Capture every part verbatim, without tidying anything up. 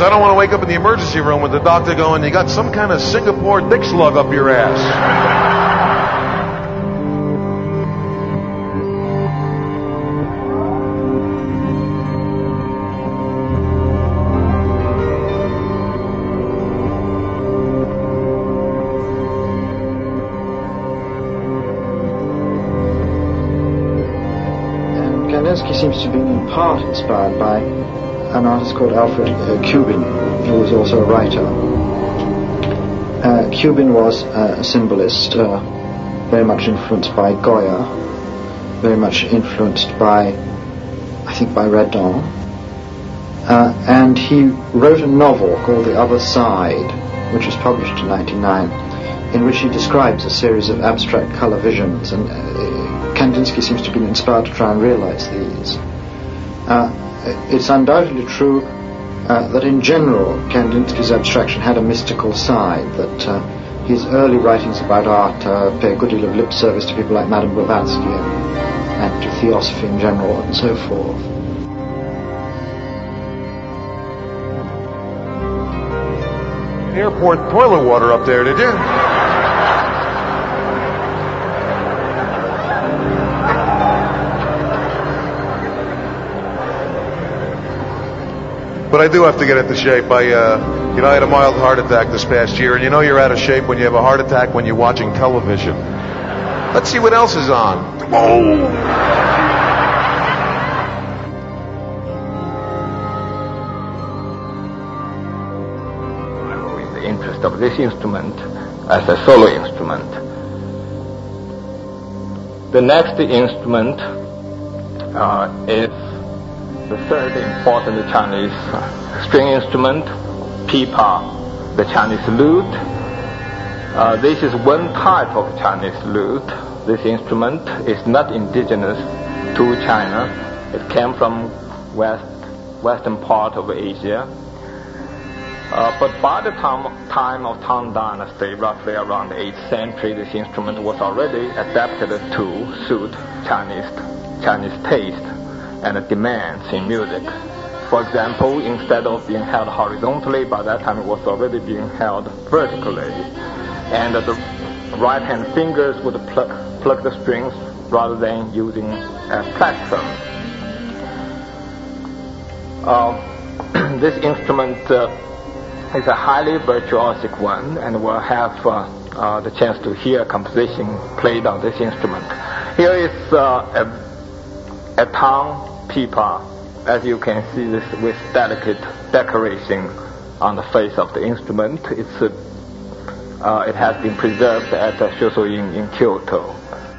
I don't want to wake up in the emergency room with the doctor going, you got some kind of Singapore dick slug up your ass. Kandinsky seems to have been in part inspired by an artist called Alfred uh, Kubin, who was also a writer. Uh, Kubin was uh, a symbolist, uh, very much influenced by Goya, very much influenced by, I think, by Redon. Uh, and he wrote a novel called The Other Side, which was published in nineteen ninety-nine, in which he describes a series of abstract colour visions, and uh, Kandinsky seems to have been inspired to try and realize these. Uh, it's undoubtedly true uh, that in general Kandinsky's abstraction had a mystical side, that uh, his early writings about art uh, pay a good deal of lip service to people like Madame Blavatsky and, and to theosophy in general and so forth. Airport toilet water up there, did you? But I do have to get into shape. I, uh, you know, I had a mild heart attack this past year, and you know you're out of shape when you have a heart attack when you're watching television. Let's see what else is on. Oh! In the interest of this instrument as a solo instrument. The next instrument uh, is the third important Chinese string instrument, pipa, the Chinese lute. Uh, this is one type of Chinese lute. This instrument is not indigenous to China. It came from west, western part of Asia. Uh, but by the time, time of Tang Dynasty, roughly around the eighth century, this instrument was already adapted to suit Chinese, Chinese taste and demands in music. For example, instead of being held horizontally, by that time it was already being held vertically. And the right hand fingers would pluck, pluck the strings rather than using a platform. Uh, this instrument uh, is a highly virtuosic one, and we'll have uh, uh, the chance to hear composition played on this instrument. Here is uh, a, a Tang pipa. As you can see, this with delicate decoration on the face of the instrument. It's uh, uh, it has been preserved at uh, Shosoin in Kyoto.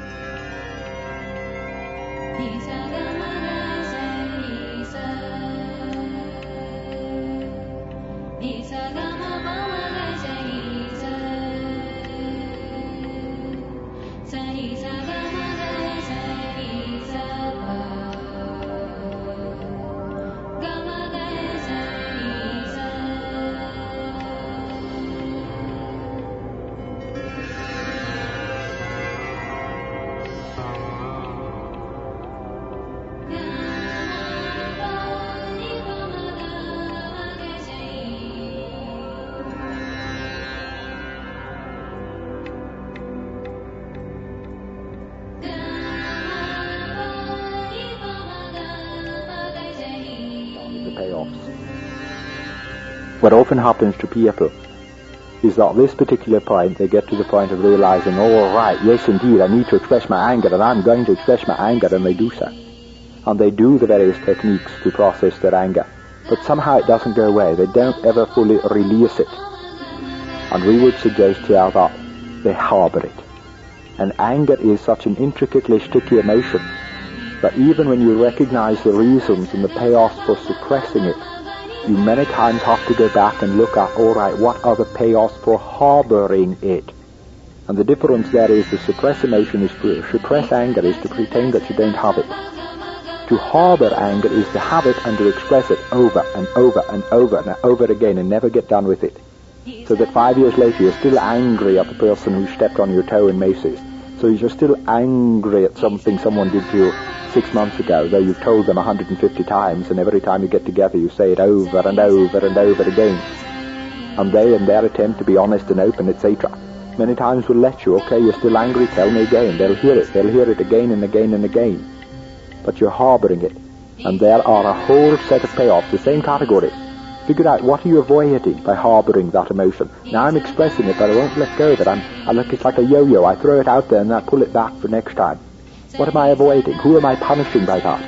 What often happens to people is that at this particular point they get to the point of realizing, oh right, yes indeed, I need to express my anger and I'm going to express my anger, and they do so. And they do the various techniques to process their anger. But somehow it doesn't go away. They don't ever fully release it. And we would suggest here that they harbor it. And anger is such an intricately sticky emotion that even when you recognize the reasons and the payoffs for suppressing it, you many times have to go back and look at, all right, what are the payoffs for harboring it? And the difference there is the suppress emotion is to suppress anger is to pretend that you don't have it. To harbor anger is to have it and to express it over and over and over and over again and never get done with it. So that five years later you're still angry at the person who stepped on your toe in Macy's. So So you're still angry at something someone did to you six months ago, though you've told them one hundred fifty times, and every time you get together you say it over and over and over again. And they, in their attempt to be honest and open, et cetera, many times will let you, okay, you're still angry, tell me again. They'll hear it. They'll hear it again and again and again. But you're harbouring it. And there are a whole set of payoffs, the same category. Figure out what are you avoiding by harbouring that emotion. Now I'm expressing it, but I won't let go of it. I'm, I look, it's like a yo-yo. I throw it out there and I pull it back for next time. What am I avoiding? Who am I punishing by that?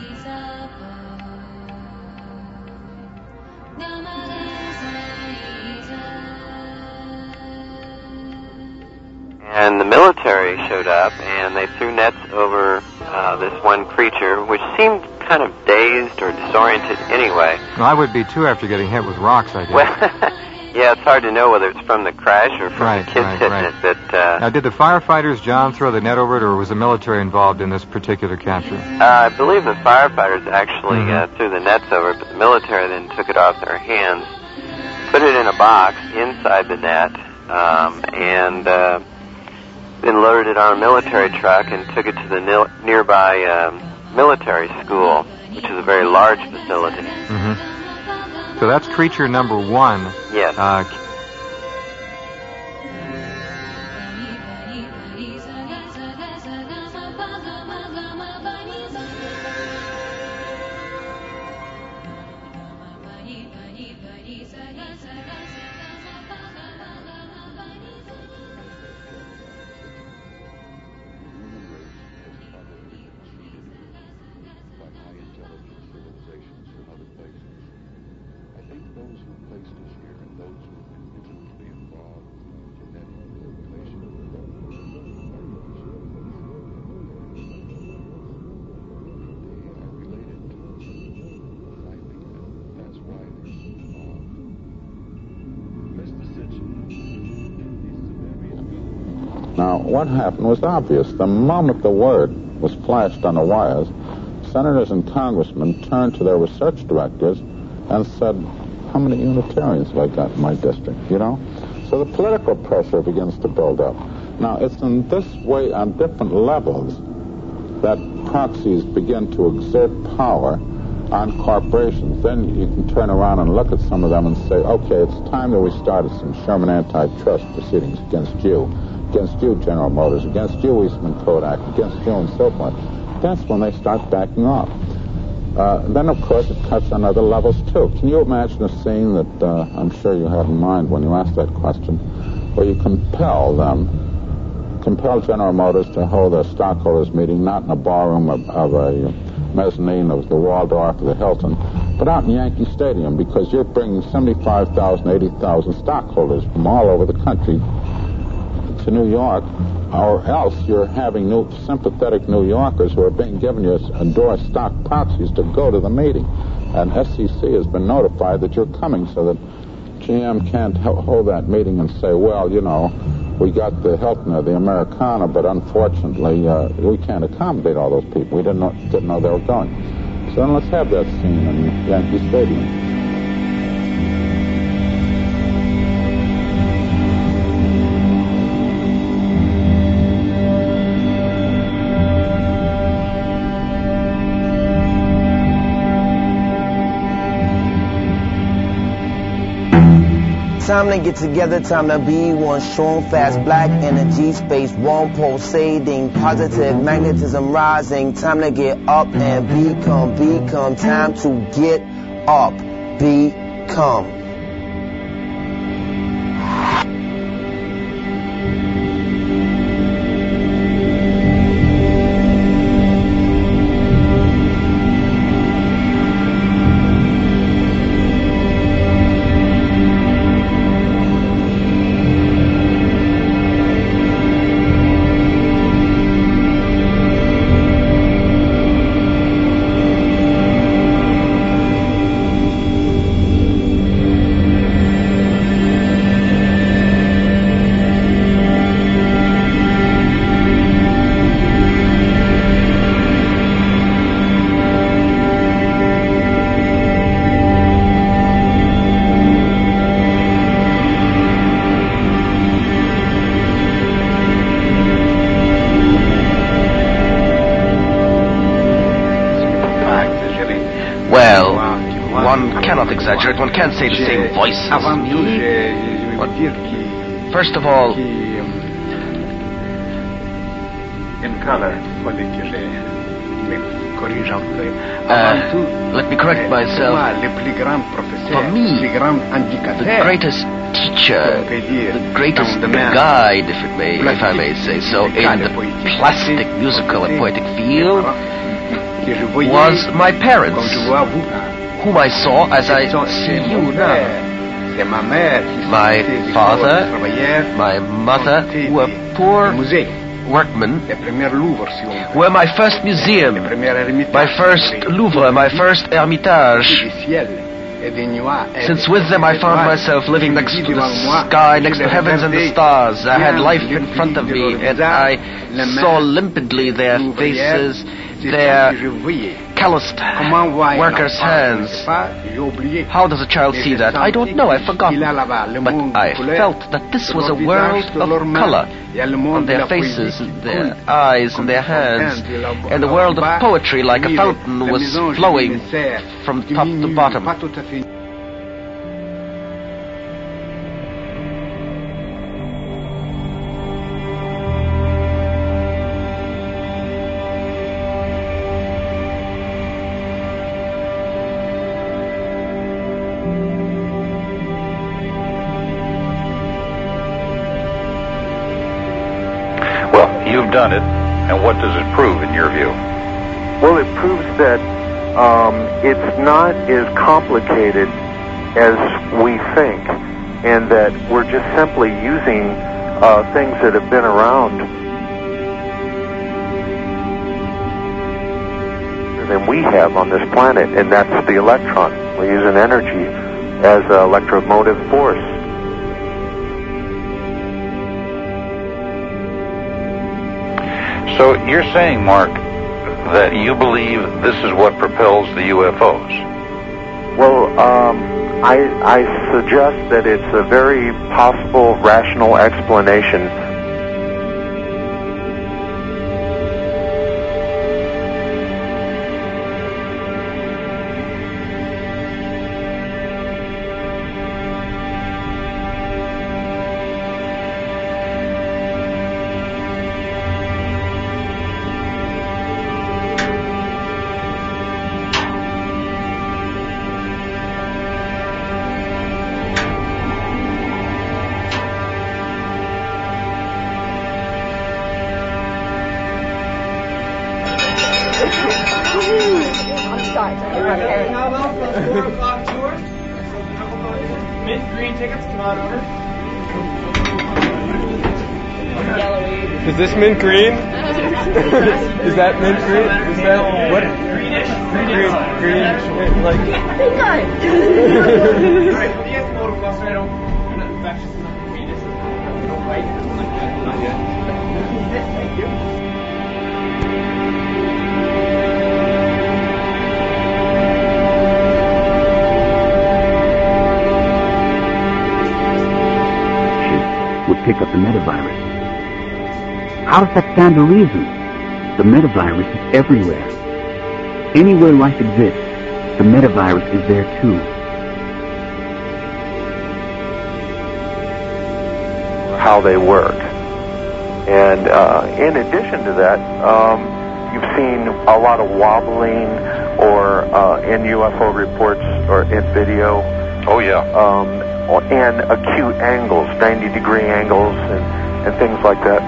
And the military showed up, and they threw nets over uh, this one creature, which seemed kind of dazed or disoriented anyway. Well, I would be, too, after getting hit with rocks, I guess. Well, yeah, it's hard to know whether it's from the crash or from right, the kids right, hitting right. it. But, uh, now, did the firefighters, John, throw the net over it, or was the military involved in this particular capture? Uh, I believe the firefighters actually Mm-hmm. uh, threw the nets over it, but the military then took it off their hands, put it in a box inside the net, um, and... Uh, then loaded it on a military truck and took it to the nil- nearby um, military school, which is a very large facility. Mm-hmm. So that's creature number one. Yes. Uh, Now, what happened was obvious. The moment the word was flashed on the wires, senators and congressmen turned to their research directors and said, how many Unitarians have I got in my district, you know? So the political pressure begins to build up. Now, it's in this way on different levels that proxies begin to exert power on corporations. Then you can turn around and look at some of them and say, okay, it's time that we started some Sherman antitrust proceedings against you. Against you, General Motors, against you, Eastman Kodak, against you, and so forth. That's when they start backing off. Uh, then, of course, it cuts on other levels, too. Can you imagine a scene that uh, I'm sure you had in mind when you asked that question, where you compel them, compel General Motors to hold their stockholders' meeting not in a ballroom of, of a mezzanine of the Waldorf or the Hilton, but out in Yankee Stadium, because you're bringing seventy-five thousand, eighty thousand stockholders from all over the country to New York, or else you're having new sympathetic New Yorkers who are being given you endorsed stock proxies to go to the meeting. And S E C has been notified that you're coming, so that G M can't ho- hold that meeting and say, well, you know, we got the Hilton or the Americana, but unfortunately uh, we can't accommodate all those people. We didn't know, didn't know they were going. So then let's have that scene in Yankee Stadium. Time to get together, time to be one strong, fast, black energy, space, one pulsating, positive magnetism rising. Time to get up and become, become. Time to get up, become. not exaggerate. One can't say the same voice as me. But first of all, in color, uh, let me correct myself. For me, the greatest teacher, the greatest guide, if it may, if I may say so, in the plastic, musical, and poetic field was my parents, whom I saw as I see you now. My father, my mother were poor workmen, were my first museum, my first Louvre, my first Hermitage. Since with them I found myself living next to the sky, next to heavens and the stars. I had life in front of me, and I saw limpidly their faces, their calloused workers' hands. How does a child see that? I don't know, I've forgotten. But I felt that this was a world of color on their faces, their eyes, and their hands, and a world of poetry like a fountain was flowing from top to bottom. You've done it, and what does it prove in your view? Well, it proves that um, it's not as complicated as we think, and that we're just simply using uh, things that have been around than we have on this planet, and that's the electron. We use an energy as an electromotive force. So you're saying, Mark, that you believe this is what propels the U F Os? Well, um, I, I suggest that it's a very possible, rational explanation. Is this mint green? Is that mint green? Is that what? Greenish. Green. Green. Like. Pink eye. Right. When you get the motocross, I don't. I'm not infectious. I'm not greenish. I don't bite. Not yet. Thank you. Would pick up the metavirus. How does that stand to reason? The metavirus is everywhere. Anywhere life exists, the metavirus is there too. How they work. And uh, in addition to that, um, you've seen a lot of wobbling or uh, in U F O reports or in video. Oh, yeah. Um, and acute angles, ninety degree angles and, and things like that.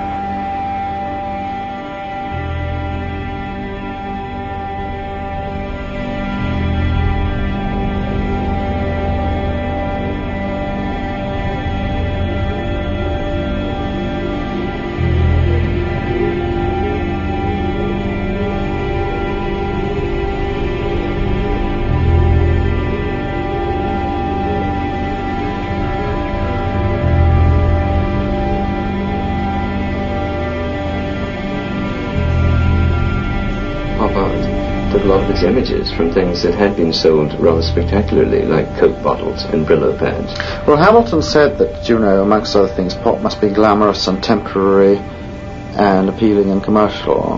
Images from things that had been sold rather spectacularly, like Coke bottles and Brillo pads. Well, Hamilton said that, you know, amongst other things, pop must be glamorous and temporary and appealing and commercial.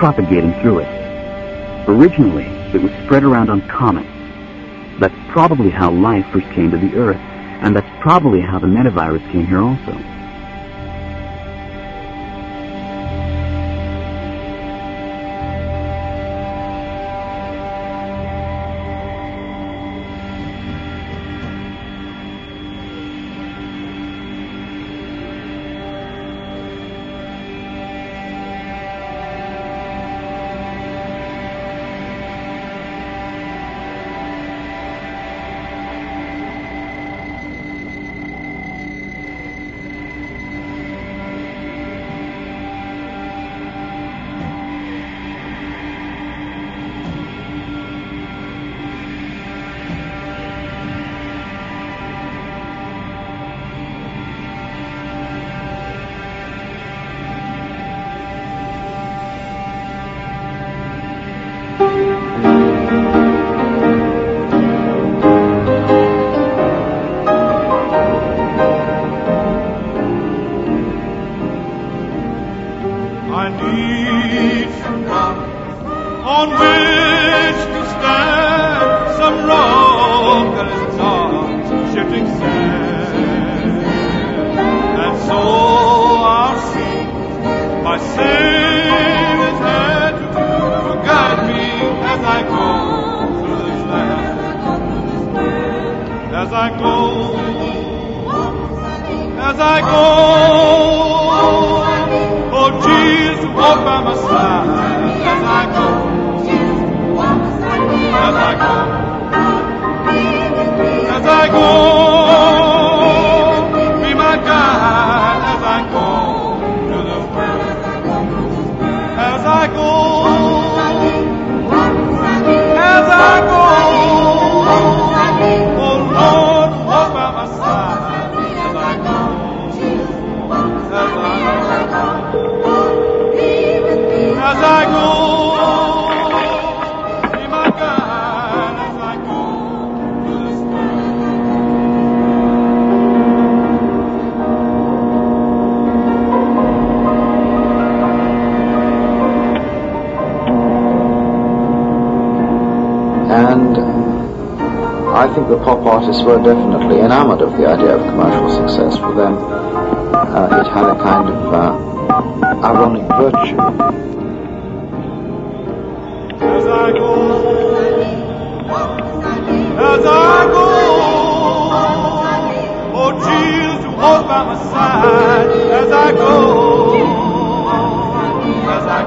propagating through it. Originally, it was spread around on comets. That's probably how life first came to the Earth, and that's probably how the metavirus came here also. I think the pop artists were definitely enamored of the idea of commercial success. For them, uh, it had a kind of uh, ironic virtue. As I go, as I go, oh Jesus, you hold by my side. As I go, as I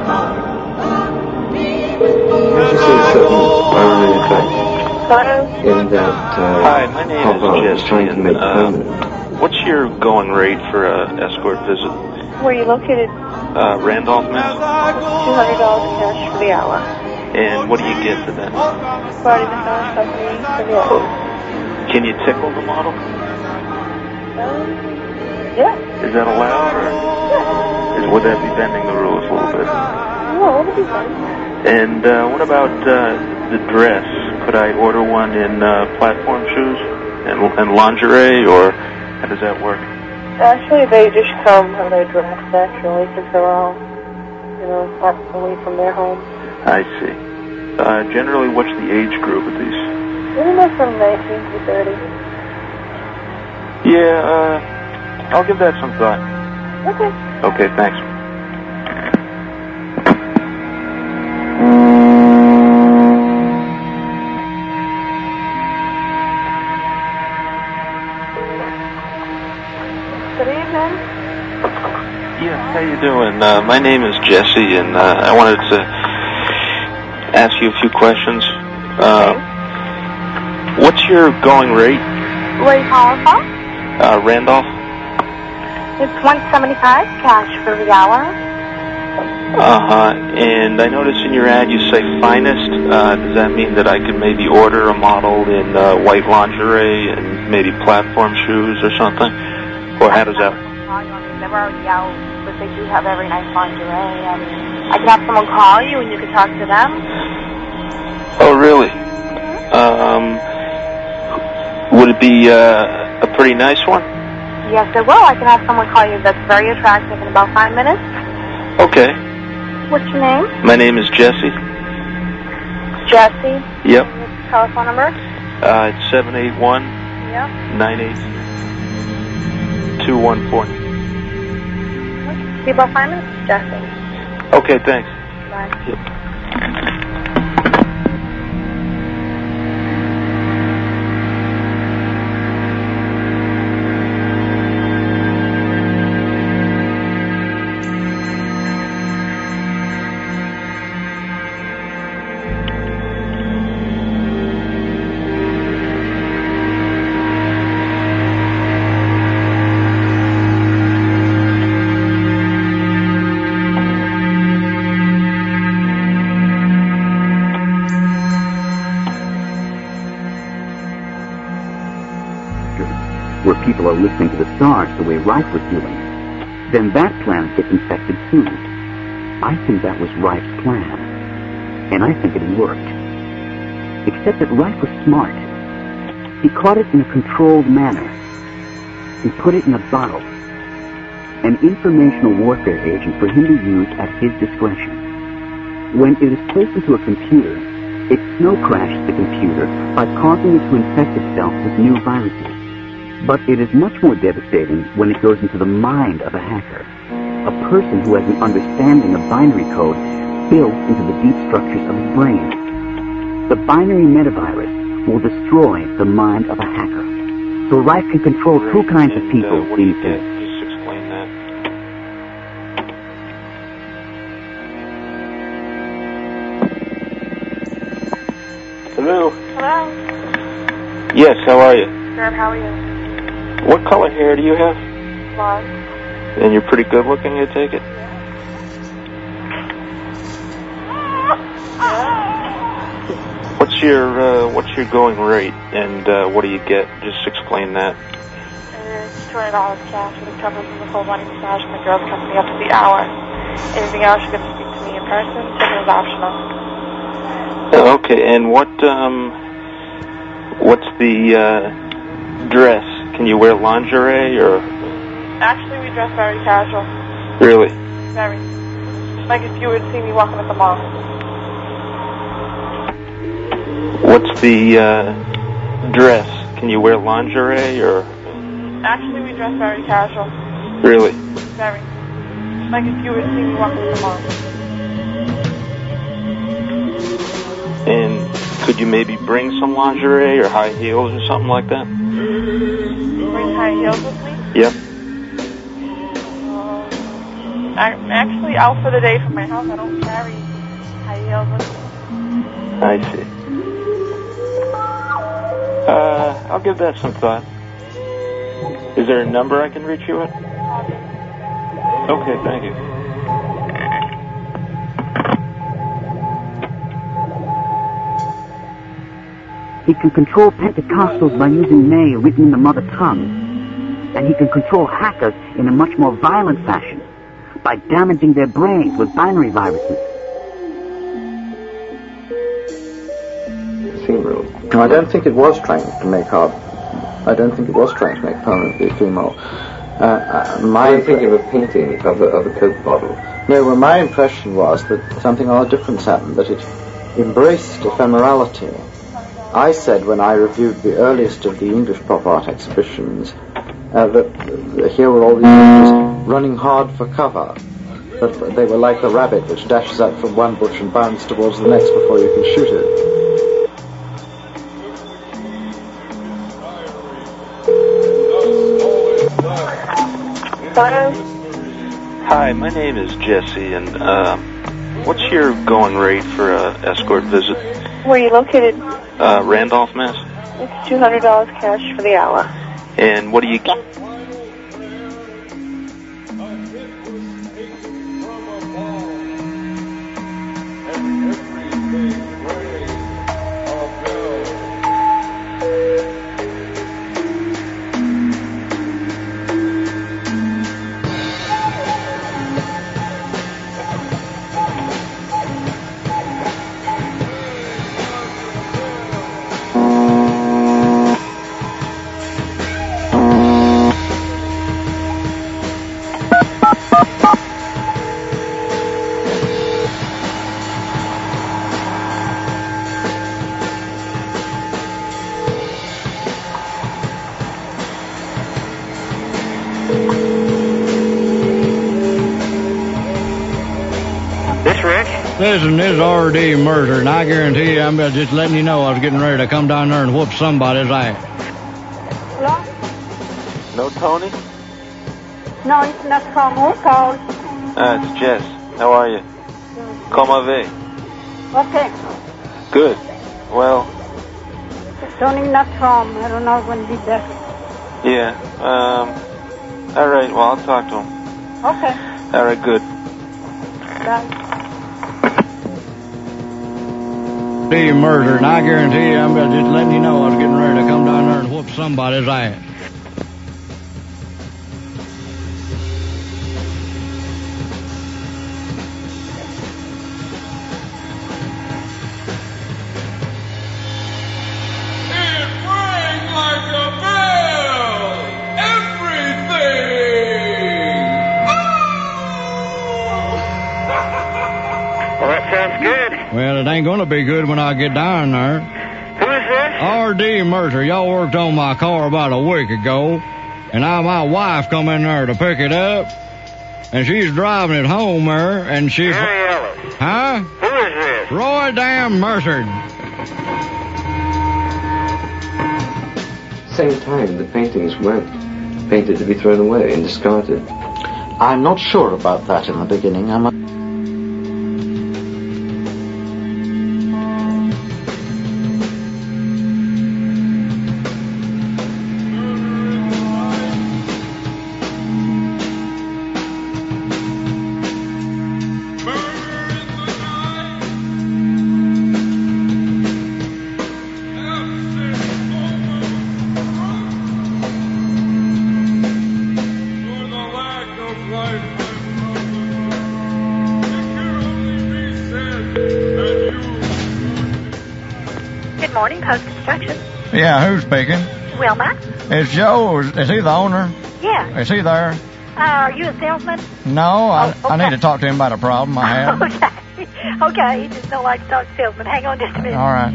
go, as I go. Ironic effect. In that uh, Hi, my name Papa is is trying to make uh, permanent. What's your going rate for a escort visit? Where are you located? Uh, Randolph, Mass. two hundred dollars cash for the hour. And what do you get for that? forty percent company for the hour. Can you tickle the model? Um, yeah. Is that allowed, or Yeah. is, would that be bending the rules a little bit? No, it'll be fine. And uh, what about uh, the dress? Could I order one in uh, platform shoes and, and lingerie, or how does that work? Actually, they just come how they're dressed, actually, because they're all, you know, far away from their home. I see. Uh, generally, what's the age group of these? Anywhere from nineteen to thirty. Yeah, uh, I'll give that some thought. Okay. Okay, thanks. Good evening. Yeah, how you doing? Uh, my name is Jesse, and uh, I wanted to ask you a few questions. Uh, what's your going rate? Where are you calling from? Uh, Randolph? It's one seventy-five cash for the hour. Uh-huh. And I noticed in your ad you say finest. Uh, does that mean that I could maybe order a model in uh, white lingerie and maybe platform shoes or something? Or how does that... I mean, they're already out, but they do have every nice lingerie. And I can have someone call you and you can talk to them. Oh, really? Um, would it be uh, a pretty nice one? Yes, it will. I can have someone call you that's very attractive in about five minutes. Okay. What's your name? My name is Jesse. Jesse? Yep. Telephone number? Uh, it's seven eight one, Yep. nine eight two one four. Be about five minutes, Jesse. Okay, thanks. Bye. Yep. where people are listening to the stars the way Rife was doing, then that planet gets infected too. I think that was Rife's plan, and I think it worked. Except that Rife was smart. He caught it in a controlled manner and put it in a bottle, an informational warfare agent for him to use at his discretion. When it is placed into a computer, it snow crashes the computer by causing it to infect itself with new viruses. But it is much more devastating when it goes into the mind of a hacker, a person who has an understanding of binary code built into the deep structures of his brain. The binary metavirus will destroy the mind of a hacker. So Rife can control two kinds of people uh, what do you these get? days. Just explain that. Hello? Hello? Yes, how are you? Good, how are you? What color hair do you have? Blonde. And you're pretty good looking, I take it? What's your uh, what's your going rate, and uh, what do you get? Just explain that. It's two hundred dollars cash for the covers and the full body massage, and the girls company up to the hour. Anything else, you're going to speak to me in person. Shipping is optional. Oh, okay, and what um what's the uh, dress? Can you wear lingerie or? Actually, we dress very casual. Really? Very. Like if you would see me walking at the mall. What's the uh, dress? Can you wear lingerie or? Actually, we dress very casual. Really? Very. Like if you would see me walking at the mall. And could you maybe bring some lingerie or high heels or something like that? Bring high heels with me? Yep. Uh, I'm actually out for the day from my house. I don't carry high heels with me. I see. Uh, I'll give that some thought. Is there a number I can reach you at? Okay, thank you. He can control Pentecostals by using May written in the mother tongue. And he can control hackers in a much more violent fashion by damaging their brains with binary viruses. Female. No, I don't think it was trying to make her. I don't think it was trying to make permanently female. Uh, uh, my I'm thinking of a painting of a, of a Coke bottle. No, well, my impression was that something rather different happened, that it embraced ephemerality. I said when I reviewed the earliest of the English pop art exhibitions uh, that uh, here were all these images running hard for cover. That they were like the rabbit which dashes out from one bush and bounds towards the next before you can shoot it. Hello? Hi, my name is Jesse, and uh, what's your going rate for a escort visit? Where are you located? Uh, Randolph, Mass. It's two hundred dollars cash for the hour. And what do you get? This Rick? Listen, this is R D Murder, and I guarantee you, I'm just letting you know I was getting ready to come down there and whoop somebody's ass. Hello? No, Tony? No, it's not from who called? Ah, it's Jess. How are you? Comment va? Okay. Good. Well, Tony not from. I don't know when he'll be back. yeah. Um. All right. Well, I'll talk to him. Okay. All right. Good. Bye. D Murder, and I guarantee you, I'm just letting you know I was getting ready to come down there and whoop somebody's ass. Well, it ain't gonna be good when I get down there. Who is this? R D Mercer, y'all worked on my car about a week ago, and now my wife come in there to pick it up, and she's driving it home there, and she... Mary Ellis. Huh? Who is this? Roy Damn Mercer. Same time, the paintings weren't painted to be thrown away and discarded. I'm not sure about that in the beginning. I'm a Morning, Post Construction. Yeah, who's speaking? Wilma? Is Joe, is, is he the owner? Yeah. Is he there? Uh, are you a salesman? No, I, Oh, I okay. need to talk to him about a problem I have. Okay. Okay, he just don't like to talk to salesman. Hang on just a minute. All right.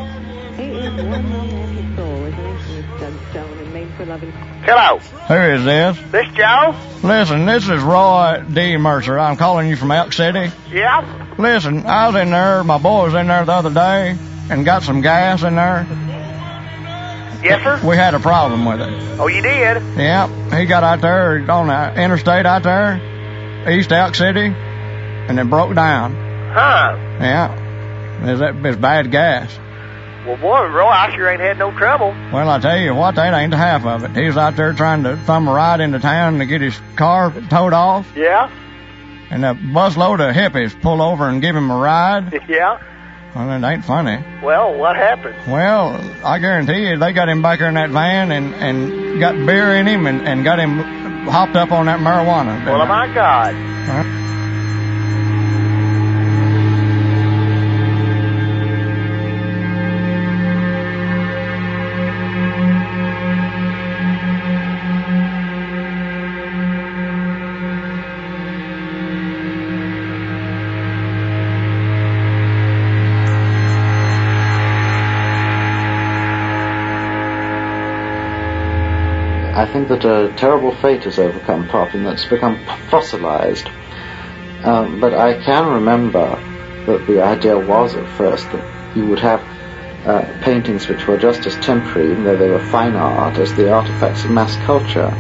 Hello. Who is this? This Joe? Listen, this is Roy D. Mercer. I'm calling you from Elk City. Yeah? Listen, I was in there, my boy was in there the other day, and got some gas in there. Yes, sir? We had a problem with it. Oh, you did? Yep, he got out there on the interstate out there, east Elk City, and it broke down. Huh? Yeah, it's, that, it's bad gas. Well, boy, Roy, I sure ain't had no trouble. Well, I tell you what, that ain't the half of it. He was out there trying to thumb a ride into town to get his car towed off, Yeah? and a busload of hippies pull over and give him a ride. Yeah? Well, it ain't funny. Well, what happened? Well, I guarantee you, they got him back there in that van and, and got beer in him and, and got him hopped up on that marijuana. Well, my God. Huh? I think that a terrible fate has overcome pop and that's become fossilized. Um, but I can remember that the idea was at first that you would have uh, paintings which were just as temporary, even though they were fine art, as the artifacts of mass culture.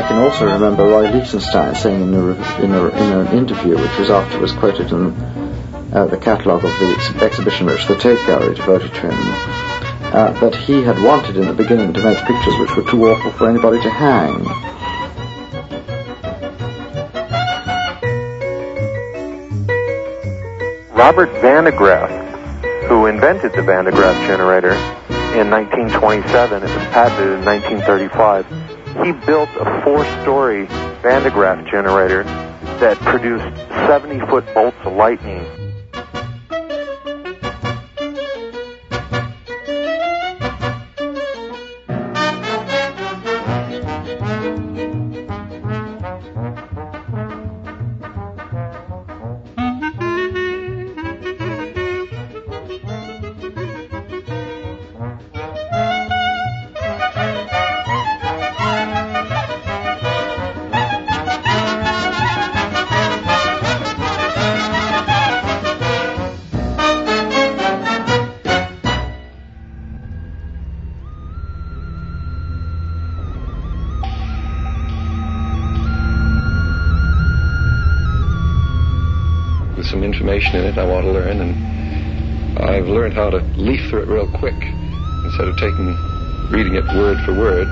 can also remember Roy Lichtenstein saying in, a, in, a, in an interview, which was afterwards quoted in uh, the catalogue of the ex- exhibition which the Tate Gallery devoted to him, uh, that he had wanted in the beginning to make pictures which were too awful for anybody to hang. Robert Van de Graaff, who invented the Van de Graaff generator in nineteen twenty-seven, it was patented in nineteen thirty-five, he built a four-story Van de Graaff generator that produced seventy-foot bolts of lightning. Some information in it I want to learn, and I've learned how to leaf through it real quick instead of taking reading it word for word.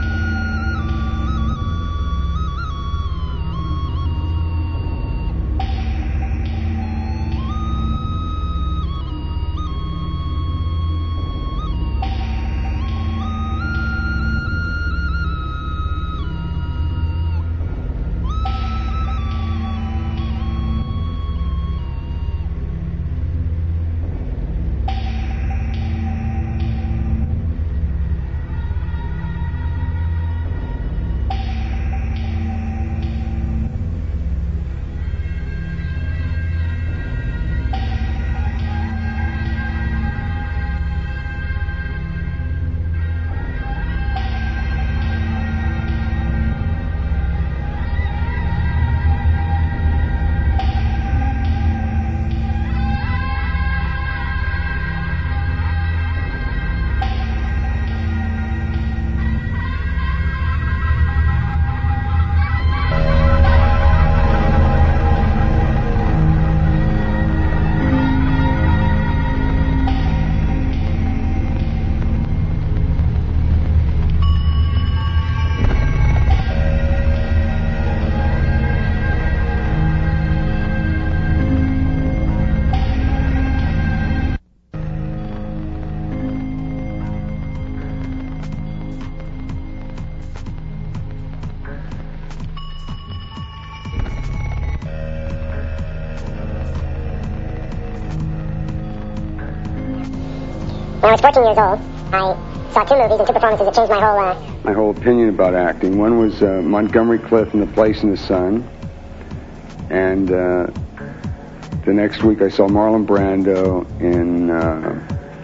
When I was fourteen years old, I saw two movies and two performances that changed my whole, uh... my whole opinion about acting. One was uh, Montgomery Clift in The Place in the Sun. And uh, the next week I saw Marlon Brando in uh,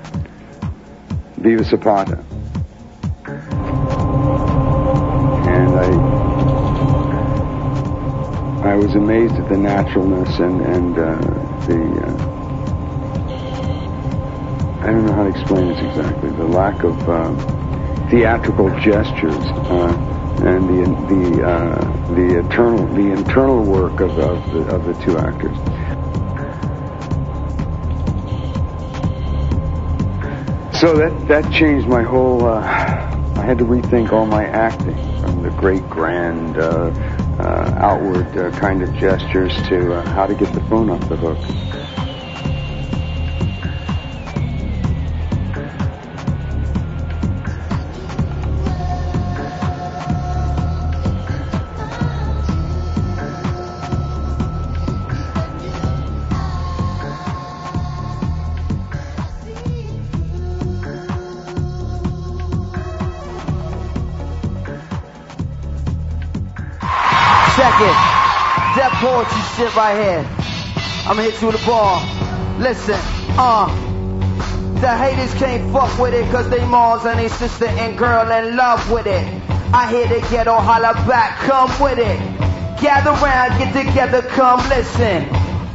Viva Zapata. And I I was amazed at the naturalness and, and uh, the... Uh, I don't know how to explain this exactly. The lack of uh, theatrical gestures uh, and the the uh, the eternal the internal work of of the, of the two actors. So that that changed my whole. Uh, I had to rethink all my acting, from the great grand uh, uh, outward uh, kind of gestures to uh, how to get the phone off the hook. Second, that poetry shit right here. I'ma hit you with a ball. Listen, uh. The haters can't fuck with it, cause they moms and they sister and girl in love with it. I hear the ghetto holler back, come with it. Gather round, get together, come listen.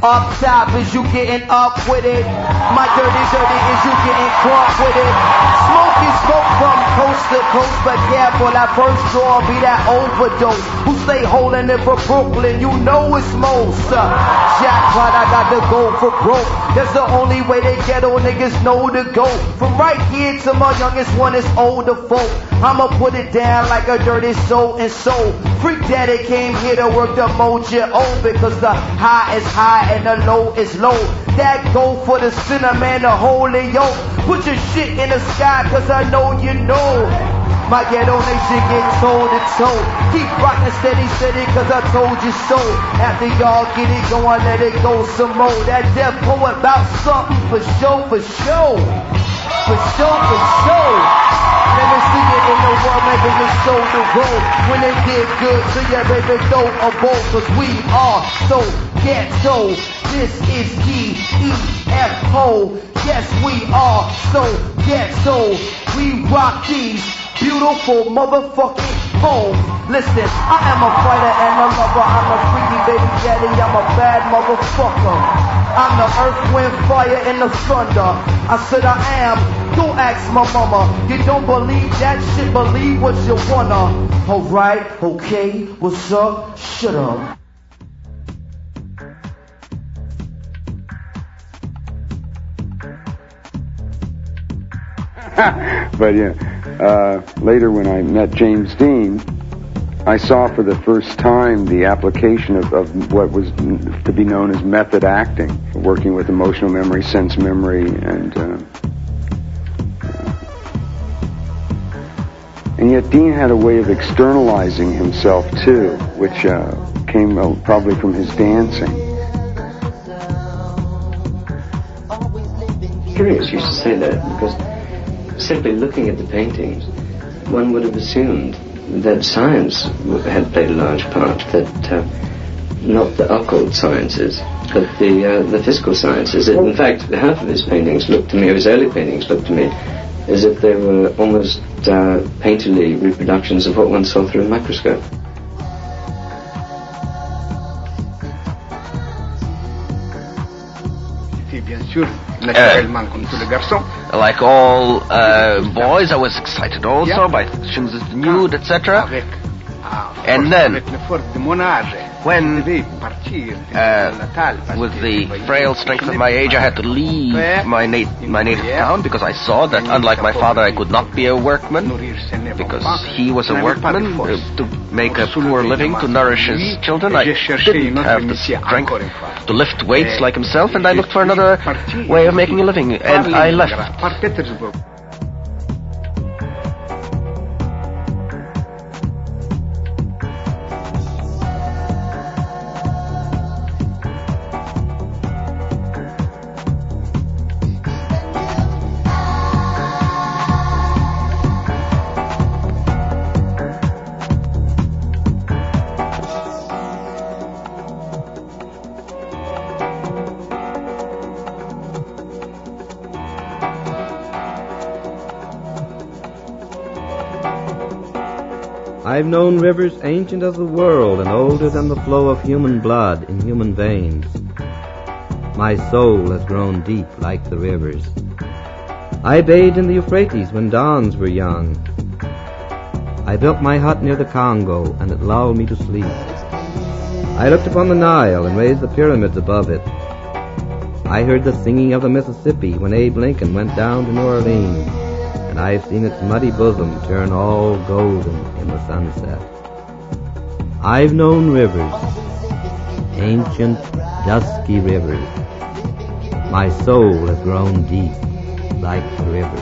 Up top is you getting up with it. My dirty, dirty is you getting crunk with it. Smoke is smoke from coast to coast, but careful, that first draw be that overdose. Who stay holding it for Brooklyn, you know it's most. Uh, jackpot, I got to go for broke. That's the only way they ghetto niggas know to go. From right here to my youngest one is older folk. I'ma put it down like a dirty soul and soul. Freak daddy came here to work the mojo because the high is high and the low is low. That go for the sinner, man, the holy yo. Put your shit in the sky cause I know you know. My ghetto nation get toe to toe. Keep rockin' steady, steady cause I told you so. After y'all get it going, let it go some more. That death poet about something for show, for show. For show, for show. Let me see it in the world, maybe we show the road. When they did good to you, baby, throw a bowl. Cause we are so ghetto. This is D E F O. Yes, we are so ghetto. We rock these beautiful motherfucking homes. Listen, I am a fighter and a lover. I'm a freaky baby daddy. I'm a bad motherfucker. I'm the earth, wind, fire, and the thunder. I said I am. Don't ask my mama. You don't believe that shit, believe what you wanna. Alright, okay, what's up? Shut up. But yeah, uh, later when I met James Dean, I saw for the first time the application of, of what was to be known as method acting, working with emotional memory, sense memory, and uh, and yet Dean had a way of externalizing himself too, which uh, came uh, probably from his dancing. Curious you should say that, because simply looking at the paintings, one would have assumed that science had played a large part, that uh, not the occult sciences, but the uh, the physical sciences. In fact, half of his paintings looked to me, or his early paintings looked to me, as if they were almost uh, painterly reproductions of what one saw through a microscope. Uh, like all uh, boys, I was excited also by things as the nude, et cetera. And then, when, uh, with the frail strength of my age, I had to leave my, nat- my native town because I saw that, unlike my father, I could not be a workman because he was a workman uh, to make a poor living to nourish his children. I didn't have the strength to lift weights like himself, and I looked for another way of making a living, and I left. I've known rivers ancient as the world and older than the flow of human blood in human veins. My soul has grown deep like the rivers. I bathed in the Euphrates when dawns were young. I built my hut near the Congo and it lulled me to sleep. I looked upon the Nile and raised the pyramids above it. I heard the singing of the Mississippi when Abe Lincoln went down to New Orleans, and I've seen its muddy bosom turn all golden in the sunset. I've known rivers, ancient, dusky rivers. My soul has grown deep like the rivers.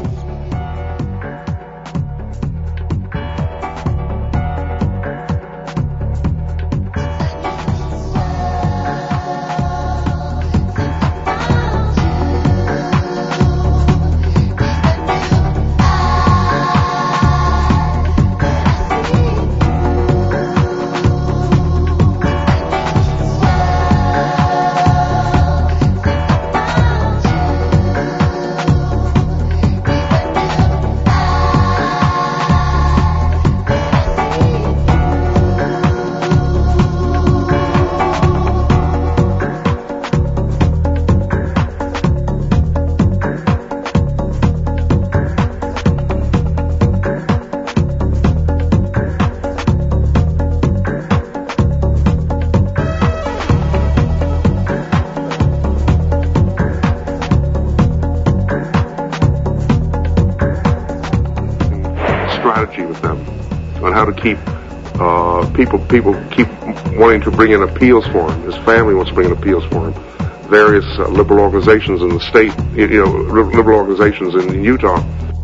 strategy with them on how to keep uh, people people keep wanting to bring in appeals for him. His family wants to bring in appeals for him. Various uh, liberal organizations in the state, you know, liberal organizations in Utah.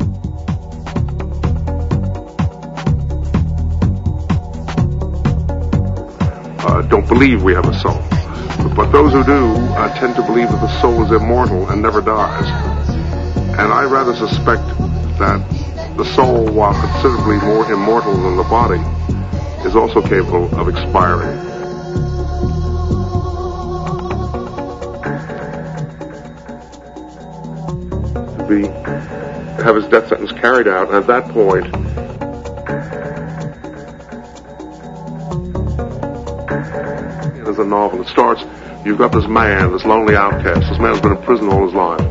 Uh, don't believe we have a soul. But those who do uh, tend to believe that the soul is immortal and never dies. And I rather suspect that the soul, while considerably more immortal than the body, is also capable of expiring. To be, to have his death sentence carried out, and at that point, there's a novel that starts, you've got this man, this lonely outcast. This man's been in prison all his life.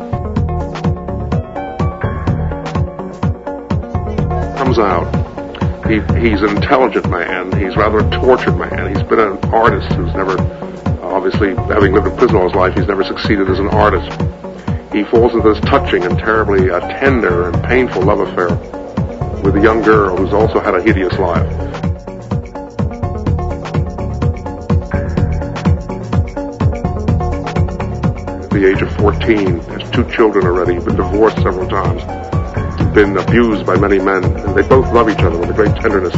Comes out. He, he's an intelligent man. He's rather a tortured man. He's been an artist who's never, obviously, having lived in prison all his life, he's never succeeded as an artist. He falls into this touching and terribly uh, tender and painful love affair with a young girl who's also had a hideous life. At the age of fourteen, has two children already, been divorced several times, been abused by many men, and they both love each other with a great tenderness.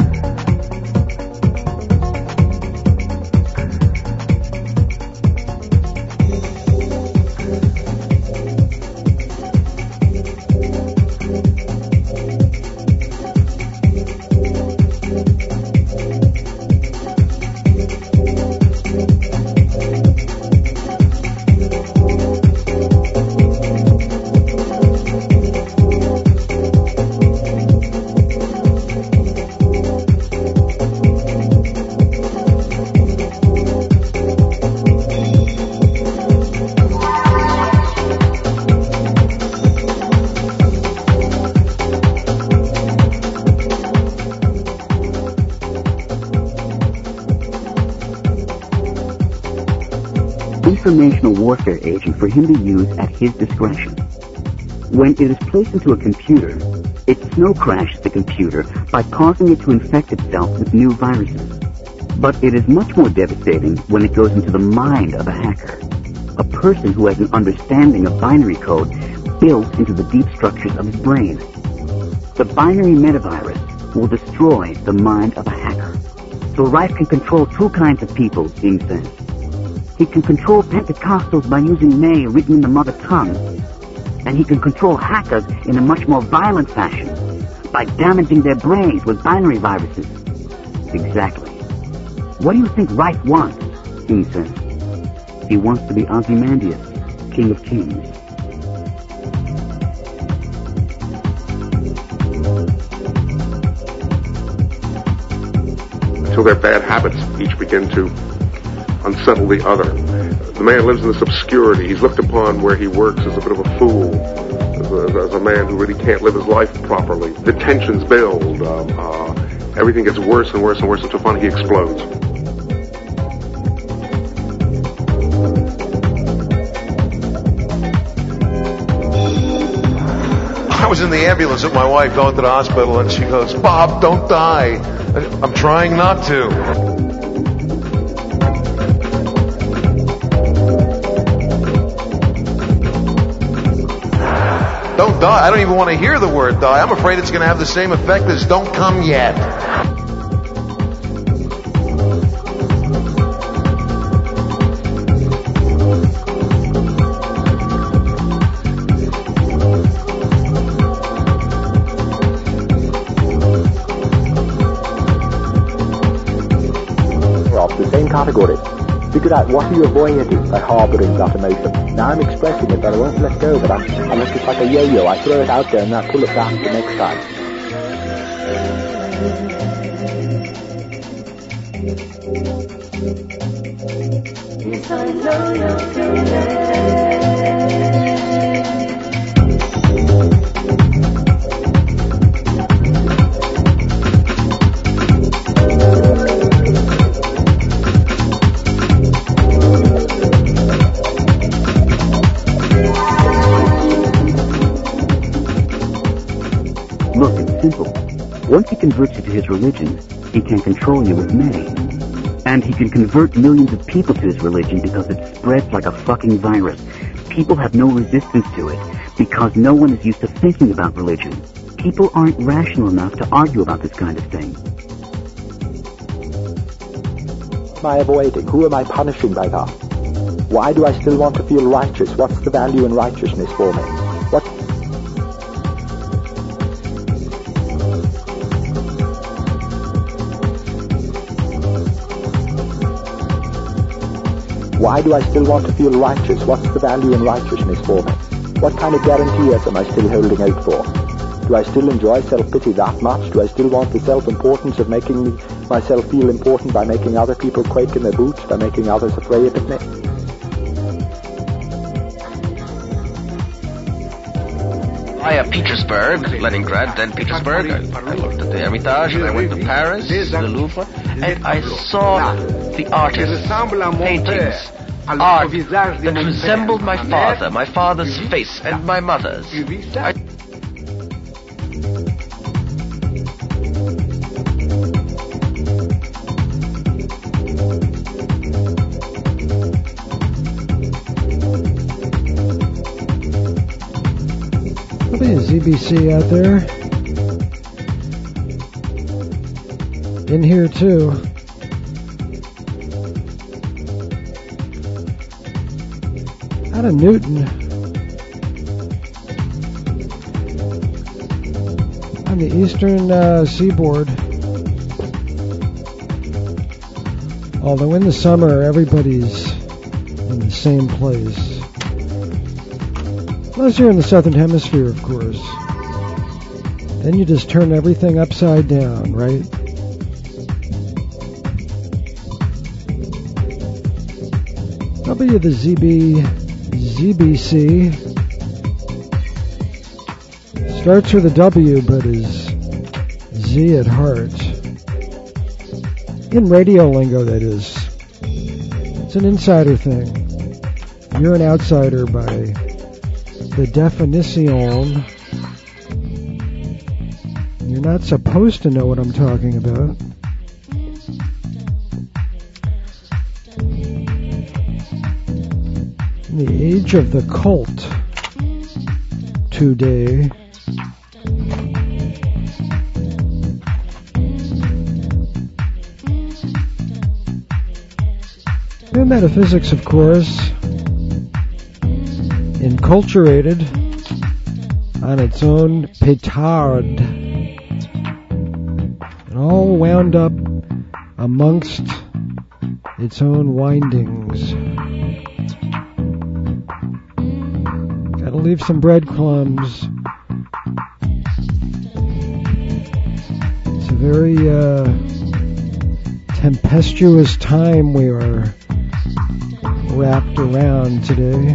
Informational warfare agent for him to use at his discretion. When it is placed into a computer, it snow crashes the computer by causing it to infect itself with new viruses. But it is much more devastating when it goes into the mind of a hacker, a person who has an understanding of binary code built into the deep structures of his brain. The binary metavirus will destroy the mind of a hacker. So Rife can control two kinds of people, Ying says. He can control Pentecostals by using May written in the mother tongue. And he can control hackers in a much more violent fashion by damaging their brains with binary viruses. Exactly. What do you think Rife wants? King says. He wants to be Ozymandias, King of Kings. Until their bad habits each begin to unsettle the other. The man lives in this obscurity. He's looked upon where he works as a bit of a fool, as a, as a man who really can't live his life properly. The tensions build. Um, uh, everything gets worse and worse and worse until finally he explodes. I was in the ambulance with my wife going to the hospital, and she goes, "Bob, don't die." I'm trying not to. Don't die. I don't even want to hear the word die. I'm afraid it's going to have the same effect as don't come yet. Of the same category. Figured out what you're avoiding by harboring that emotion. Now I'm expressing it, but I won't let go. But I'm, I'm just like a yo-yo. I throw it out there and I pull it back the next time. Yes, I know you're feeling. Once he converts you to his religion, he can control you with money. And he can convert millions of people to his religion because it spreads like a fucking virus. People have no resistance to it because no one is used to thinking about religion. People aren't rational enough to argue about this kind of thing. Am I avoiding? Who am I punishing by that? Why do I still want to feel righteous? What's the value in righteousness for me? What? Why do I still want to feel righteous? What's the value in righteousness for me? What kind of guarantees am I still holding out for? Do I still enjoy self-pity that much? Do I still want the self-importance of making me, myself feel important by making other people quake in their boots, by making others afraid of me? Via Petersburg, Leningrad, then Petersburg. I, I looked at the Hermitage, and I went to Paris, the Louvre, and I saw the artists' paintings. Art that resembled my father, my father's face, and my mother's. I There'll be a Z B C out there. In here too. Out of Newton. On the eastern uh, seaboard. Although in the summer everybody's in the same place. Unless you're in the southern hemisphere, of course. Then you just turn everything upside down, right? W the Z B Z B C starts with a W but is Z at heart. In radio lingo, that is. It's an insider thing. You're an outsider by the definition. You're not supposed to know what I'm talking about. In the age of the cult today, new metaphysics, of course, enculturated on its own petard and all wound up amongst its own windings. Gotta leave some breadcrumbs. It's a very uh, tempestuous time we are wrapped around today.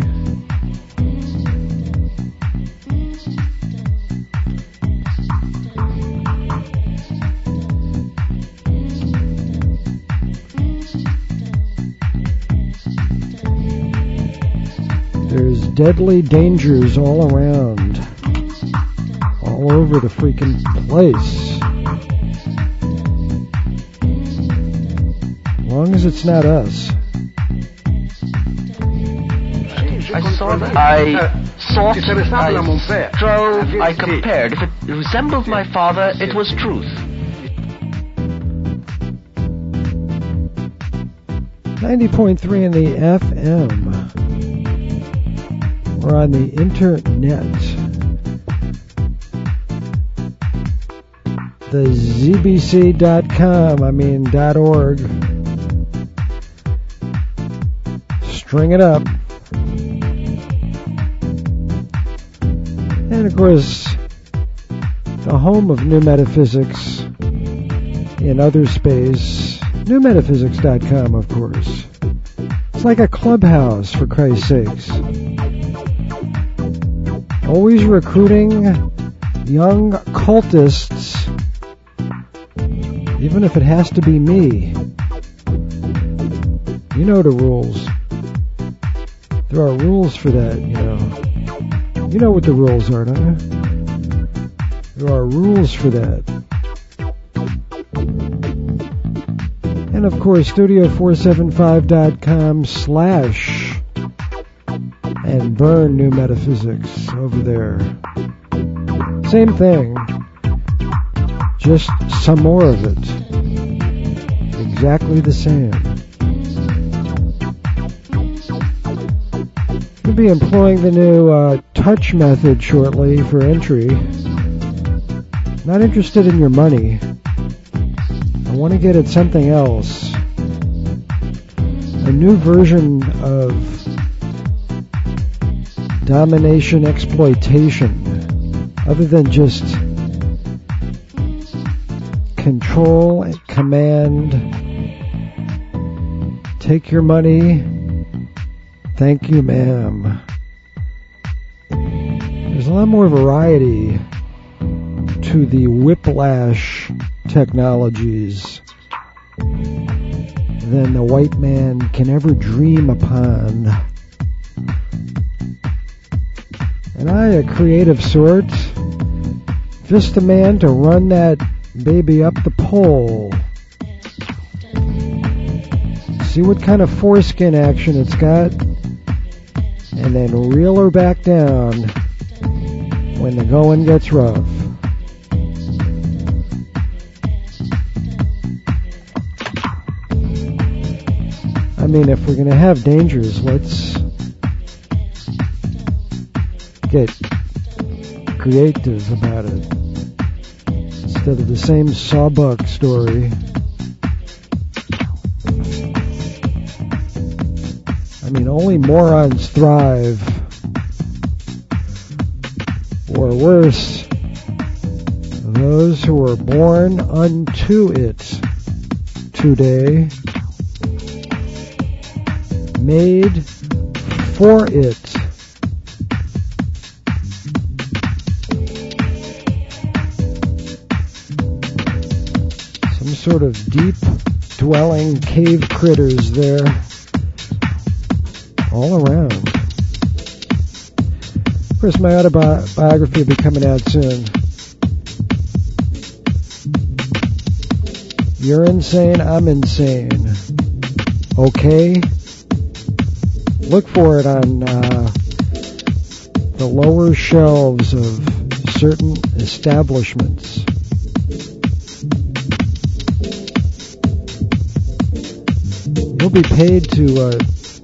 There's deadly dangers all around, all over the freaking place. As long as it's not us. I saw that. I sought, I strove, I compared. If it resembled my father, it was truth. ninety point three in the F M. Or on the internet. The Z B C dot com, I mean .org. String it up. And of course, the home of New Metaphysics in outer space, new metaphysics dot com, of course. It's like a clubhouse, for Christ's sakes. Always recruiting young cultists, even if it has to be me. You know the rules. There are rules for that, you know. You know what the rules are, don't you? There are rules for that. And of course, studio four seventy-five dot com slash and burn New Metaphysics over there. Same thing, just some more of it. Exactly the same. We'll be employing the new uh, touch method shortly for entry. Not interested in your money. I want to get at something else. A new version of domination exploitation, other than just control, command, take your money, thank you ma'am. There's a lot more variety to the whiplash technologies than the white man can ever dream upon. And I, a creative sort, just the man to run that baby up the pole. See what kind of foreskin action it's got, and then reel her back down when the going gets rough. I mean, if we're going to have dangers, let's get creative about it. Instead of the same sawbuck story. I mean, only morons thrive. Or worse, those who are born unto it today, made for it. Some sort of deep dwelling cave critters there all around. Of course, my autobiography will be coming out soon. You're insane, I'm insane. Okay? Look for it on uh, the lower shelves of certain establishments. You'll be paid to uh,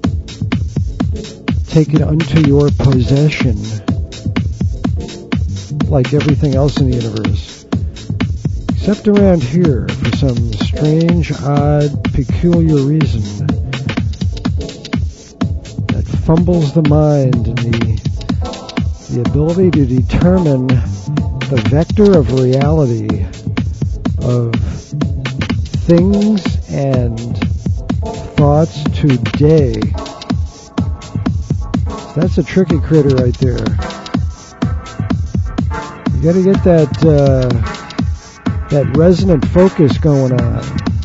take it unto your possession, like everything else in the universe. Except around here, for some strange, odd, peculiar reason that fumbles the mind and the, the ability to determine the vector of reality of things and thoughts today. That's a tricky critter right there. You gotta get that uh, that resonant focus going on.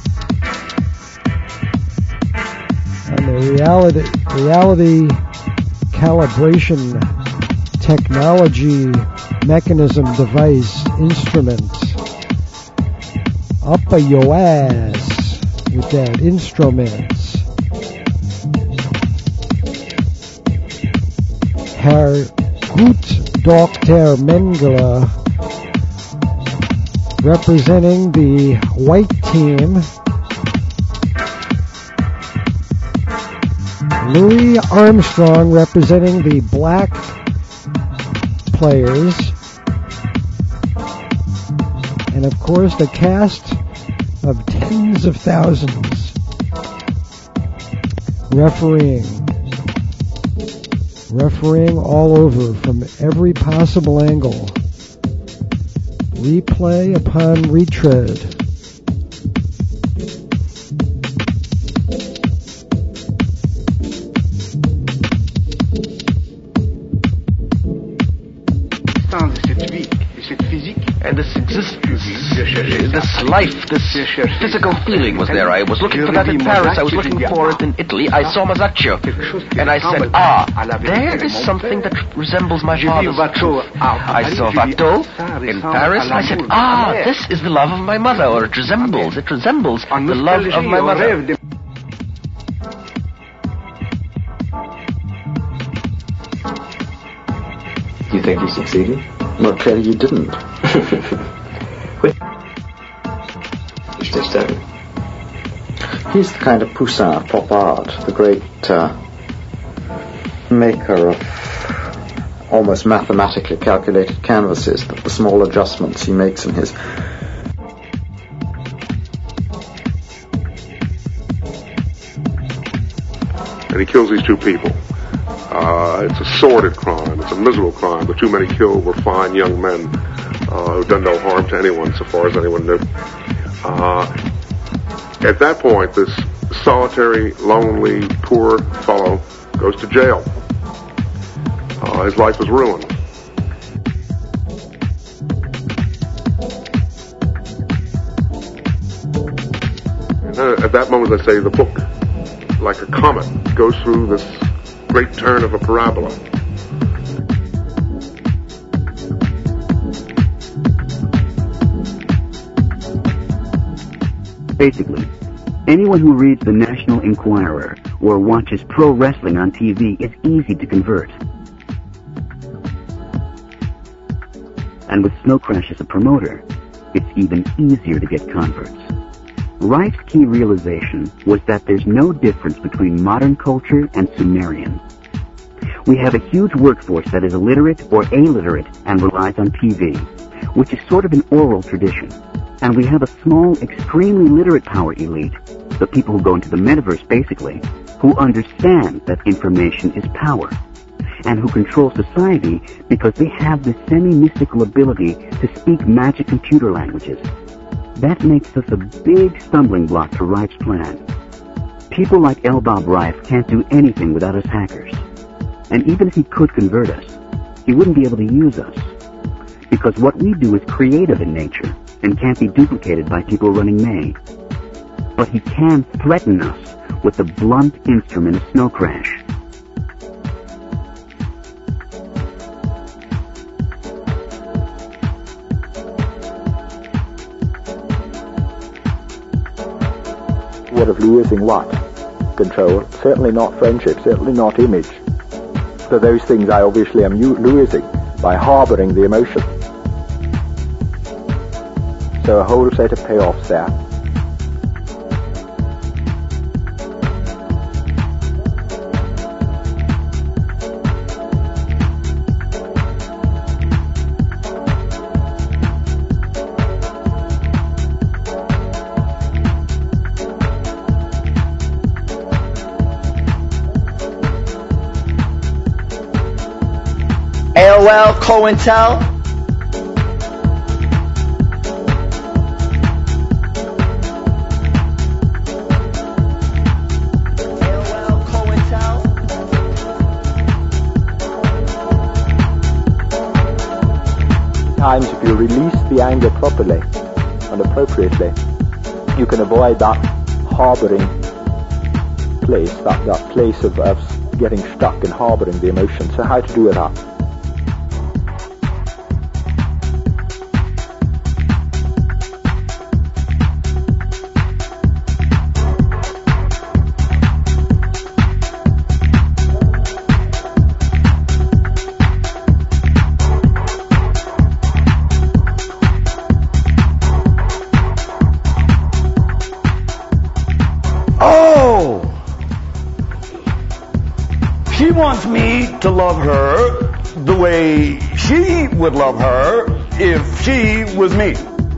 And the reality reality calibration technology mechanism device instrument up a yo ass with that instrument. Herr Gut Doctor Mengele, representing the white team. Louis Armstrong, representing the black players. And of course, the cast of tens of thousands refereeing. Refereeing all over from every possible angle. Replay upon retread. Sans de cette vie, And this existence, this life, this physical feeling was there. I was looking for that in Paris. I was looking for it in Italy. I saw Masaccio. And I said, ah, there is something that resembles my father's truth. I saw Watteau in Paris. I said, ah, this is the love of my mother, or it resembles, it resembles the love of my mother. You think you succeeded? Well, clearly you didn't. He's the kind of Poussin of pop art, the great uh, maker of almost mathematically calculated canvases, but the small adjustments he makes in his... And he kills these two people. Uh, it's a sordid crime. It's a miserable crime. The two men he killed were fine young men uh, who'd done no harm to anyone, so far as anyone knew. Uh, at that point, this solitary, lonely, poor fellow goes to jail. Uh, his life is ruined. And then at that moment, as I say, the book, like a comet, goes through this great turn of a parabola. Basically, anyone who reads the National Enquirer or watches pro wrestling on T V is easy to convert. And with Snow Crash as a promoter, it's even easier to get converts. Reif's key realization was that there's no difference between modern culture and Sumerian. We have a huge workforce that is illiterate or illiterate and relies on T V, which is sort of an oral tradition. And we have a small, extremely literate power elite, the people who go into the metaverse basically, who understand that information is power, and who control society because they have the semi-mystical ability to speak magic computer languages. That makes us a big stumbling block to Reif's plan. People like L. Bob Reif can't do anything without us hackers. And even if he could convert us, he wouldn't be able to use us. Because what we do is creative in nature and can't be duplicated by people running May. But he can threaten us with the blunt instrument of Snow Crash. What of losing what? Control. Certainly not friendship, certainly not image. So those things I obviously am losing by harboring the emotion. So a whole set of payoffs there. A O L, COINTEL. Times if you release the anger properly and appropriately, you can avoid that harboring place, that, that place of, of getting stuck and harboring the emotion. So how to do that? Wants me to love her the way she would love her if she was me.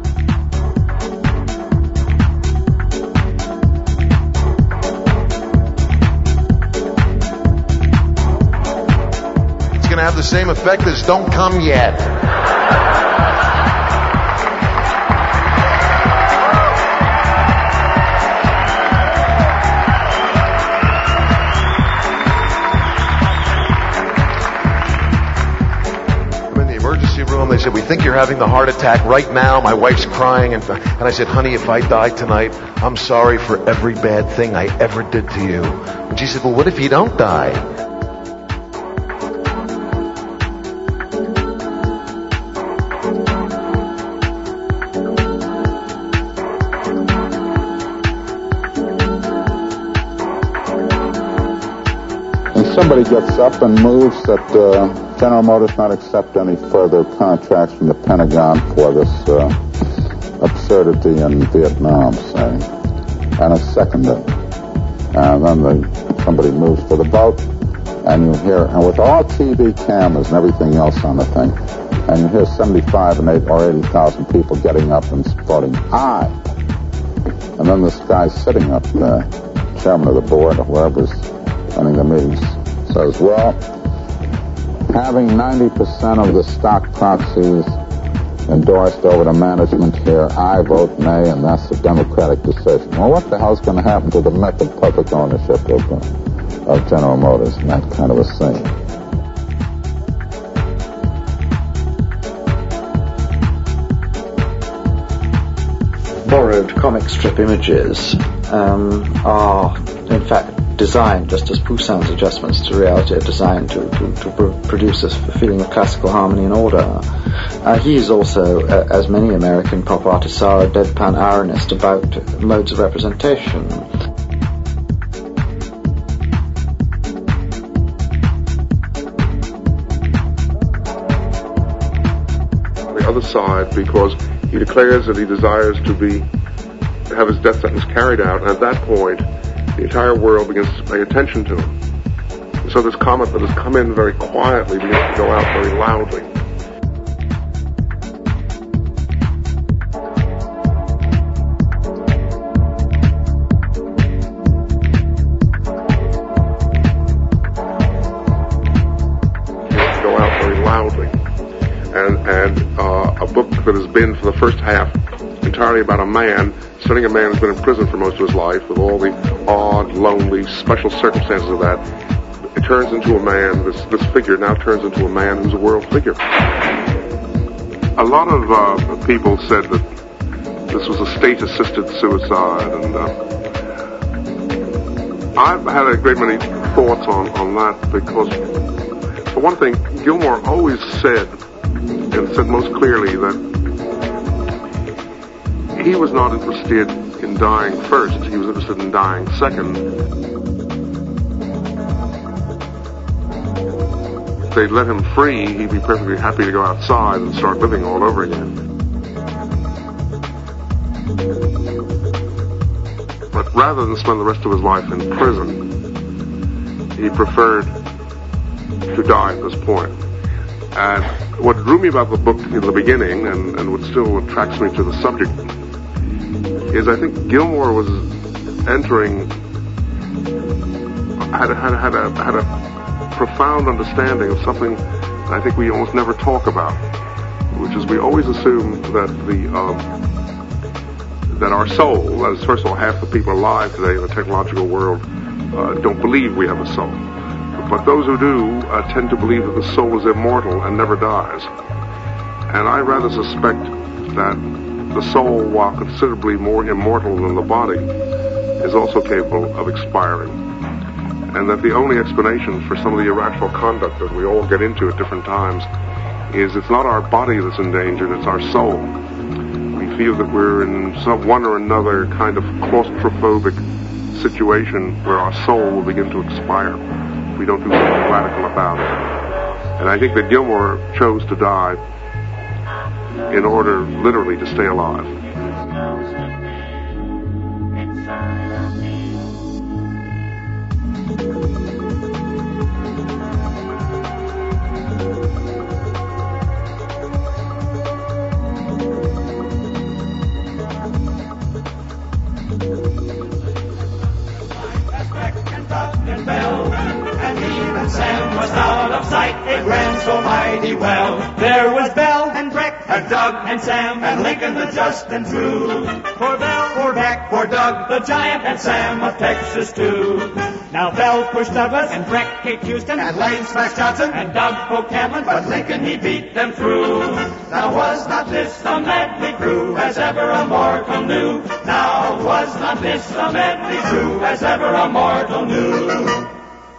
It's going to have the same effect as Don't Come Yet. emergency room. They said, we think you're having the heart attack right now. My wife's crying. And, and I said, honey, if I die tonight, I'm sorry for every bad thing I ever did to you. And she said, well, what if you don't die? Somebody gets up and moves that uh, General Motors not accept any further contracts from the Pentagon for this uh, absurdity in Vietnam, say, and it's seconded. And then the, somebody moves for the vote, and you hear, and with all T V cameras and everything else on the thing, and you hear seventy-five and eight or eighty thousand people getting up and voting aye. And then this guy sitting up there, chairman of the board or whoever's running the meetings, says, well, having ninety percent of the stock proxies endorsed over the management here, I vote nay, and that's a democratic decision. Well, what the hell's going to happen to the myth of public ownership of, uh, of General Motors and that kind of a thing? Borrowed comic strip images um, are, in fact, designed, just as Poussin's adjustments to reality are designed to, to, to pr- produce a feeling of classical harmony and order. Uh, he is also, uh, as many American pop artists are, a deadpan ironist about modes of representation. On the other side, because he declares that he desires to be have his death sentence carried out, and at that point the entire world begins to pay attention to him. And so this comet that has come in very quietly begins to go out very loudly. Begins to go out very loudly. And, and uh, a book that has been, for the first half, entirely about a man, studying a man who's been in prison for most of his life, with all the odd, lonely, special circumstances of that, it turns into a man, this, this figure now turns into a man who's a world figure. A lot of uh, people said that this was a state-assisted suicide, and uh, I've had a great many thoughts on, on that, because, for one thing, Gilmore always said, and said most clearly, that he was not interested in dying first. He was interested in dying second. If they'd let him free, he'd be perfectly happy to go outside and start living all over again. But rather than spend the rest of his life in prison, he preferred to die at this point. And what drew me about the book in the beginning, and, and what still attracts me to the subject, is I think Gilmore was entering, had a, had a, had a, had a profound understanding of something I think we almost never talk about, which is we always assume that the um, that our soul, that is, first of all, half the people alive today in the technological world uh, don't believe we have a soul. But those who do uh, tend to believe that the soul is immortal and never dies. And I rather suspect that the soul, while considerably more immortal than the body, is also capable of expiring. And that the only explanation for some of the irrational conduct that we all get into at different times is it's not our body that's endangered, it's our soul. We feel that we're in some one or another kind of claustrophobic situation where our soul will begin to expire if we don't do something radical about it. And I think that Gilmore chose to die in order, literally, to stay alive. And even Sam was out of sight. It ran so mighty well. There was Bell and Breck and Doug and Sam and Lincoln the just and true. For Bell, for Beck, for Doug, the giant, and Sam of Texas too. Now Bell pushed Douglas and Breck Kate Houston and Lane Smash Johnson and Doug poked Hamlin, but Lincoln he beat them through. Now was not this the medley crew as ever a mortal knew? Now was not this the medley crew as ever a mortal knew?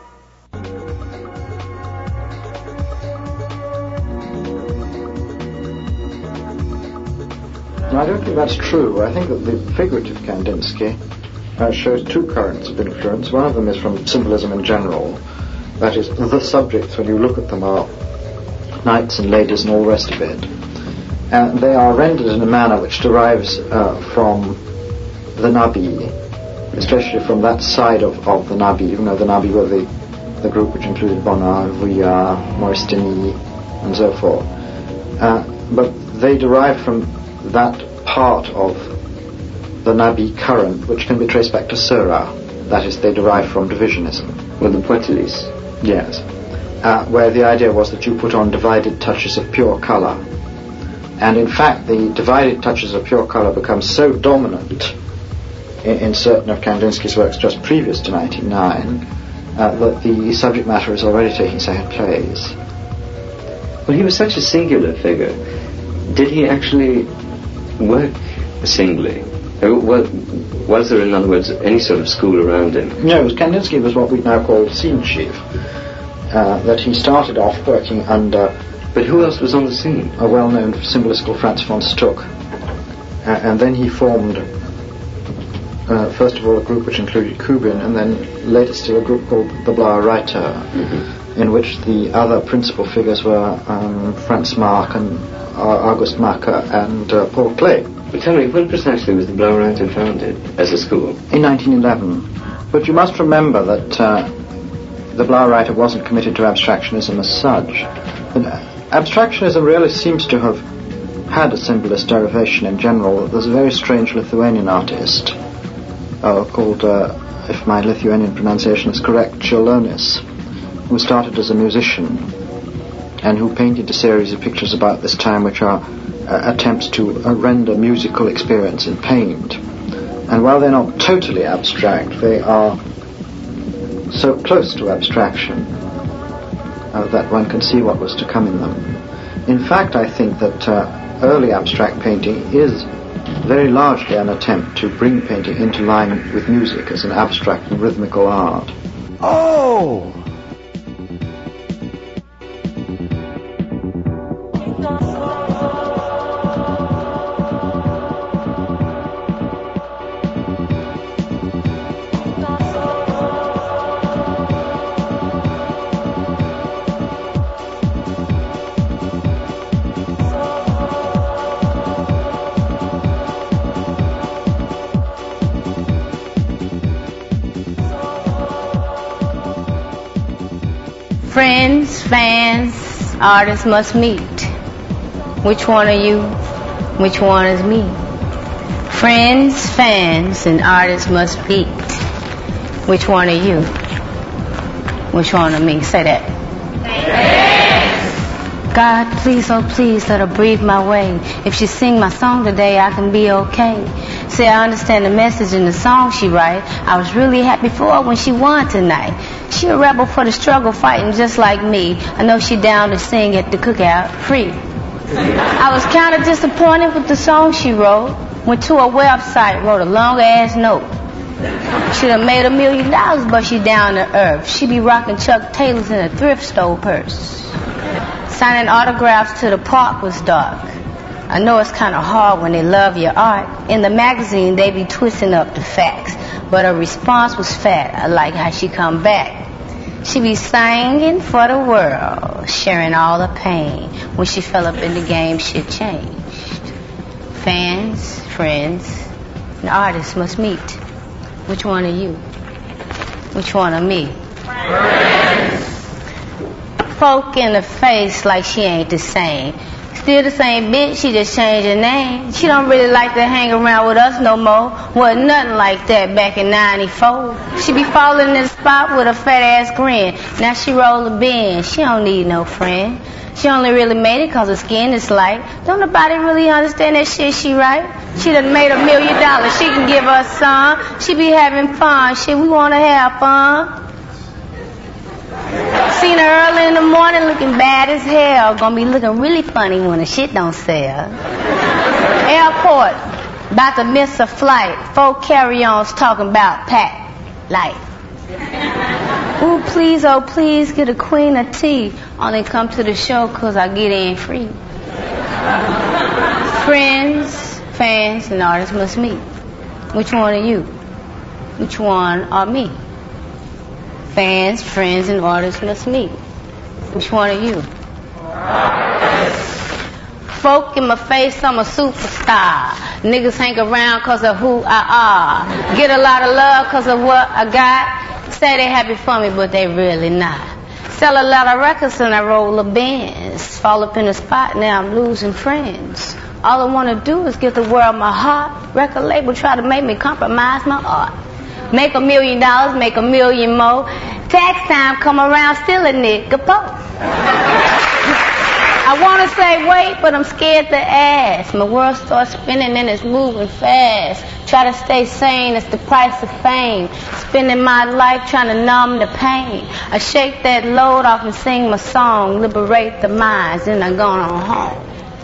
No, I don't think that's true. I think that the figurative Kandinsky uh, shows two currents of influence. One of them is from symbolism in general. That is, the subjects, when you look at them, are knights and ladies and all the rest of it. And they are rendered in a manner which derives uh, from the Nabi, especially from that side of, of the Nabi, even though the Nabi were the, the group which included Bonnard, Vuillard, Maurice Denis, and so forth. Uh, but they derive from that part of the Nabi current which can be traced back to Seurat. That is, they derive from divisionism. Well, the Poitiers. Yes. Uh, where the idea was that you put on divided touches of pure colour. And in fact, the divided touches of pure colour become so dominant in, in certain of Kandinsky's works just previous to nineteen oh nine uh, that the subject matter is already taking second place. Well, he was such a singular figure. Did he actually work singly? Was, was there, in other words, any sort of school around him? No, Kandinsky was what we now call scene chief. Uh, that he started off working under... But who else was on the scene? A well-known symbolist called Franz von Stuck. Uh, and then he formed, uh, first of all, a group which included Kubin, and then later still a group called the Blauer Reiter, mm-hmm. in which the other principal figures were um, Franz Marc and August Macker and uh, Paul Klee. But tell me, when precisely was the Blauer Reiter founded as a school? In nineteen eleven. But you must remember that uh, the Blauer Reiter wasn't committed to abstractionism as such. But abstractionism really seems to have had a symbolist derivation in general. There's a very strange Lithuanian artist uh, called, uh, if my Lithuanian pronunciation is correct, Čiurlionis, who started as a musician and who painted a series of pictures about this time which are uh, attempts to uh, render musical experience in paint. And while they're not totally abstract, they are so close to abstraction uh, that one can see what was to come in them. In fact, I think that uh, early abstract painting is very largely an attempt to bring painting into line with music as an abstract and rhythmical art. Oh! Friends, fans, artists must meet. Which one are you? Which one is me? Friends, fans, and artists must meet. Which one are you? Which one are me? Say that. God, please, oh please, let her breathe my way. If she sing my song today, I can be okay. See, I understand the message in the song she write. I was really happy for her when she won tonight. She a rebel for the struggle, fighting just like me. I know she down to sing at the cookout, free. I was kind of disappointed with the song she wrote. Went to a website, wrote a long-ass note. Should have made a million dollars, but she down to earth. She be rocking Chuck Taylors in a thrift store purse. Signing autographs to the park was dark. I know it's kind of hard when they love your art. In the magazine, they be twisting up the facts. But her response was fat. I like how she come back. She be singing for the world, sharing all the pain. When she fell up in the game, shit changed. Fans, friends, and artists must meet. Which one are you? Which one are me? Folk in the face like she ain't the same. Still the same bitch, she just changed her name. She don't really like to hang around with us no more. Wasn't nothing like that back in ninety-four. She be falling in the spot with a fat ass grin. Now she roll a bin, she don't need no friend. She only really made it 'cause her skin is light. Don't nobody really understand that shit she write. She done made a million dollars. She can give us some. She be having fun. Shit, we want to have fun. Seen her early in the morning looking bad as hell. Gonna be looking really funny when the shit don't sell. Airport. About to miss a flight. Four carry-ons talking about pack life. Ooh, please, oh, please get a queen of tea. Only come to the show 'cause I get in free. Friends, fans, and artists must meet. Which one are you? Which one are me? Fans, friends, and artists must meet. Which one are you? Folk in my face, I'm a superstar. Niggas hang around 'cause of who I are. Get a lot of love 'cause of what I got. Say they happy for me, but they really not. Sell a lot of records and I roll a Benz. Fall up in the spot, now I'm losing friends. All I want to do is give the world my heart. Record label try to make me compromise my art. Make a million dollars, make a million more. Tax time come around, still a nigga poor. I want to say wait, but I'm scared to ask. My world starts spinning and it's moving fast. Try to stay sane, it's the price of fame. Spending my life trying to numb the pain. I shake that load off and sing my song. Liberate the minds, then I go on home.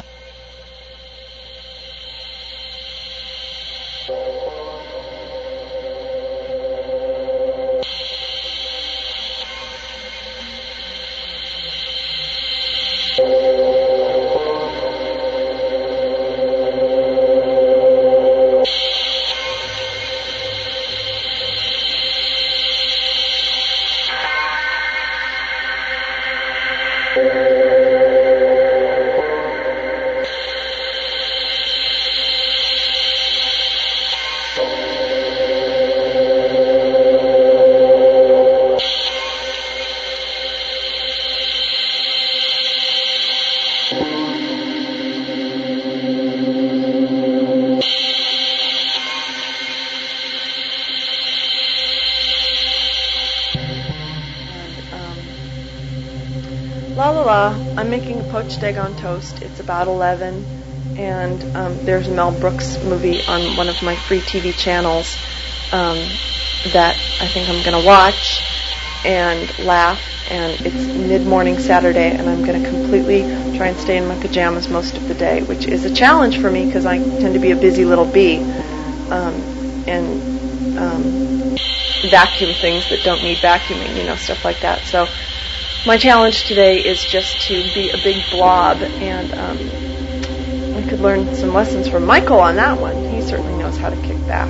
I'm making a poached egg on toast. It's about eleven, and um, there's a Mel Brooks movie on one of my free T V channels um, that I think I'm going to watch and laugh, and it's mid-morning Saturday, and I'm going to completely try and stay in my pajamas most of the day, which is a challenge for me because I tend to be a busy little bee um, and um, vacuum things that don't need vacuuming, you know, stuff like that. So my challenge today is just to be a big blob, and um, we could learn some lessons from Michael on that one. He certainly knows how to kick back.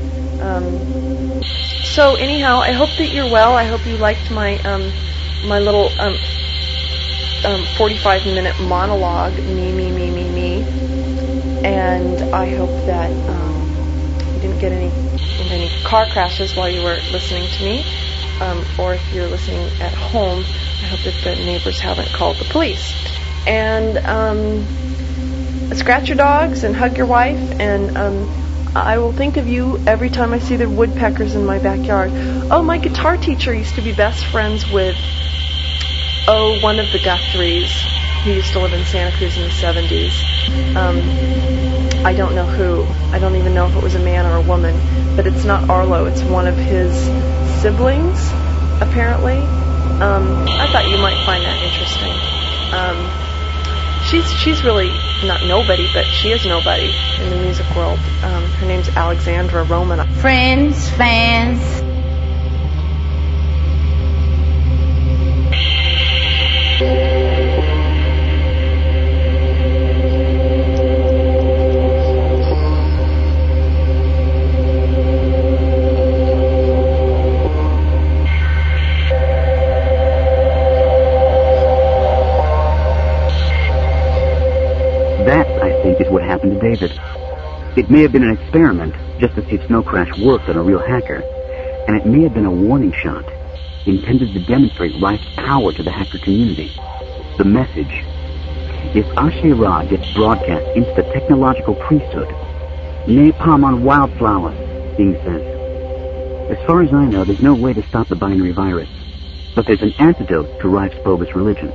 Um, so anyhow, I hope that you're well. I hope you liked my um, my little um, um, forty-five minute monologue, me, me, me, me, me, and I hope that um, you didn't get any into any car crashes while you were listening to me, um, or if you're listening at home, I hope that the neighbors haven't called the police. And um, scratch your dogs and hug your wife, and um, I will think of you every time I see the woodpeckers in my backyard. Oh, my guitar teacher used to be best friends with, oh, one of the Guthries. He used to live in Santa Cruz in the seventies. Um, I don't know who. I don't even know if it was a man or a woman. But it's not Arlo. It's one of his siblings, apparently. Um, I thought you might find that interesting. Um, she's she's really not nobody, but she is nobody in the music world. Um, her name's Alexandra Roman. Friends, fans. To David. It may have been an experiment, just to see if Snow Crash worked on a real hacker, and it may have been a warning shot intended to demonstrate life's power to the hacker community. The message: if Ashe Ra gets broadcast into the technological priesthood, napalm on wildflowers, Bing says. As far as I know, there's no way to stop the binary virus, but there's an antidote to Rife's bogus religion.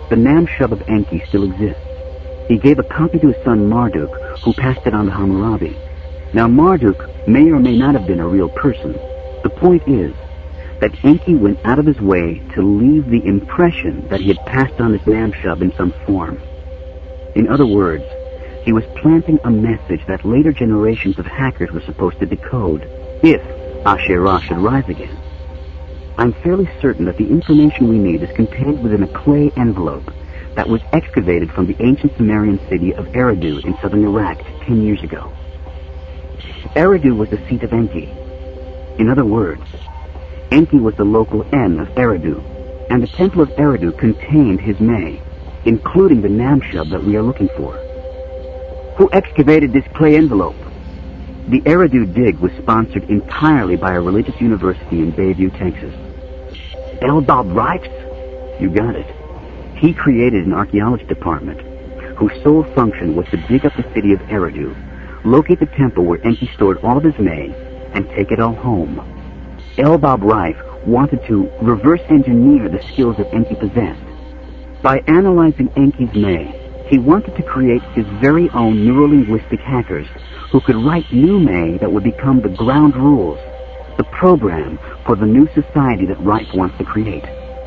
The Namshub of Enki still exists. He gave a copy to his son Marduk, who passed it on to Hammurabi. Now Marduk may or may not have been a real person. The point is that Enki went out of his way to leave the impression that he had passed on his Namshub in some form. In other words, he was planting a message that later generations of hackers were supposed to decode, if Asher-Ra should rise again. I'm fairly certain that the information we need is contained within a clay envelope that was excavated from the ancient Sumerian city of Eridu in southern Iraq ten years ago. Eridu was the seat of Enki. In other words, Enki was the local En of Eridu, and the temple of Eridu contained his May, including the Namshub that we are looking for. Who excavated this clay envelope? The Eridu dig was sponsored entirely by a religious university in Bayview, Texas. Elbab Reifs? You got it. He created an archaeology department whose sole function was to dig up the city of Eridu, locate the temple where Enki stored all of his May, and take it all home. Elbab Reif wanted to reverse engineer the skills that Enki possessed. By analyzing Enki's May, he wanted to create his very own neurolinguistic hackers who could write new May that would become the ground rules, the program for the new society that Reif wants to create.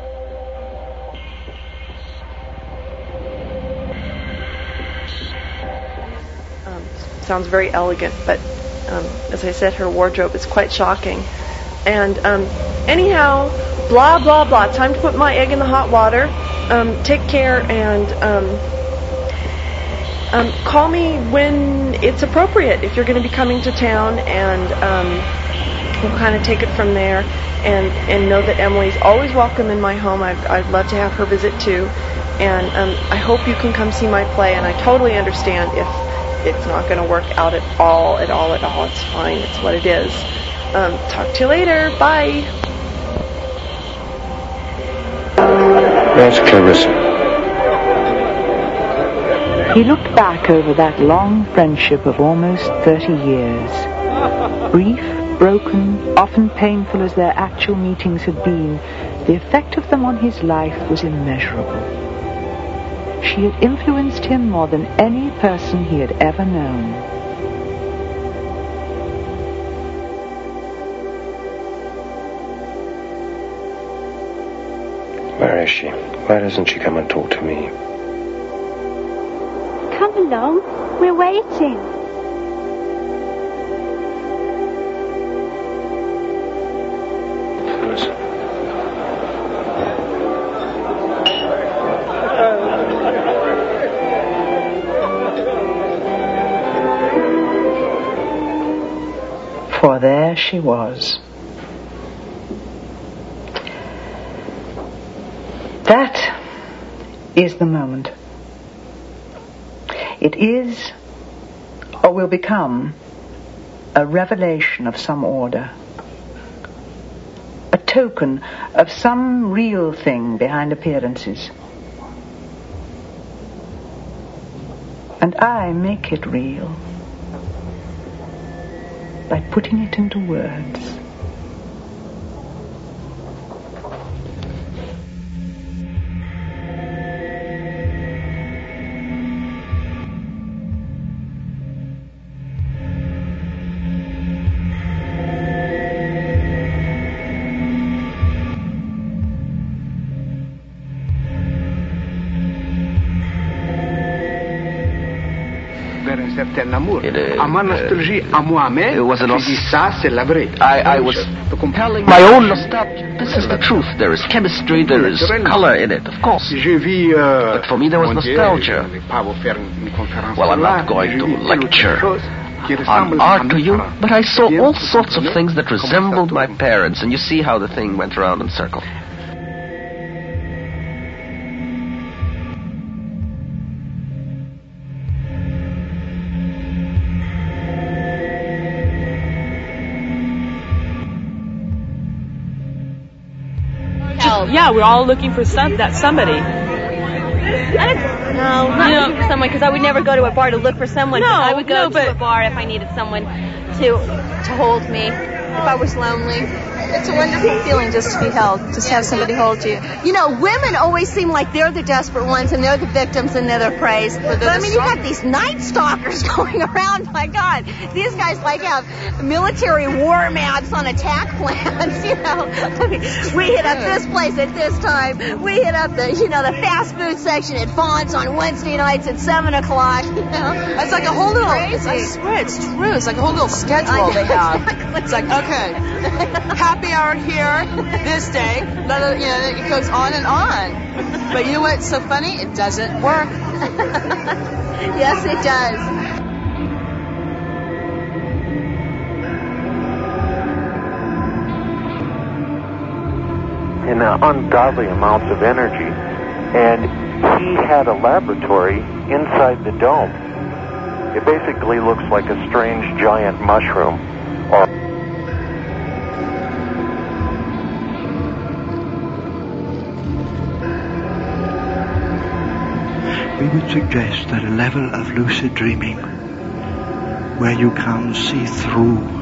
Um, sounds very elegant, but um, as I said, her wardrobe is quite shocking. And um, anyhow, blah, blah, blah. Time to put my egg in the hot water. Um, take care and um, um, call me when it's appropriate if you're going to be coming to town, and um, we'll kind of take it from there. And, and know that Emily's always welcome in my home. I'd, I'd love to have her visit too. And um, I hope you can come see my play, and I totally understand if it's not going to work out at all, at all, at all. It's fine. It's what it is. Um, talk to you later. Bye. That's Clarissa. He looked back over that long friendship of almost thirty years. Brief, broken, often painful as their actual meetings had been, the effect of them on his life was immeasurable. She had influenced him more than any person he had ever known. Where is she? Why doesn't she come and talk to me? Come along. We're waiting. For there she was. That is the moment. It is, or will become, a revelation of some order. A token of some real thing behind appearances. And I make it real by putting it into words. It, uh, uh, it was an os- I, I was telling my own nostalgia. This is the truth. There is chemistry, there is color in it, of course. But for me there was nostalgia. Well, I'm not going to lecture on art to you, but I saw all sorts of things that resembled my parents, and you see how the thing went around in circles. Yeah, we're all looking for some that somebody. I don't, no, not You know- looking for someone, because I would never go to a bar to look for someone. No, I would go no, but- to a bar if I needed someone to to hold me, if I was lonely. It's a wonderful feeling just to be held, just have somebody hold you. You know, women always seem like they're the desperate ones and they're the victims and they're the prey. But, I mean, you got these night stalkers going around. My God, these guys like have military war maps on attack plans. You know, we hit up this place at this time. We hit up the, you know, the fast food section at Vaughn's on Wednesday nights at seven o'clock. You know, it's like a whole little. Crazy. I swear it's true. It's like a whole little schedule they have. Exactly. It's like, okay, happy hour here this day. You know, it goes on and on. But you know what's so funny? It doesn't work. Yes, it does. In uh, ungodly amounts of energy, and he had a laboratory inside the dome. It basically looks like a strange giant mushroom. Or we would suggest that a level of lucid dreaming where you can see through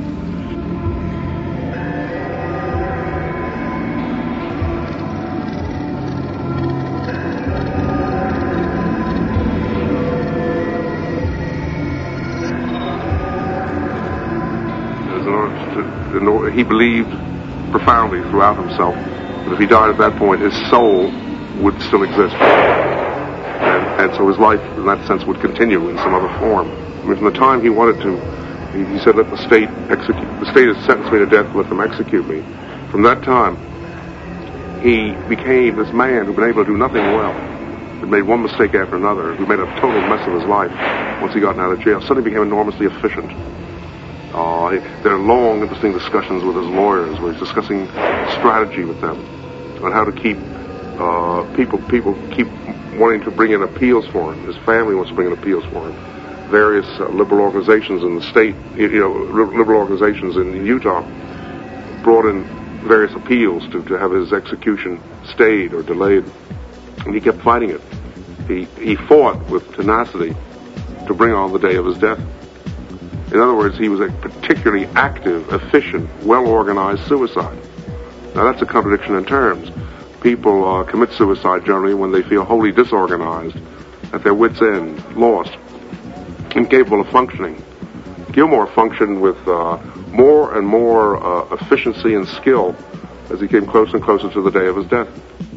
he believed profoundly throughout himself that if he died at that point, his soul would still exist. And, and so his life, in that sense, would continue in some other form. I mean, from the time he wanted to, he, he said, let the state execute, the state has sentenced me to death, let them execute me. From that time, he became this man who'd been able to do nothing well, who made one mistake after another, who made a total mess of his life once he got out of jail, suddenly became enormously efficient. Uh, there are long, interesting discussions with his lawyers where he's discussing strategy with them on how to keep uh, people people keep wanting to bring in appeals for him. His family wants to bring in appeals for him. Various uh, liberal organizations in the state, you know, liberal organizations in Utah brought in various appeals to, to have his execution stayed or delayed, and he kept fighting it. He he fought with tenacity to bring on the day of his death. In other words, he was a particularly active, efficient, well-organized suicide. Now, that's a contradiction in terms. People uh, commit suicide generally when they feel wholly disorganized, at their wits' end, lost, incapable of functioning. Gilmore functioned with uh, more and more uh, efficiency and skill as he came closer and closer to the day of his death.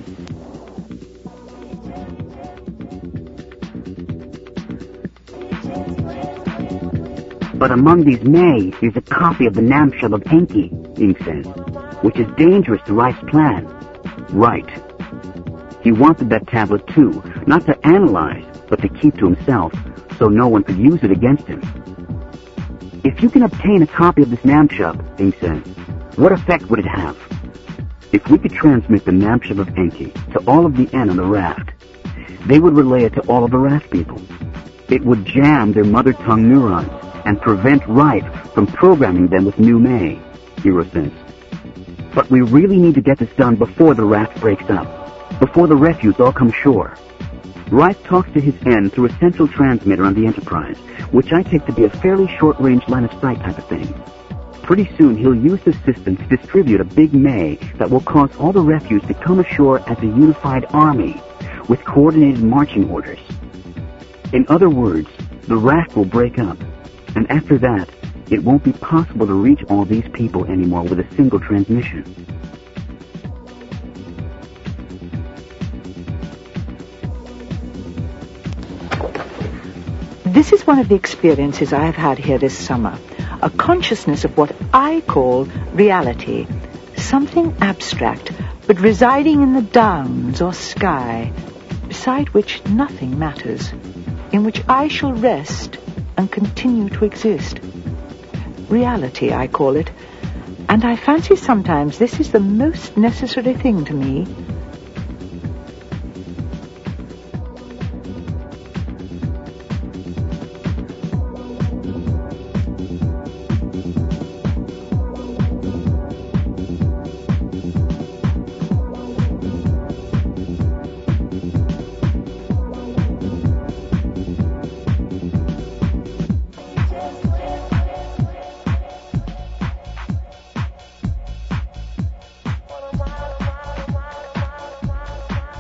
But among these May is a copy of the Namshub of Enki, Ing says, which is dangerous to Wright's plan. Right. He wanted that tablet too, not to analyze, but to keep to himself, so no one could use it against him. If you can obtain a copy of this Namshub, Ing says, what effect would it have? If we could transmit the Namshub of Enki to all of the N on the raft, they would relay it to all of the raft people. It would jam their mother tongue neurons and prevent Wright from programming them with new May, Hero says. But we really need to get this done before the raft breaks up, before the refuse all come ashore. Wright talks to his N through a central transmitter on the Enterprise, which I take to be a fairly short-range line of sight type of thing. Pretty soon he'll use this system to distribute a big May that will cause all the refuse to come ashore as a unified army, with coordinated marching orders. In other words, the raft will break up, and after that, it won't be possible to reach all these people anymore with a single transmission. This is one of the experiences I have had here this summer, a consciousness of what I call reality, something abstract, but residing in the downs or sky, beside which nothing matters, in which I shall rest and continue to exist. Reality, I call it, and I fancy sometimes this is the most necessary thing to me.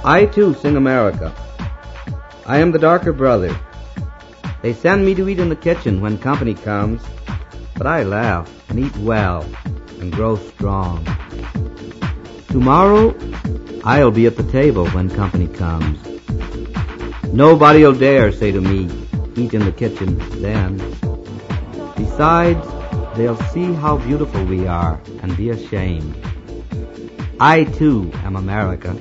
I too sing America. I am the darker brother. They send me to eat in the kitchen when company comes, but I laugh and eat well and grow strong. Tomorrow, I'll be at the table when company comes. Nobody'll dare say to me, eat in the kitchen then. Besides, they'll see how beautiful we are and be ashamed. I too am America.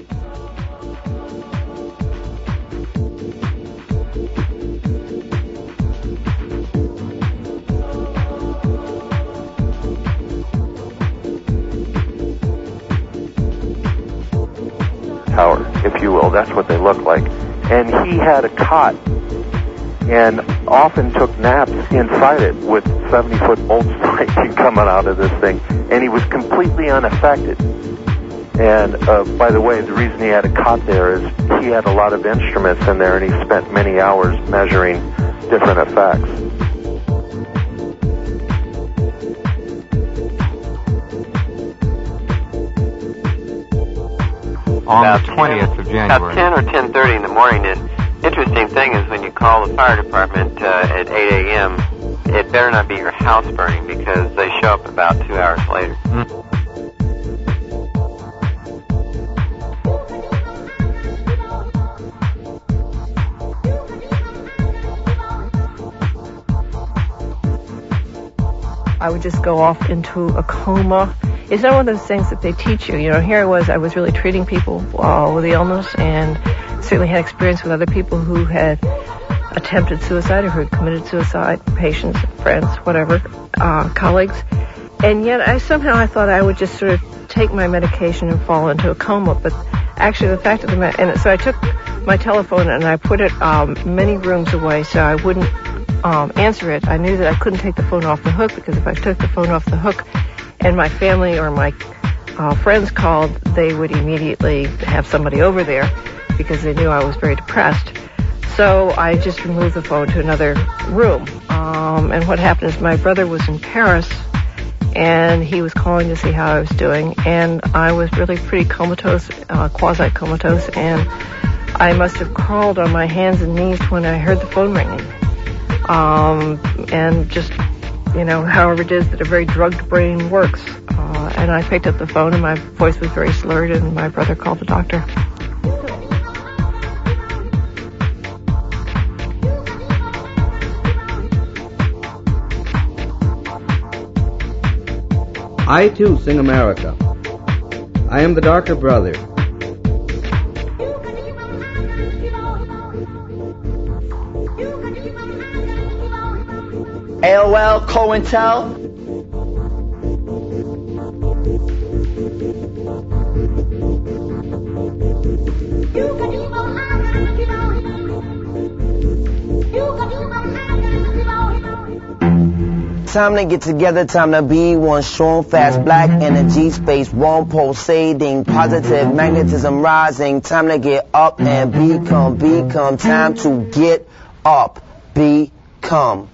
Tower, if you will. That's what they look like. And he had a cot and often took naps inside it with seventy-foot bolts lightning coming out of this thing. And he was completely unaffected. And uh, by the way, the reason he had a cot there is he had a lot of instruments in there, and he spent many hours measuring different effects. On the twentieth of January. About ten or ten thirty in the morning. And interesting thing is when you call the fire department uh, at eight a.m., it better not be your house burning because they show up about two hours later. Mm. I would just go off into a coma. It's not one of those things that they teach you. You know, here I was, I was really treating people uh, with the illness, and certainly had experience with other people who had attempted suicide or who had committed suicide, patients, friends, whatever, uh, colleagues. And yet I somehow I thought I would just sort of take my medication and fall into a coma. But actually the fact of the matter, and so I took my telephone and I put it um, many rooms away so I wouldn't um, answer it. I knew that I couldn't take the phone off the hook, because if I took the phone off the hook and my family or my uh, friends called, they would immediately have somebody over there because they knew I was very depressed. So I just removed the phone to another room. Um, and what happened is my brother was in Paris, and he was calling to see how I was doing, and I was really pretty comatose, uh, quasi-comatose, and I must have crawled on my hands and knees when I heard the phone ringing. Um, and just, you know, however it is that a very drugged brain works. Uh, and I picked up the phone, and my voice was very slurred, and my brother called the doctor. I too sing America. I am the darker brother. A O L, COINTEL. Time to get together, time to be one strong, fast, black energy, space, one pulsating, positive magnetism rising. Time to get up and become, become. Time to get up, become.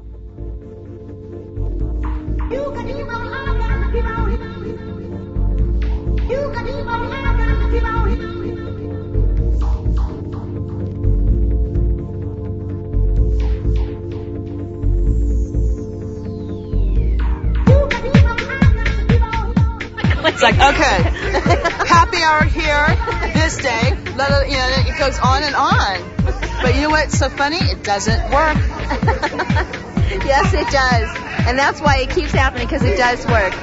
It's like, okay, happy hour here, this day, let it, you know, it goes on and on. But you know what's so funny? It doesn't work. Yes, it does. And that's why it keeps happening, because it does work.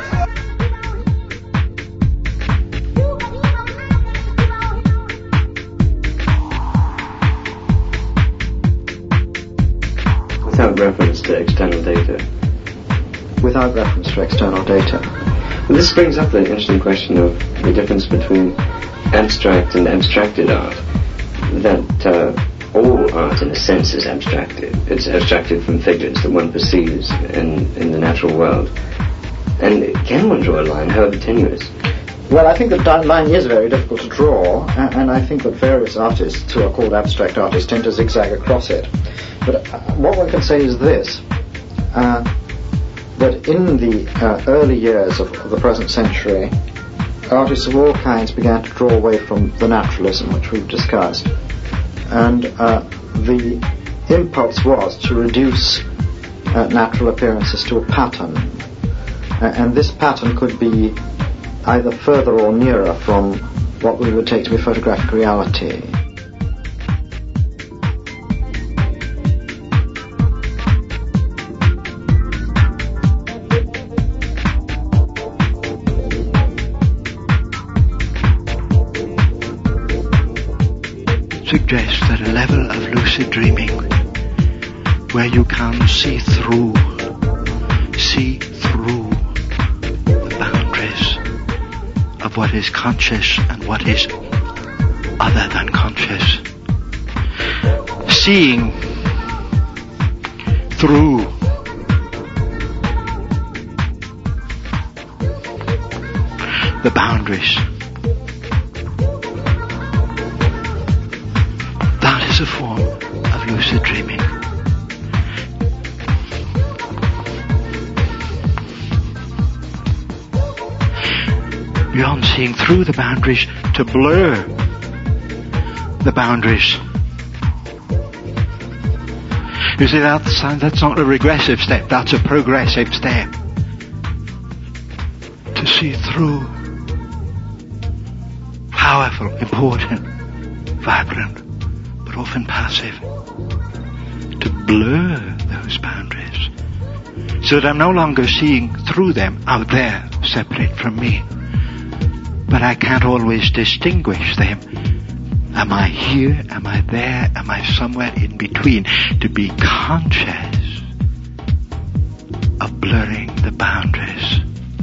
Without reference to external data. Without reference to external data. Well, this brings up the interesting question of the difference between abstract and abstracted art. That uh, all art, in a sense, is abstracted. It's abstracted from figures that one perceives in, in the natural world. And can one draw a line, however tenuous? Well, I think the line is very difficult to draw, and I think that various artists who are called abstract artists tend to zigzag across it. But uh, what one can say is this, uh, that in the uh, early years of, of the present century, artists of all kinds began to draw away from the naturalism which we've discussed. And uh, the impulse was to reduce uh, natural appearances to a pattern. Uh, and this pattern could be either further or nearer from what we would take to be photographic reality. Suggests that a level of lucid dreaming where you can see through, see through the boundaries of what is conscious and what is other than conscious. Seeing through the boundaries. That is a form of lucid dreaming. Beyond seeing through the boundaries to blur the boundaries. You see, that's, that's not a regressive step, that's a progressive step. To see through. Powerful, important, vibrant, but often passive. To blur those boundaries. So that I'm no longer seeing through them out there, separate from me. But I can't always distinguish them. Am I here? Am I there? Am I somewhere in between? To be conscious of blurring the boundaries.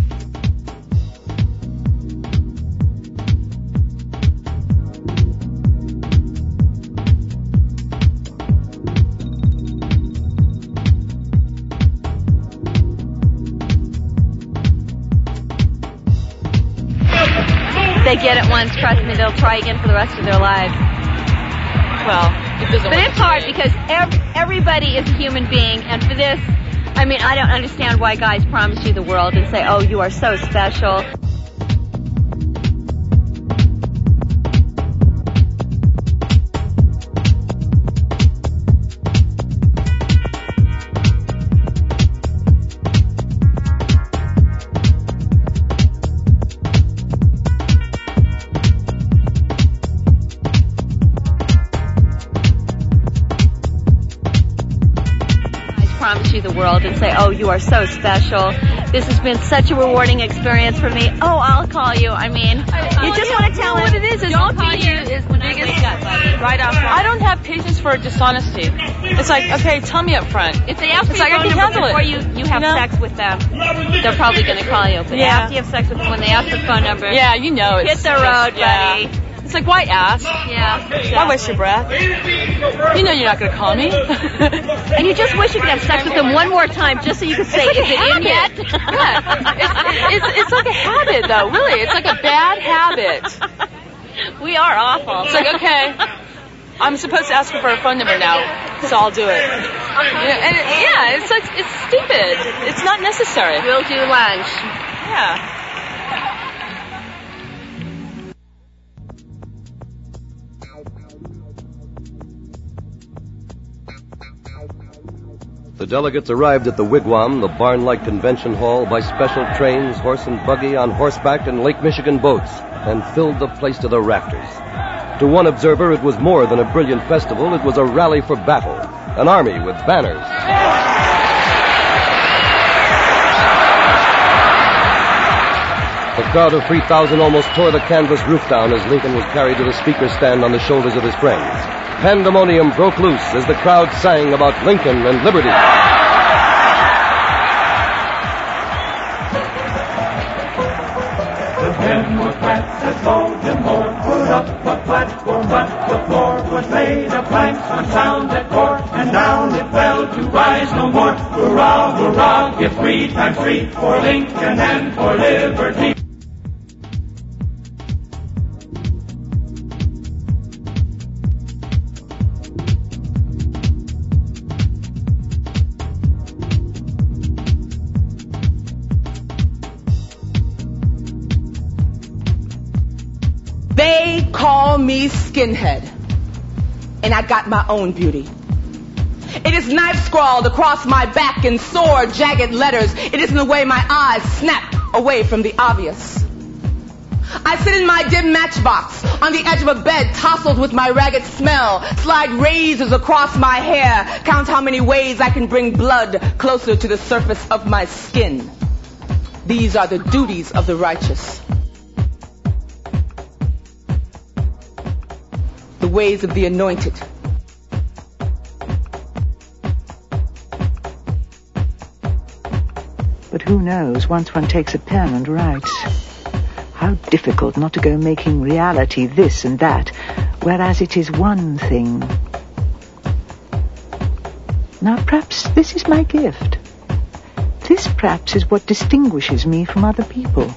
They get it once, trust me, they'll try again for the rest of their lives. Well, it doesn't But it's hard because ev- everybody is a human being, and for this, I mean, I don't understand why guys promise you the world and say, oh, you are so special. The world and say, oh, you are so special. This has been such a rewarding experience for me. Oh, I'll call you. I mean, you just want to tell him what it is. Is I'll call you is the biggest. Right off. I don't have patience for dishonesty. It's like, okay, tell me up front. If they ask for your phone number before you, you have you know? sex with them, they're probably going to call you. But yeah. after you have sex with them, when they ask for the phone number, yeah, you know, it's hit the road, yeah. buddy. It's like, why ask? Yeah. Exactly. Why waste your breath? You know you're not going to call me. And you just wish you could have sex with them one more time just so you could say, like is it habit. in yet? Yeah. It's, it's, it's like a habit, though, really. It's like a bad habit. We are awful. It's like, okay, I'm supposed to ask her for her phone number now, so I'll do it. Yeah, and it, yeah, it's like, it's stupid. It's not necessary. We'll do lunch. Yeah. The delegates arrived at the wigwam, the barn-like convention hall, by special trains, horse and buggy, on horseback, and Lake Michigan boats, and filled the place to the rafters. To one observer, it was more than a brilliant festival. It was a rally for battle, an army with banners. The crowd of three thousand almost tore the canvas roof down as Lincoln was carried to the speaker's stand on the shoulders of his friends. Pandemonium broke loose as the crowd sang about Lincoln and liberty. The men were clapped as told them more. Put up a platform, but the floor was made of planks when sounded for, and down it fell to rise no more. Hurrah, hurrah, give three times three for Lincoln and for liberty. beauty skinhead. And I got my own beauty. It is knife scrawled across my back in sore, jagged letters. It is in the way my eyes snap away from the obvious. I sit in my dim matchbox on the edge of a bed tousled with my ragged smell, slide razors across my hair, count how many ways I can bring blood closer to the surface of my skin. These are the duties of the righteous. The ways of the anointed. But who knows, once one takes a pen and writes, how difficult not to go making reality this and that, whereas it is one thing. Now perhaps this is my gift. This perhaps is what distinguishes me from other people.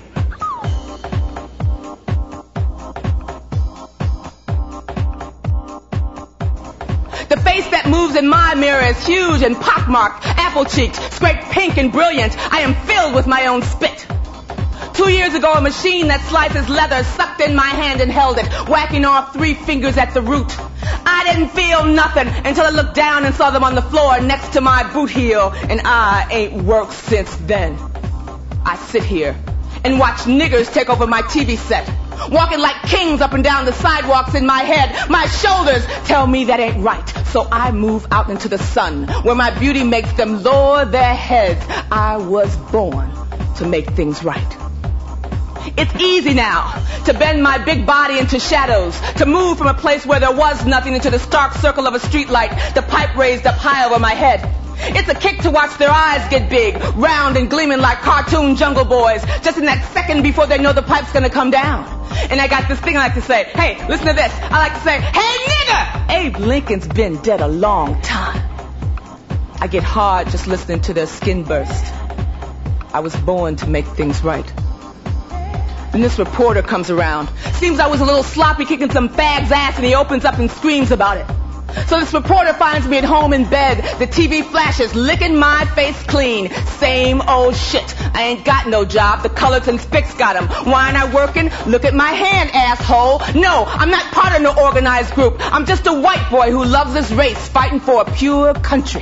The face that moves in my mirror is huge and pockmarked, apple-cheeked, scraped pink and brilliant. I am filled with my own spit. Two years ago, a machine that slices leather sucked in my hand and held it, whacking off three fingers at the root. I didn't feel nothing until I looked down and saw them on the floor next to my boot heel, and I ain't worked since then. I sit here and watch niggers take over my T V set, walking like kings up and down the sidewalks in my head. My shoulders tell me that ain't right, so I move out into the sun, where my beauty makes them lower their heads. I was born to make things right. It's easy now to bend my big body into shadows, to move from a place where there was nothing into the stark circle of a streetlight, the pipe raised up high over my head. It's a kick to watch their eyes get big, round and gleaming like cartoon Jungle Boys, just in that second before they know the pipe's gonna come down. And I got this thing I like to say, hey, listen to this. I like to say, hey, nigga! Abe Lincoln's been dead a long time. I get hard just listening to their skin burst. I was born to make things right. Then this reporter comes around. Seems I was a little sloppy kicking some fag's ass, and he opens up and screams about it. So this reporter finds me at home in bed. The T V flashes, licking my face clean. Same old shit. I ain't got no job. The colors and spics got 'em. Why ain't I working? Look at my hand, asshole. No, I'm not part of no organized group. I'm just a white boy who loves his race, fighting for a pure country.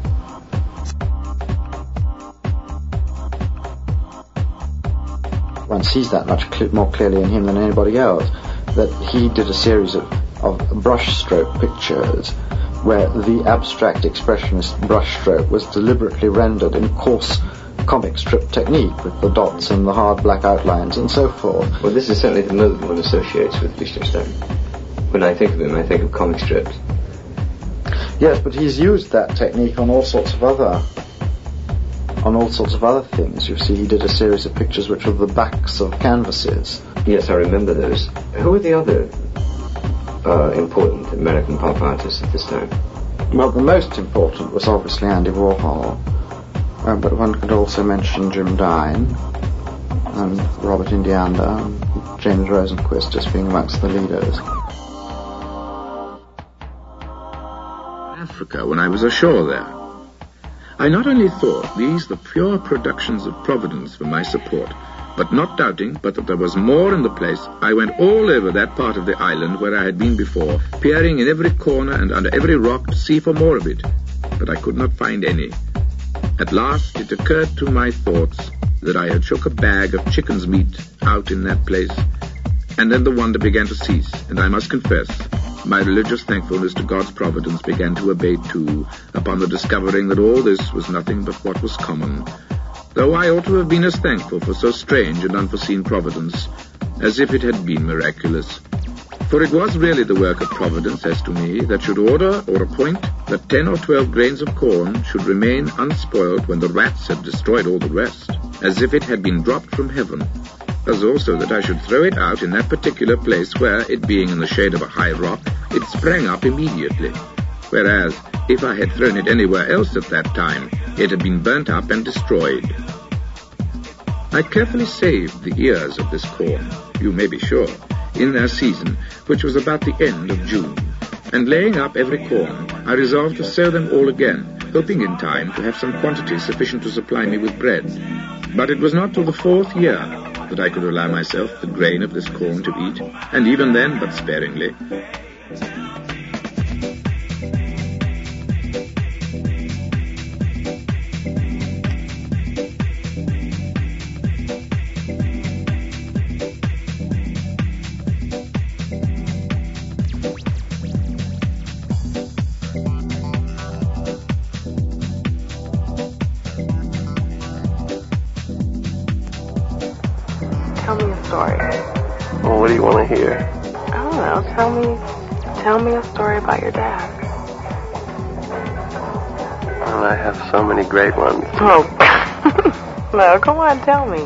One sees that much cl- more clearly in him than anybody else, that he did a series of, of brushstroke pictures where the abstract expressionist brushstroke was deliberately rendered in coarse comic strip technique with the dots and the hard black outlines and so forth. Well, this is certainly the mode one associates with Lichtenstein. When I think of him, I think of comic strips. Yes, but he's used that technique on all sorts of other on all sorts of other things. You see, he did a series of pictures which were the backs of canvases. Yes, I remember those. Who were the other uh, important American pop artists at this time? Well, the most important was obviously Andy Warhol, uh, but one could also mention Jim Dine and Robert Indiana and James Rosenquist as being amongst the leaders. Africa, when I was ashore there, I not only thought these the pure productions of Providence for my support, but not doubting but that there was more in the place, I went all over that part of the island where I had been before, peering in every corner and under every rock to see for more of it, but I could not find any. At last it occurred to my thoughts that I had shook a bag of chicken's meat out in that place, and then the wonder began to cease, and I must confess, my religious thankfulness to God's providence began to abate too, upon the discovering that all this was nothing but what was common, though I ought to have been as thankful for so strange and unforeseen providence as if it had been miraculous. For it was really the work of Providence, as to me, that should order or appoint that ten or twelve grains of corn should remain unspoiled when the rats had destroyed all the rest, as if it had been dropped from heaven, as also that I should throw it out in that particular place where, it being in the shade of a high rock, it sprang up immediately, whereas, if I had thrown it anywhere else at that time, it had been burnt up and destroyed. I carefully saved the ears of this corn, you may be sure, in their season, which was about the end of June, and laying up every corn, I resolved to sow them all again, hoping in time to have some quantity sufficient to supply me with bread. But it was not till the fourth year, that I could allow myself the grain of this corn to eat, and even then but sparingly. Tell me a story. Well, what do you want to hear? I don't know. Tell me, tell me a story about your dad. Well, I have so many great ones. Oh, no, come on, tell me.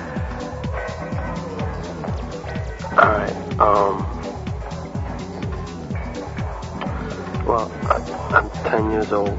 All right. Um. Well, I, I'm ten years old,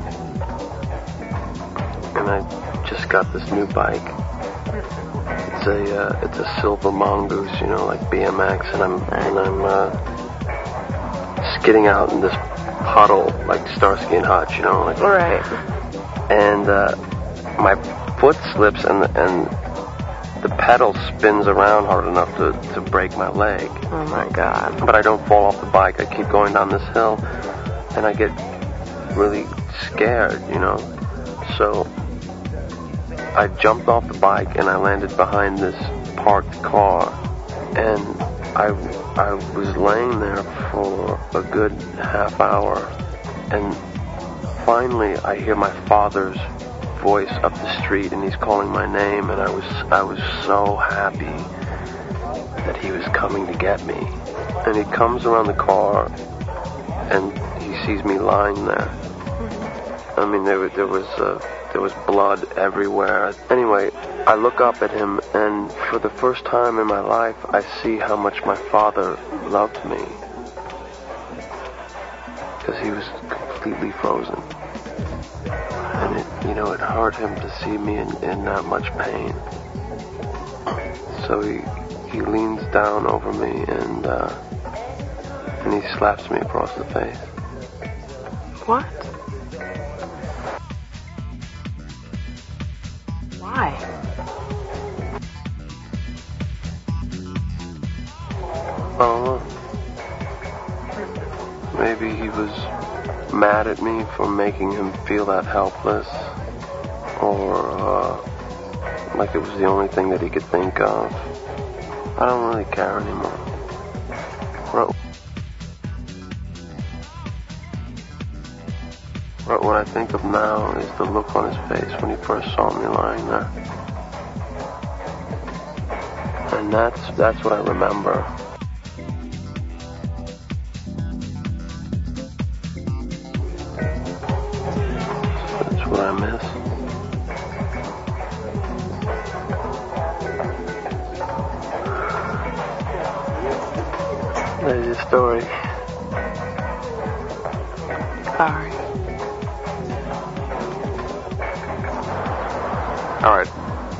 and I just got this new bike. It's a uh, it's a silver mongoose, you know, like B M X, and I'm and I'm uh, skidding out in this puddle like Starsky and Hutch, you know, like right. And uh, my foot slips, and and the pedal spins around hard enough to to break my leg. Oh my God! But I don't fall off the bike. I keep going down this hill, and I get really scared, you know. So I jumped off the bike and I landed behind this parked car, and I, I was laying there for a good half hour, and finally I hear my father's voice up the street, and he's calling my name, and I was I was so happy that he was coming to get me. And he comes around the car, and he sees me lying there. I mean, there, there was uh, there was blood everywhere. Anyway, I look up at him, and for the first time in my life, I see how much my father loved me. Because he was completely frozen. And it, you know, it hurt him to see me in, in that much pain. So he he leans down over me, and uh, and he slaps me across the face. What? Why? Oh, maybe he was mad at me for making him feel that helpless, or uh, like it was the only thing that he could think of. I don't really care anymore. What, what, what I think of now is the look on his face when he first saw me lying there. And that's, that's what I remember. That's what I miss. There's your story. Sorry. All right.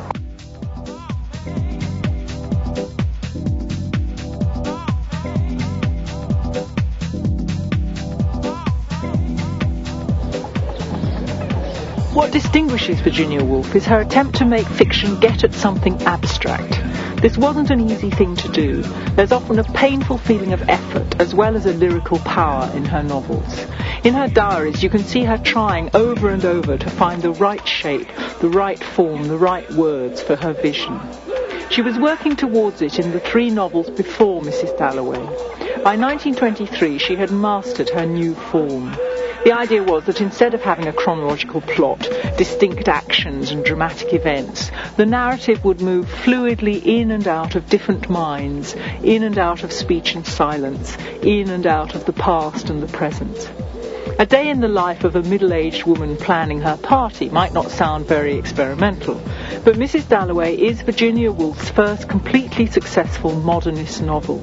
What distinguishes Virginia Woolf is her attempt to make fiction get at something abstract. This wasn't an easy thing to do. There's often a painful feeling of effort as well as a lyrical power in her novels. In her diaries, you can see her trying over and over to find the right shape, the right form, the right words for her vision. She was working towards it in the three novels before Missus Dalloway. By nineteen twenty-three, she had mastered her new form. The idea was that instead of having a chronological plot, distinct actions and dramatic events, the narrative would move fluidly in and out of different minds, in and out of speech and silence, in and out of the past and the present. A day in the life of a middle-aged woman planning her party might not sound very experimental, but Missus Dalloway is Virginia Woolf's first completely successful modernist novel.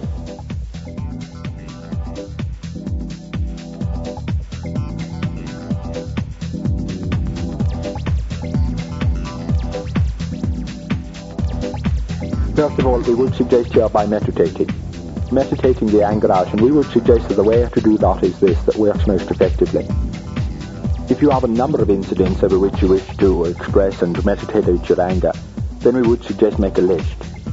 First of all, we would suggest here by meditating. Meditating the anger out, and we would suggest that the way to do that is this, that works most effectively. If you have a number of incidents over which you wish to express and meditate out your anger, then we would suggest make a list.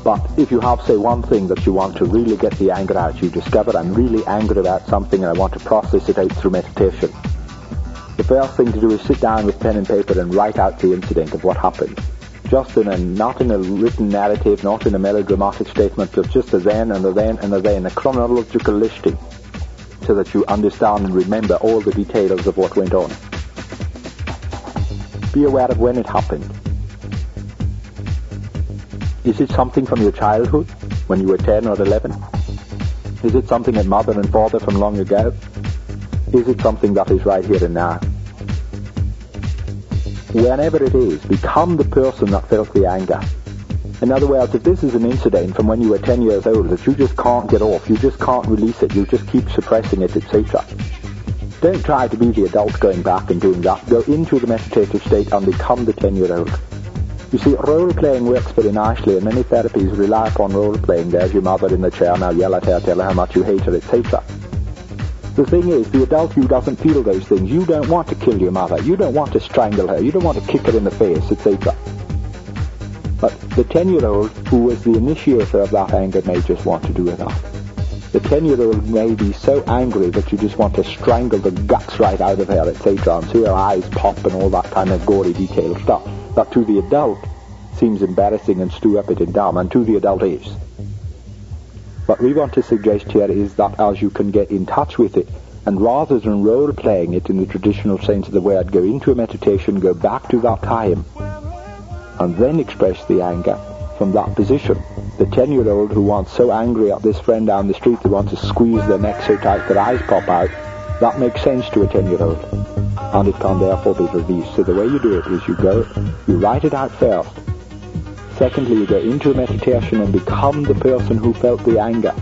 But if you have, say, one thing that you want to really get the anger out, you discover I'm really angry about something and I want to process it out through meditation. The first thing to do is sit down with pen and paper and write out the incident of what happened. Just in a, not in a written narrative, not in a melodramatic statement, but just a then and a then and a then, a chronological listing, so that you understand and remember all the details of what went on. Be aware of when it happened. Is it something from your childhood, when you were ten or eleven? Is it something at mother and father from long ago? Is it something that is right here and now? Whenever it is, become the person that felt the anger. In other words, if this is an incident from when you were ten years old that you just can't get off, you just can't release it, you just keep suppressing it, et cetera, don't try to be the adult going back and doing that. Go into the meditative state and become the ten-year-old. You see, role-playing works very nicely, and many therapies rely upon role-playing. There's your mother in the chair, now yell at her, tell her how much you hate her, et cetera. The thing is, the adult you doesn't feel those things. You don't want to kill your mother. You don't want to strangle her. You don't want to kick her in the face, et cetera. But the ten-year-old who was the initiator of that anger may just want to do that. The ten-year-old may be so angry that you just want to strangle the guts right out of her, et cetera, and see her eyes pop and all that kind of gory, detailed stuff. That to the adult seems embarrassing and stupid and dumb, and to the adult is. What we want to suggest here is that as you can get in touch with it, and rather than role-playing it in the traditional sense of the word, go into a meditation, go back to that time, and then express the anger from that position. The ten-year-old who wants so angry at this friend down the street, they want to squeeze their neck so tight their eyes pop out, that makes sense to a ten-year-old, and it can therefore be released. So the way you do it is you go, you write it out first. Secondly, you go into a meditation and become the person who felt the anger.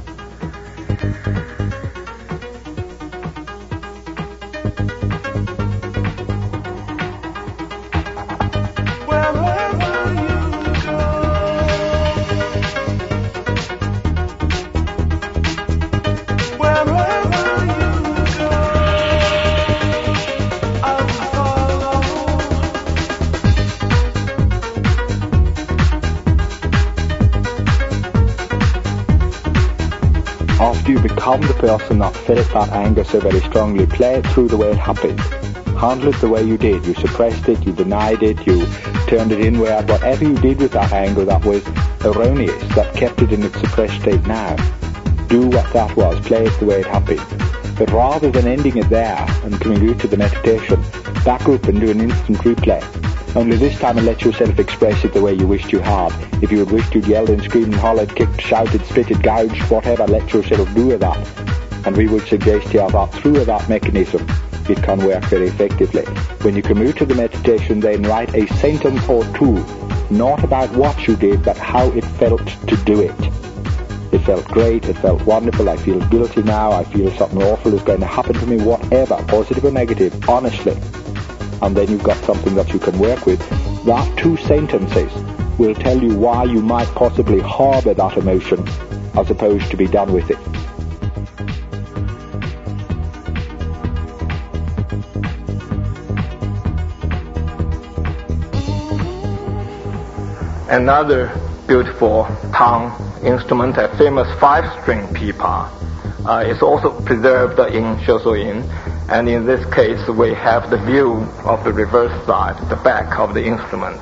After you become the person that felt that anger so very strongly, play it through the way it happened. Handle it the way you did. You suppressed it, you denied it, you turned it inward. Whatever you did with that anger that was erroneous, that kept it in its suppressed state now, do what that was. Play it the way it happened. But rather than ending it there and coming out to the meditation, back up and do an instant replay. Only this time and let yourself express it the way you wished you had. If you had wished you'd yelled and screamed and hollered, kicked, shouted, spitted, gouged, whatever, let yourself do that. And we would suggest here that through that mechanism, it can work very effectively. When you come out to the meditation, then write a sentence or two, not about what you did, but how it felt to do it. It felt great, it felt wonderful, I feel guilty now, I feel something awful is going to happen to me, whatever, positive or negative, honestly. And then you've got something that you can work with. That two sentences will tell you why you might possibly harbour that emotion as opposed to be done with it. Another beautiful tongue instrument, a famous five-string pipa, uh, is also preserved in Shousuyin. And in this case, we have the view of the reverse side, the back of the instrument.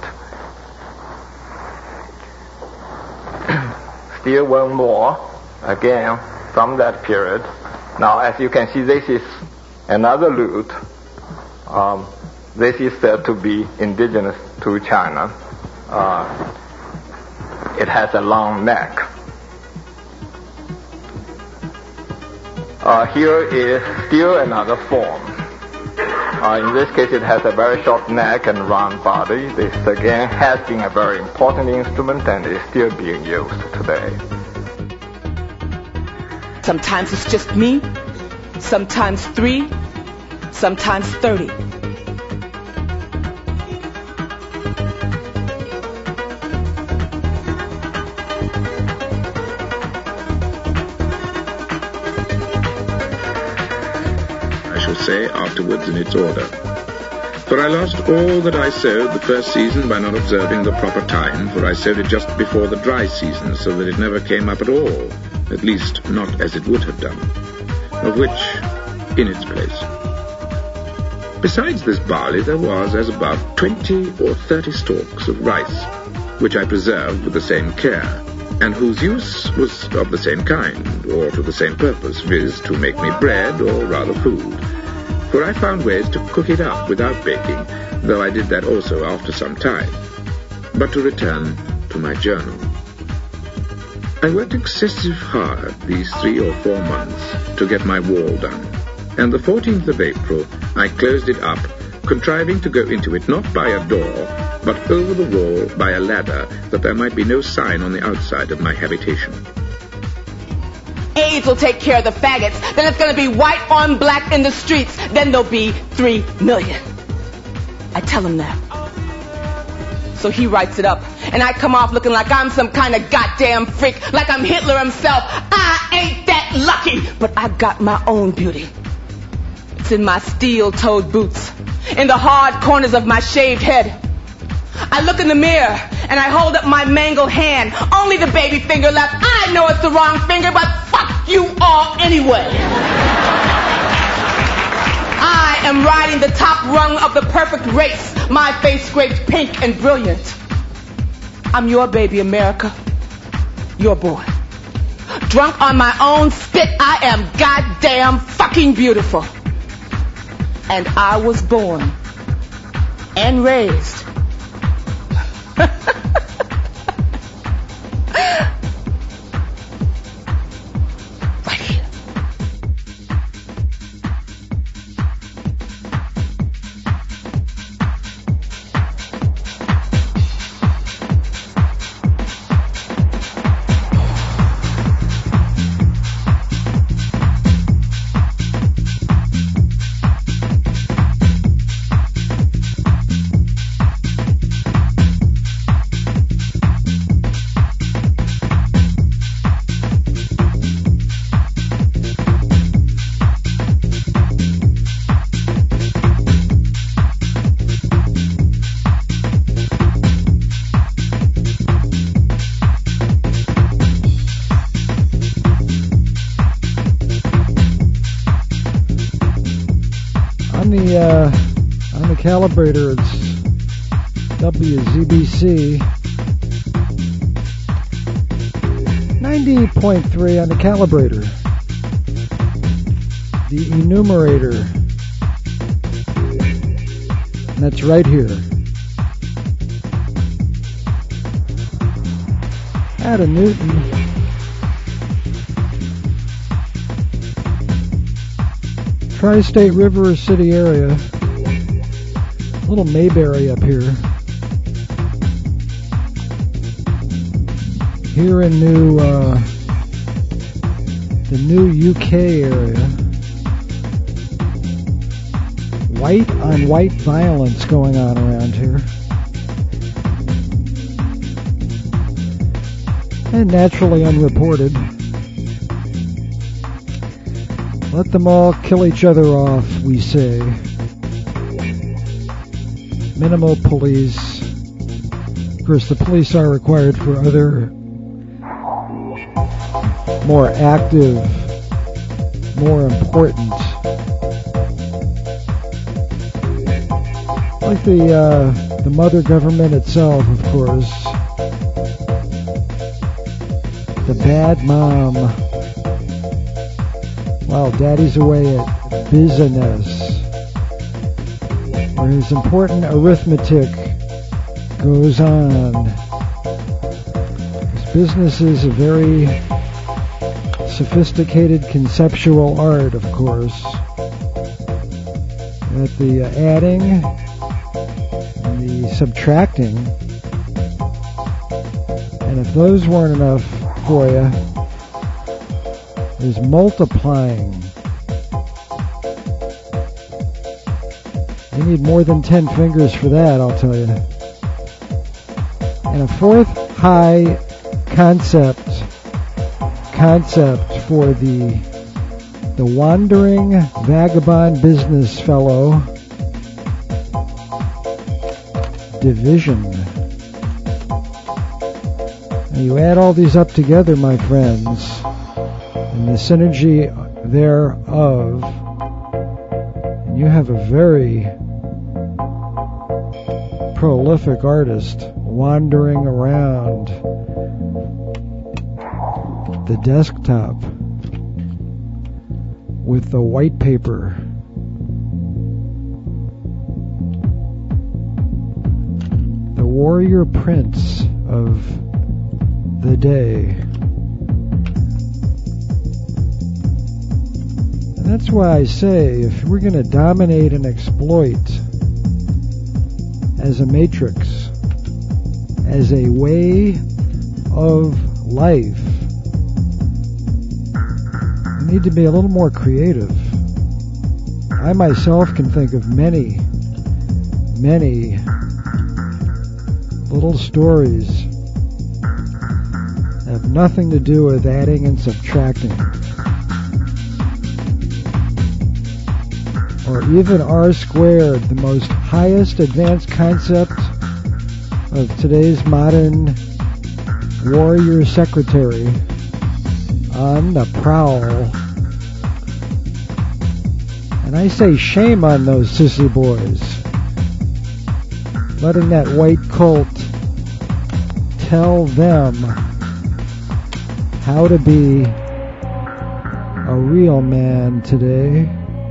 Still one more, again, from that period. Now, as you can see, this is another lute. Um, this is said to be indigenous to China. Uh, it has a long neck. Uh, here is still another form. Uh, in this case, it has a very short neck and round body. This, again, has been a very important instrument and is still being used today. Sometimes it's just me, sometimes three, sometimes thirty. Say afterwards in its order. For I lost all that I sowed the first season by not observing the proper time, for I sowed it just before the dry season, so that it never came up at all, at least not as it would have done, of which in its place. Besides this barley, there was, as above, twenty or thirty stalks of rice, which I preserved with the same care, and whose use was of the same kind, or to the same purpose, viz. To make me bread, or rather food. For I found ways to cook it up without baking, though I did that also after some time. But to return to my journal. I worked excessive hard these three or four months to get my wall done, and the fourteenth of April I closed it up, contriving to go into it not by a door, but over the wall by a ladder, that there might be no sign on the outside of my habitation. AIDS will take care of the faggots. Then it's going to be white on black in the streets. Then there'll be three million. I tell him that. So he writes it up. And I come off looking like I'm some kind of goddamn freak, like I'm Hitler himself. I ain't that lucky. But I got my own beauty. It's in my steel-toed boots, in the hard corners of my shaved head. I look in the mirror, and I hold up my mangled hand. Only the baby finger left. I know it's the wrong finger, but fuck you all anyway. I am riding the top rung of the perfect race. My face scraped pink and brilliant. I'm your baby, America. Your boy. Drunk on my own spit, I am goddamn fucking beautiful. And I was born and raised right here. Uh, on the calibrator, it's W Z B C ninety point three on the calibrator. The enumerator, and that's right here. Out of Newton. Tri-State River City area. Little Mayberry up here. Here in New, uh, the new U K area. White on white violence going on around here. And naturally unreported. Let them all kill each other off, we say. Minimal police. Of course, the police are required for other more active, more important, like the uh, the mother government itself, of course. The bad mom. While daddy's away at business, where his important arithmetic goes on. His business is a very sophisticated conceptual art, of course. At the uh, adding and the subtracting. And if those weren't enough for you, is multiplying. You need more than ten fingers for that, I'll tell you. And a fourth high concept concept for the the wandering vagabond business fellow division. And you add all these up together, my friends, and the synergy thereof, and you have a very prolific artist wandering around the desktop with the white paper. The warrior prince of the day. And that's why I say, if we're going to dominate and exploit as a matrix, as a way of life, we need to be a little more creative. I myself can think of many, many little stories that have nothing to do with adding and subtracting, or even R squared, the most highest advanced concept of today's modern warrior secretary, on the prowl. And I say shame on those sissy boys, letting that white cult tell them how to be a real man today.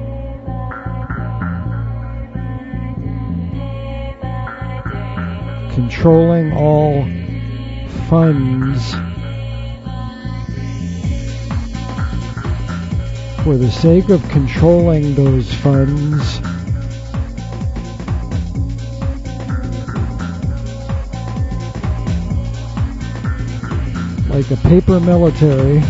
Controlling all funds for the sake of controlling those funds. Like a paper military,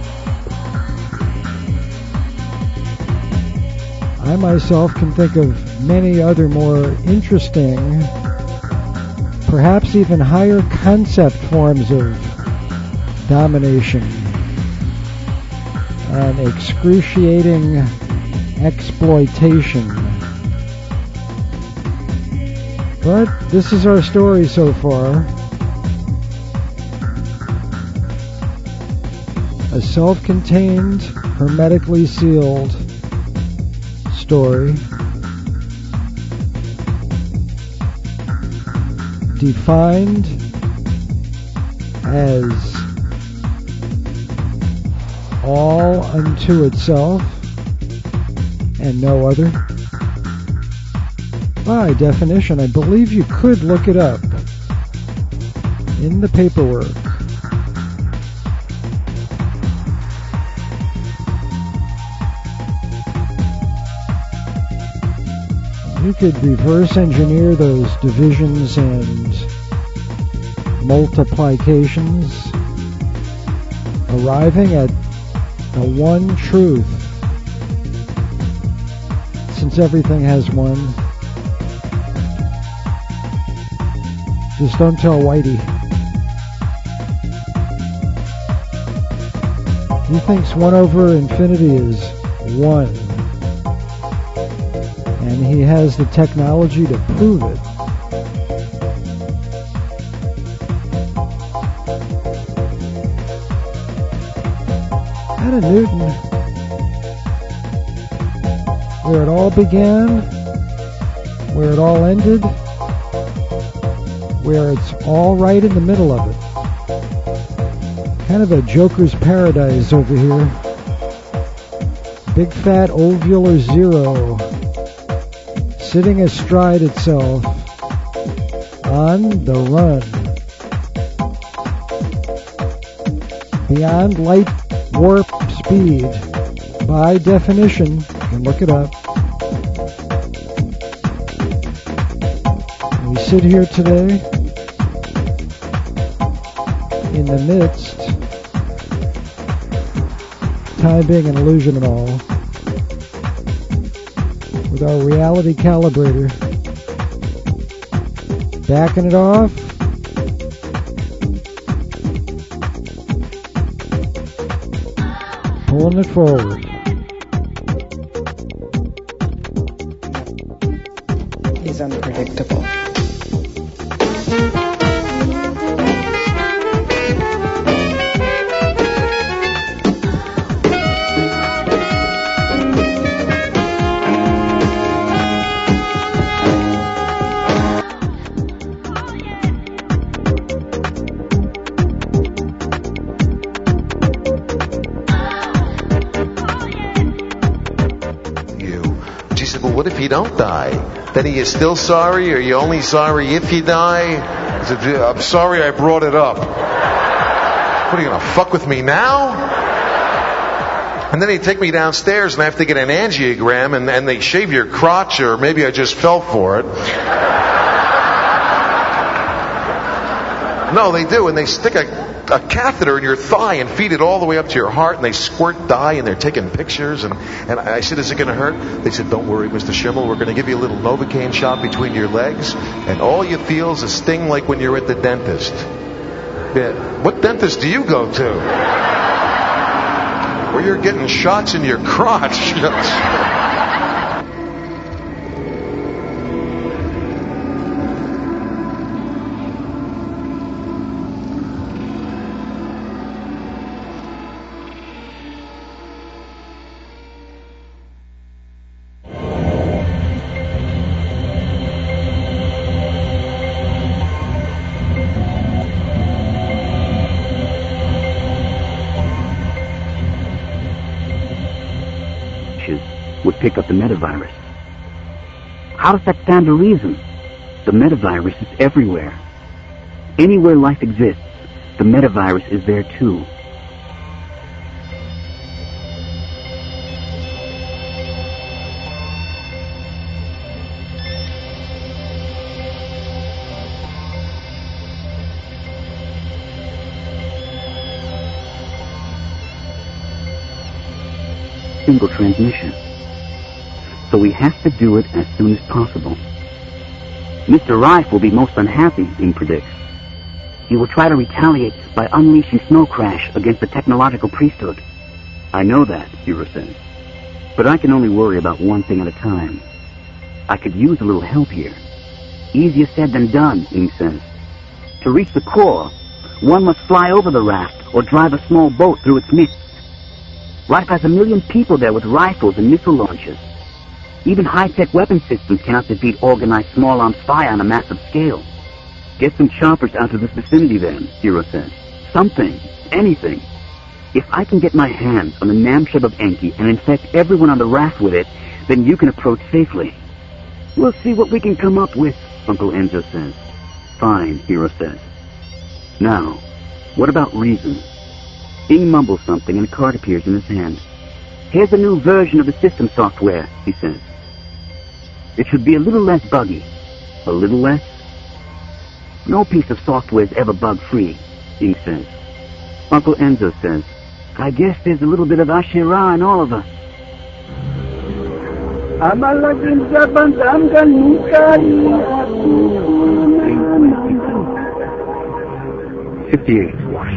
I myself can think of many other more interesting, perhaps even higher concept forms of domination and excruciating exploitation. But this is our story so far. A self-contained, hermetically sealed story, defined as all unto itself and no other. By definition, I believe you could look it up in the paperwork. You could reverse engineer those divisions and multiplications, arriving at the one truth, since everything has one. Just don't tell Whitey. He thinks one over infinity is one. And he has the technology to prove it. Ada Newton, where it all began, where it all ended, where it's all right in the middle of it. Kind of a joker's paradise over here. Big fat ovular zero, sitting astride itself, on the run, beyond light warp speed. By definition, you can look it up. We sit here today in the midst, time being an illusion and all, with our reality calibrator, backing it off, pulling it forward. Is unpredictable. What if you don't die? Then are you still sorry, or are you only sorry if you die? I said, I'm sorry I brought it up. What, are you going to fuck with me now? And then they take me downstairs and I have to get an angiogram, and, and they shave your crotch, or maybe I just fell for it. No, they do, and they stick a, a catheter in your thigh and feed it all the way up to your heart, and they squirt dye, and they're taking pictures. And, and I said, is it going to hurt? They said, don't worry, Mister Schimmel, we're going to give you a little Novocaine shot between your legs, and all you feel is a sting like when you're at the dentist. Yeah. What dentist do you go to? Where you're getting shots in your crotch. would pick up the metavirus. How does that stand to reason? The metavirus is everywhere. Anywhere life exists, the metavirus is there too. Single transmission. So we have to do it as soon as possible. Mister Rife will be most unhappy, Bing predicts. He will try to retaliate by unleashing Snow Crash against the technological priesthood. I know that, Hero says. But I can only worry about one thing at a time. I could use a little help here. Easier said than done, Bing says. To reach the core, one must fly over the raft or drive a small boat through its midst. Rife has a million people there with rifles and missile launchers. Even high-tech weapon systems cannot defeat organized small-arms fire on a massive scale. Get some choppers out of this vicinity then, Hero says. Something. Anything. If I can get my hands on the Namsheb of Enki and infect everyone on the raft with it, then you can approach safely. We'll see what we can come up with, Uncle Enzo says. Fine, Hero says. Now, what about reason? Bing mumbles something and a card appears in his hand. Here's a new version of the system software, he says. It should be a little less buggy. A little less? No piece of software is ever bug-free, Bing says. Uncle Enzo says, I guess there's a little bit of Ashira in all of us. Fifty-eight.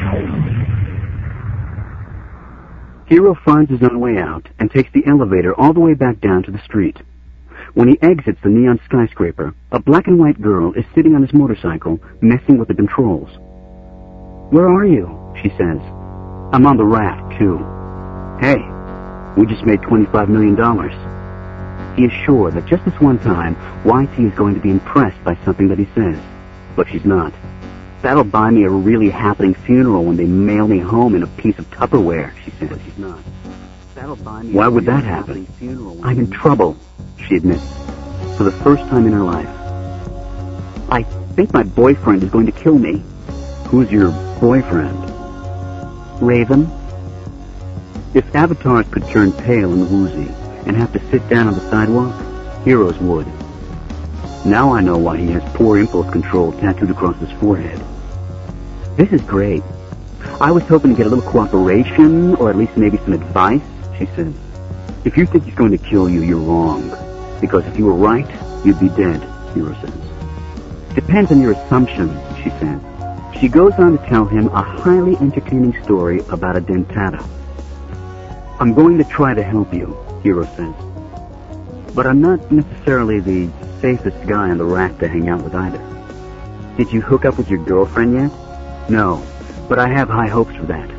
Hero finds his own way out and takes the elevator all the way back down to the street. When he exits the neon skyscraper, a black and white girl is sitting on his motorcycle, messing with the controls. Where are you? She says. I'm on the raft, too. Hey, we just made twenty-five million dollars. He is sure that just this one time, Y T is going to be impressed by something that he says. But she's not. That'll buy me a really happening funeral when they mail me home in a piece of Tupperware, she says. But she's not. That'll buy me Why would that happen? I'm in trouble, she admits, for the first time in her life. I think my boyfriend is going to kill me. Who's your boyfriend? Raven. If avatars could turn pale and woozy and have to sit down on the sidewalk, heroes would. Now I know why he has poor impulse control tattooed across his forehead. This is great. I was hoping to get a little cooperation, or at least maybe some advice, she says. If you think he's going to kill you, you're wrong. Because if you were right, you'd be dead, Hero says. Depends on your assumptions, she says. She goes on to tell him a highly entertaining story about a dentata. I'm going to try to help you, Hero says. But I'm not necessarily the safest guy on the raft to hang out with either. Did you hook up with your girlfriend yet? No, but I have high hopes for that.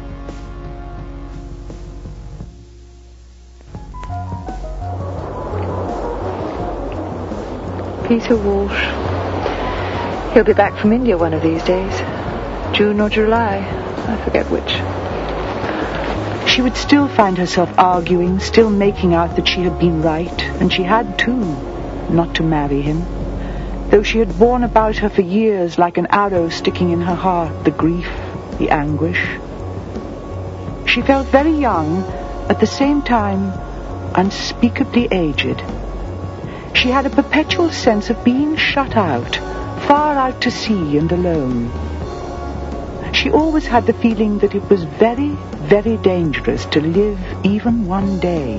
Peter Walsh. He'll be back from India one of these days. June or July. I forget which. She would still find herself arguing, still making out that she had been right, and she had too, not to marry him. Though she had borne about her for years like an arrow sticking in her heart, the grief, the anguish. She felt very young, at the same time unspeakably aged. She had a perpetual sense of being shut out, far out to sea and alone. She always had the feeling that it was very, very dangerous to live even one day.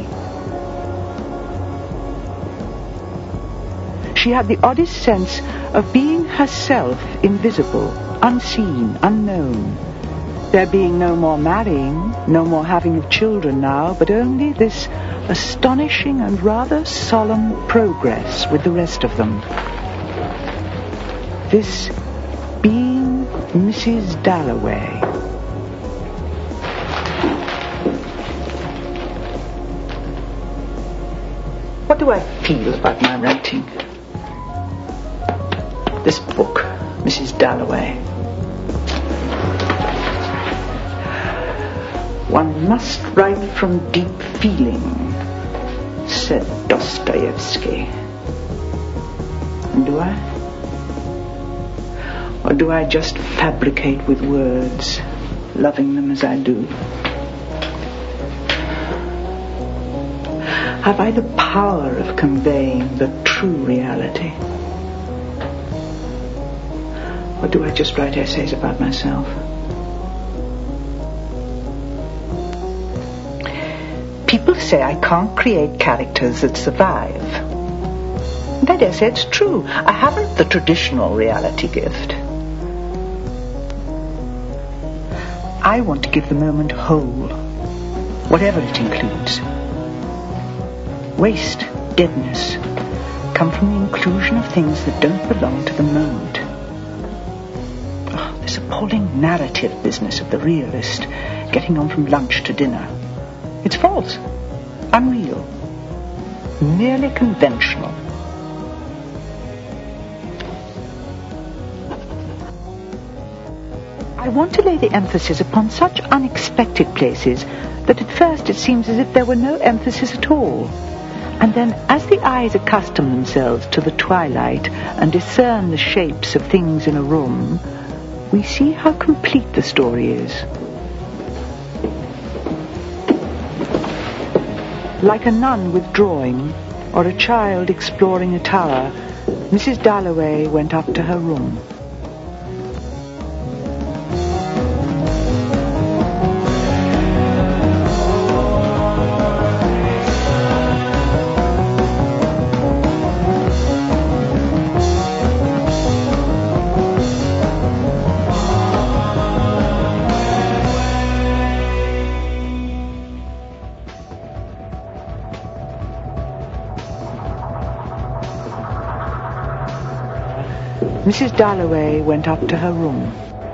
She had the oddest sense of being herself invisible, unseen, unknown. There being no more marrying, no more having of children now, but only this astonishing and rather solemn progress with the rest of them. This being Missus Dalloway. What do I feel about my writing? This book, Missus Dalloway. One must write from deep feeling, said Dostoevsky. And do I? Or do I just fabricate with words, loving them as I do? Have I the power of conveying the true reality? Or do I just write essays about myself? People say I can't create characters that survive. And I dare say it's true. I haven't the traditional reality gift. I want to give the moment whole, whatever it includes. Waste, deadness, come from the inclusion of things that don't belong to the moment. Oh, this appalling narrative business of the realist, getting on from lunch to dinner. It's false, unreal, merely conventional. I want to lay the emphasis upon such unexpected places that at first it seems as if there were no emphasis at all. And then, as the eyes accustom themselves to the twilight and discern the shapes of things in a room, we see how complete the story is. Like a nun withdrawing, or a child exploring a tower, Missus Dalloway went up to her room. Missus Dalloway went up to her room.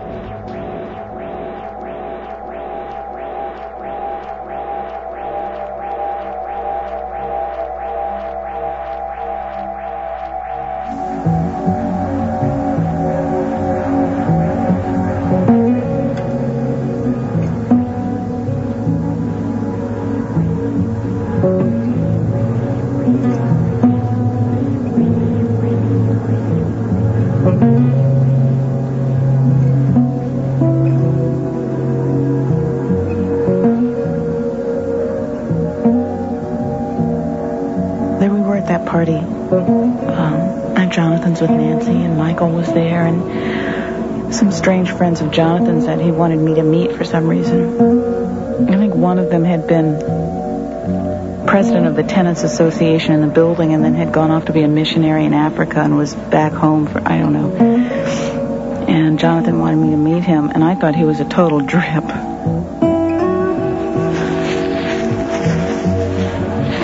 Party. Um, at Jonathan's with Nancy, and Michael was there, and some strange friends of Jonathan's that he wanted me to meet for some reason. I think one of them had been president of the Tenants Association in the building and then had gone off to be a missionary in Africa and was back home for, I don't know. And Jonathan wanted me to meet him, and I thought he was a total drip.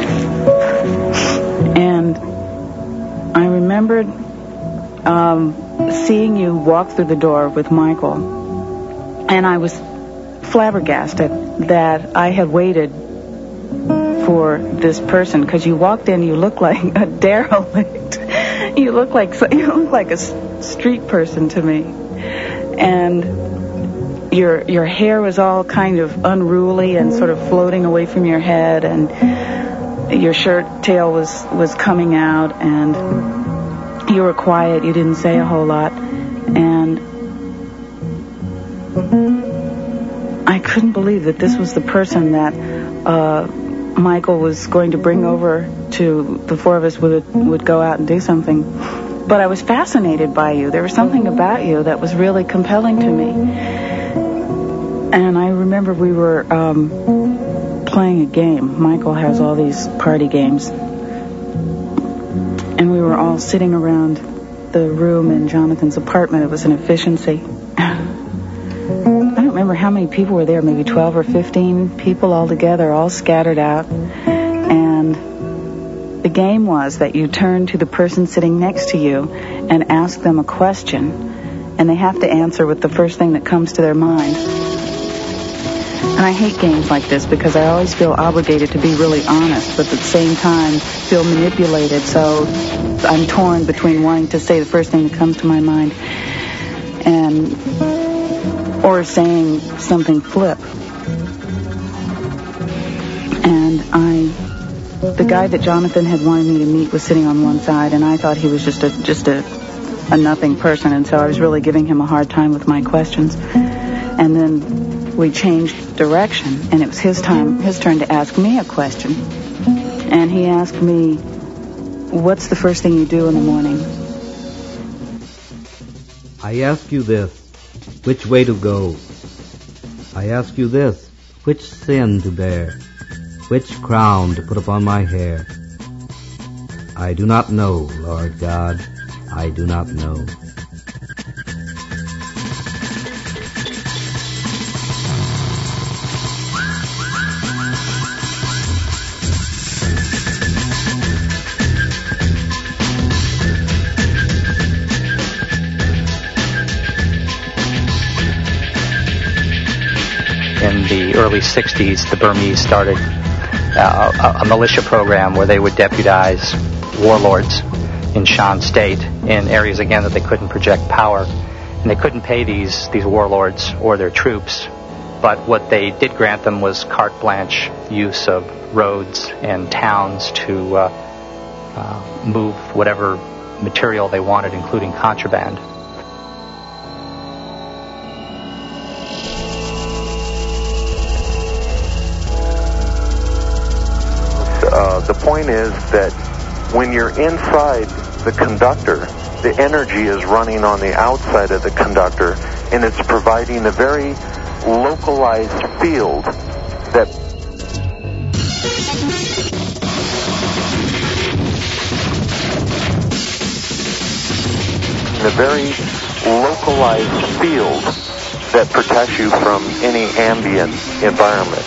I remembered um, seeing you walk through the door with Michael, and I was flabbergasted that I had waited for this person, because you walked in, you looked like a derelict. You look like you look like a street person to me, and your your hair was all kind of unruly and sort of floating away from your head, and your shirt tail was was coming out, and you were quiet. You didn't say a whole lot, and I couldn't believe that this was the person that uh, Michael was going to bring over to the four of us would would go out and do something. But I was fascinated by you. There was something about you that was really compelling to me. And I remember we were um, playing a game. Michael has all these party games. And we were all sitting around the room in Jonathan's apartment. It was an efficiency. I don't remember how many people were there, maybe twelve or fifteen people all together, all scattered out. And the game was that you turn to the person sitting next to you and ask them a question, and they have to answer with the first thing that comes to their mind. And I hate games like this because I always feel obligated to be really honest, but at the same time feel manipulated, so I'm torn between wanting to say the first thing that comes to my mind and or saying something flip. And I, the guy that Jonathan had wanted me to meet was sitting on one side, and I thought he was just a just a, a nothing person, and so I was really giving him a hard time with my questions. And then we changed direction, and it was his time, his turn to ask me a question. And he asked me, "What's the first thing you do in the morning?" I ask you this, which way to go? I ask you this, which sin to bear? Which crown to put upon my hair? I do not know, Lord God, I do not know. In the early sixties, the Burmese started uh, a, a militia program where they would deputize warlords in Shan State in areas, again, that they couldn't project power. And they couldn't pay these, these warlords or their troops. But what they did grant them was carte blanche use of roads and towns to uh, uh, move whatever material they wanted, including contraband. Uh, the point is that when you're inside the conductor, the energy is running on the outside of the conductor, and it's providing a very localized field that a very localized field that protects you from any ambient environment.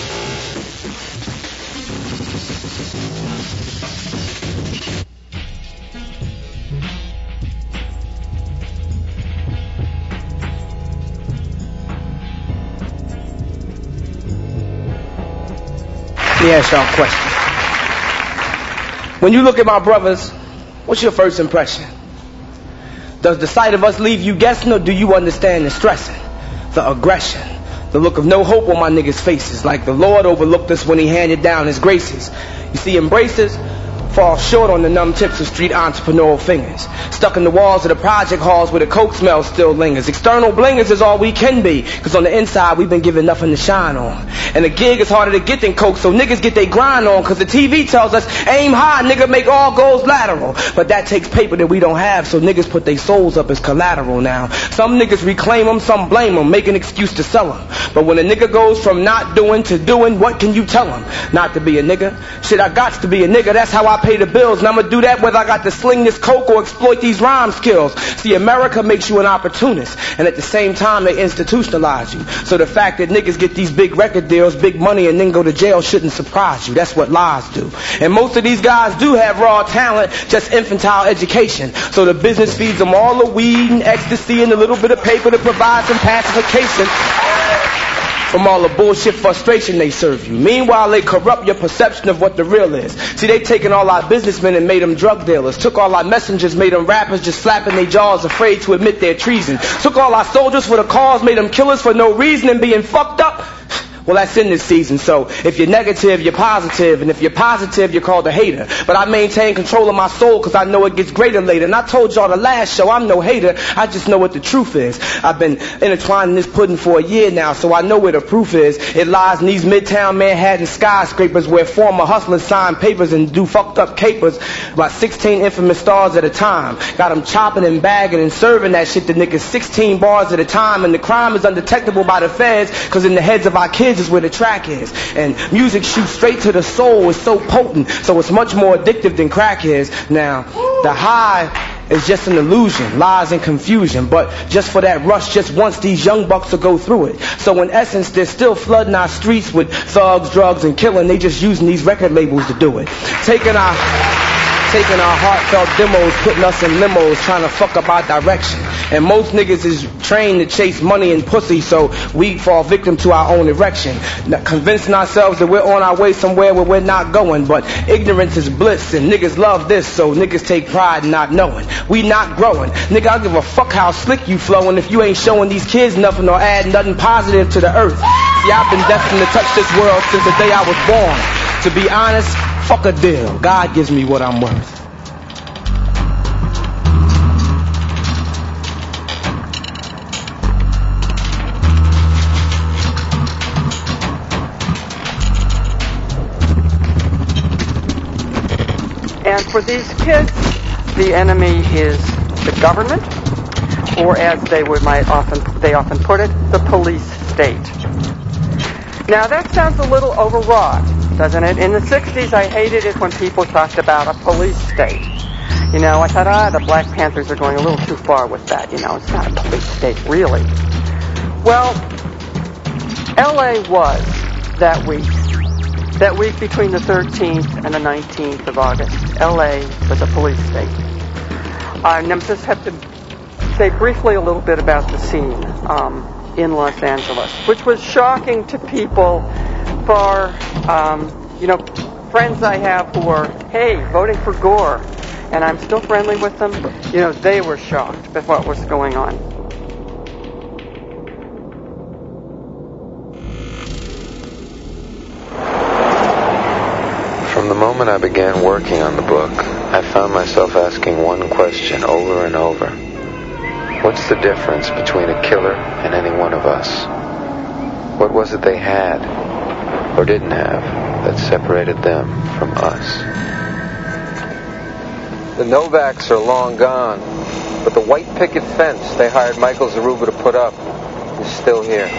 Let me ask y'all a question. When you look at my brothers, what's your first impression? Does the sight of us leave you guessing, or do you understand the stressing, the aggression, the look of no hope on my niggas' faces, like the Lord overlooked us when he handed down his graces? You see, embraces fall short on the numb tips of street entrepreneurial fingers, stuck in the walls of the project halls where the coke smell still lingers. External blingers is all we can be, cause on the inside we've been given nothing to shine on. And the gig is harder to get than coke, so niggas get their grind on, cause the T V tells us aim high, nigga, make all goals lateral. But that takes paper that we don't have, so niggas put their souls up as collateral now. Some niggas reclaim them, some blame them, make an excuse to sell them. But when a nigga goes from not doing to doing, what can you tell him? Not to be a nigga. Shit, I got to be a nigga. That's how I pay the bills. And I'm gonna do that whether I got to sling this coke or exploit these rhyme skills. See, America makes you an opportunist, and at the same time they institutionalize you. So the fact that niggas get these big record deals, big money, and then go to jail shouldn't surprise you. That's what lies do. And most of these guys do have raw talent, just infantile education. So the business feeds them all the weed and ecstasy and a little bit of paper to provide some pacification from all the bullshit frustration they serve you. Meanwhile, they corrupt your perception of what the real is. See, they taken all our businessmen and made them drug dealers. Took all our messengers, made them rappers just slapping their jaws, afraid to admit their treason. Took all our soldiers for the cause, made them killers for no reason and being fucked up. Well, that's in this season, so if you're negative, you're positive, and if you're positive, you're called a hater. But I maintain control of my soul because I know it gets greater later. And I told y'all the last show, I'm no hater, I just know what the truth is. I've been intertwined in this pudding for a year now, so I know where the proof is. It lies in these midtown Manhattan skyscrapers where former hustlers sign papers and do fucked up capers, about sixteen infamous stars at a time. Got them chopping and bagging and serving that shit to niggas sixteen bars at a time, and the crime is undetectable by the feds because in the heads of our kids is where the track is. And music shoots straight to the soul. It's so potent, so it's much more addictive than crack is. Now, the high is just an illusion, lies and confusion, but just for that rush, just once these young bucks will go through it. So in essence, they're still flooding our streets with thugs, drugs, and killing. They just using these record labels to do it. Taking our... Taking our heartfelt demos, putting us in limos, trying to fuck up our direction. And most niggas is trained to chase money and pussy, so we fall victim to our own erection. Convincing ourselves that we're on our way somewhere where we're not going, but ignorance is bliss, and niggas love this, so niggas take pride in not knowing. We not growing. Nigga, I give a fuck how slick you flowing if you ain't showing these kids nothing or adding nothing positive to the earth. See, I've been destined to touch this world since the day I was born. To be honest, fuck a deal. God gives me what I'm worth. And for these kids, the enemy is the government, or as they would might often they often put it, the police state. Now that sounds a little overwrought, doesn't it? In the sixties, I hated it when people talked about a police state. You know, I thought, ah, the Black Panthers are going a little too far with that. You know, it's not a police state, really. Well, L A was that week. That week between the thirteenth and the nineteenth of August, L A was a police state. Uh, and I just have to say briefly a little bit about the scene um, in Los Angeles, which was shocking to people for, um, you know, friends I have who are, hey, voting for Gore, and I'm still friendly with them. You know, they were shocked at what was going on. From the moment I began working on the book, I found myself asking one question over and over. What's the difference between a killer and any one of us? What was it they had, or didn't have, that separated them from us? The Novaks are long gone, but the white picket fence they hired Michael Zaruba to put up is still here.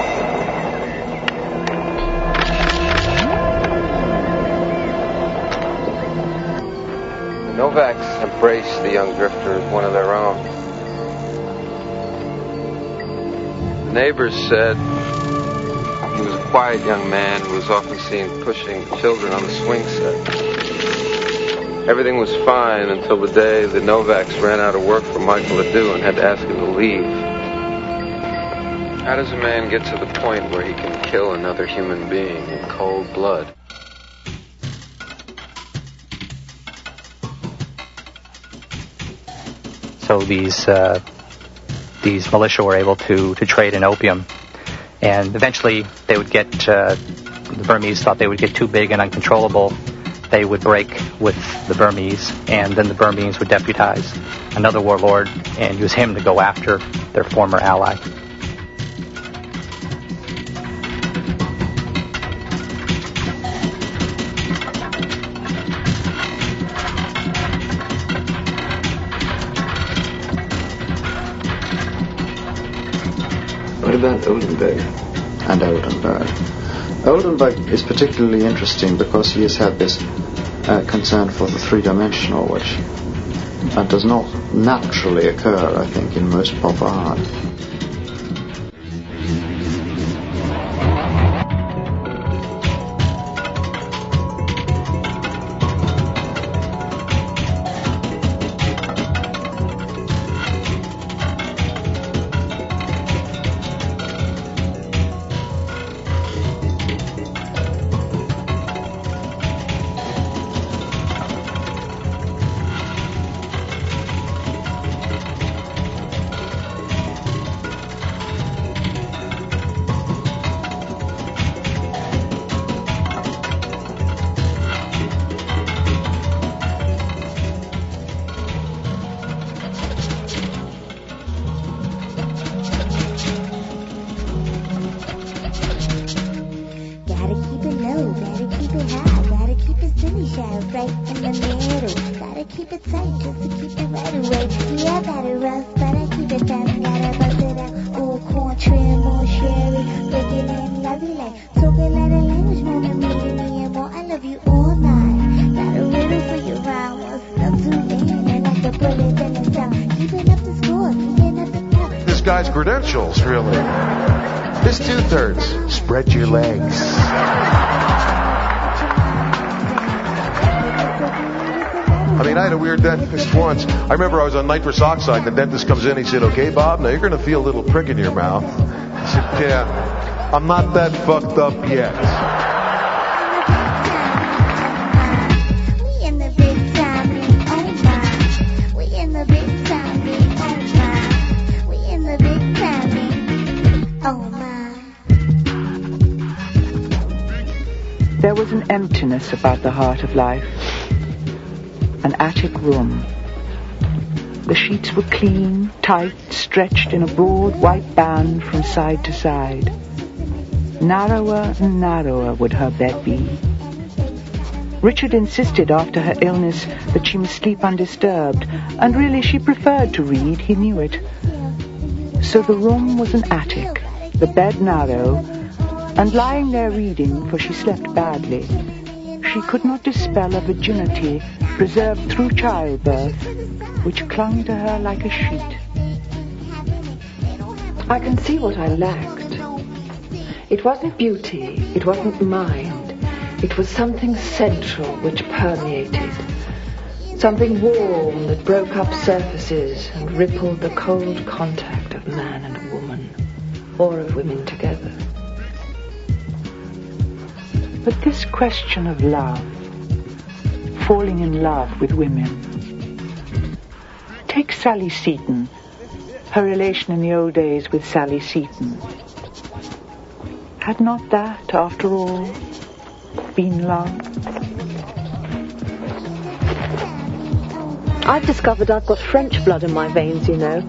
The Novaks embraced the young drifter as one of their own. The neighbors said he was a quiet young man who was often seen pushing children on the swing set. Everything was fine until the day the Novaks ran out of work for Michael to do and had to ask him to leave. How does a man get to the point where he can kill another human being in cold blood? So these uh, these militia were able to, to trade in opium, and eventually they would get uh, the Burmese thought they would get too big and uncontrollable. They would break with the Burmese, and then the Burmese would deputize another warlord and use him to go after their former ally. What about Oldenburg? and Oldenburg. Oldenburg is particularly interesting because he has had this uh, concern for the three-dimensional, which uh, does not naturally occur, I think, in most pop art. Credentials, really. This two-thirds. Spread your legs. I mean, I had a weird dentist once. I remember I was on nitrous oxide. The dentist comes in. He said, "Okay, Bob, now you're going to feel a little prick in your mouth." I said, "Yeah, I'm not that fucked up yet." There was an emptiness about the heart of life. An attic room. The sheets were clean, tight, stretched in a broad white band from side to side. Narrower and narrower would her bed be. Richard insisted after her illness that she must sleep undisturbed, and really she preferred to read, he knew it. So the room was an attic, the bed narrow, and lying there reading, for she slept badly, she could not dispel a virginity preserved through childbirth, which clung to her like a sheet. I can see what I lacked. It wasn't beauty, it wasn't mind. It was something central which permeated. Something warm that broke up surfaces and rippled the cold contact of man and woman, or of women together. But this question of love, falling in love with women. Take Sally Seton, her relation in the old days with Sally Seton. Had not that, after all, been love? I've discovered I've got French blood in my veins, you know.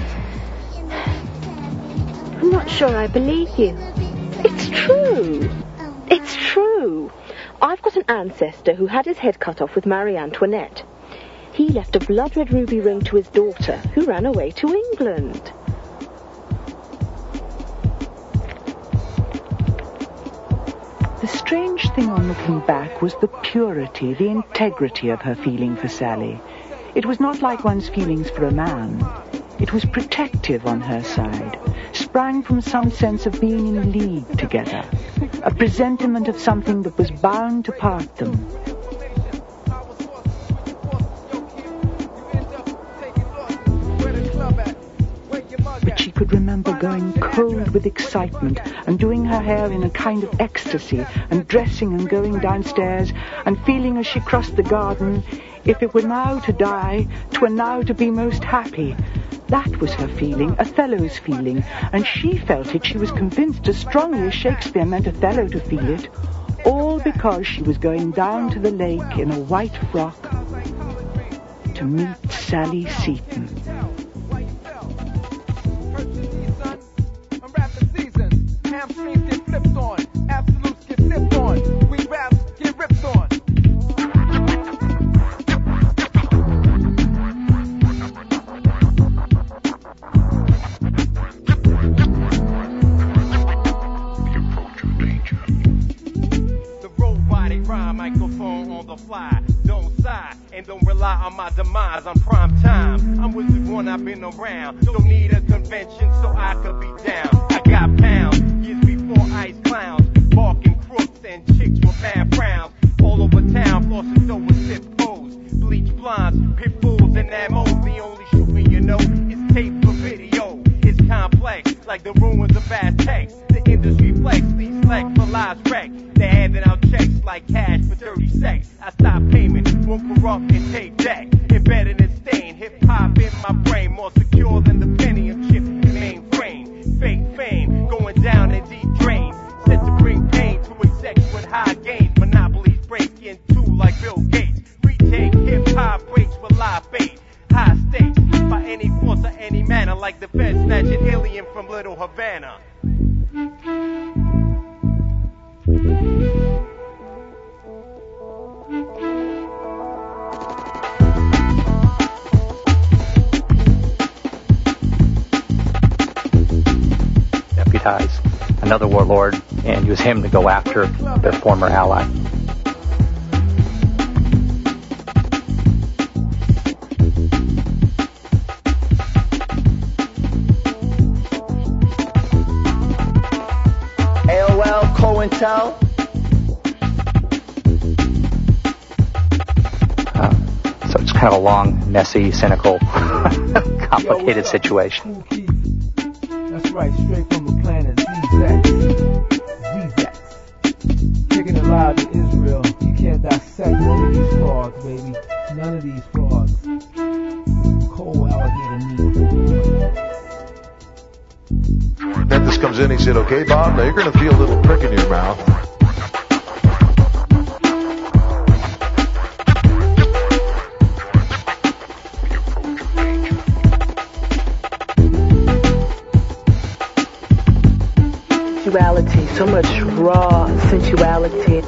I'm not sure I believe you. It's true. It's true. I've got an ancestor who had his head cut off with Marie Antoinette. He left a blood-red ruby ring to his daughter, who ran away to England. The strange thing on looking back was the purity, the integrity of her feeling for Sally. It was not like one's feelings for a man. It was protective on her side, sprang from some sense of being in league together, a presentiment of something that was bound to part them. But she could remember going cold with excitement and doing her hair in a kind of ecstasy and dressing and going downstairs and feeling as she crossed the garden, if it were now to die, 'twere now to be most happy. That was her feeling, Othello's feeling, and she felt it, she was convinced, as strongly as Shakespeare meant Othello to feel it, all because she was going down to the lake in a white frock to meet Sally Seton. lie on my demise, I'm prime time. I'm with the one I've been around. Don't need a convention so I could be down. I got pounds, years before ice clowns. Barking crooks and chicks with bad frowns. All over town, flossing over sip pose. Bleach blondes, pit bulls and ammo. The only shooting you know is tape for video. It's complex, like the ruins of Aztecs. The industry flex, these flex for lives wreck. They're handing out checks like cash for dirty sex. I stop payment, won't corrupt and take debt. Embedded and stained, hip hop in my brain. More secure than the Pentium chip in mainframe. Fake fame, going down in deep drains. Set to bring pain to execs with high gains. Monopolies break into like Bill Gates. Retake hip hop breaks for live bait. High stakes by any force or any manner, like the Fed snatching alien from Little Havana. Deputize another warlord and use him to go after their former ally. A O L, COINTEL. Uh, so it's kind of a long, messy, cynical, complicated Yo, situation. That's right, straight from the planet Z-Zex. Z-Zex. Kicking it loud in Israel. You can't dissect none of these frogs, baby. None of these frogs. Cold alligator meat. Dentist comes in, he said, okay, Bob, now you're going to feel a little prick in your mouth. Sensuality, so much raw sensuality.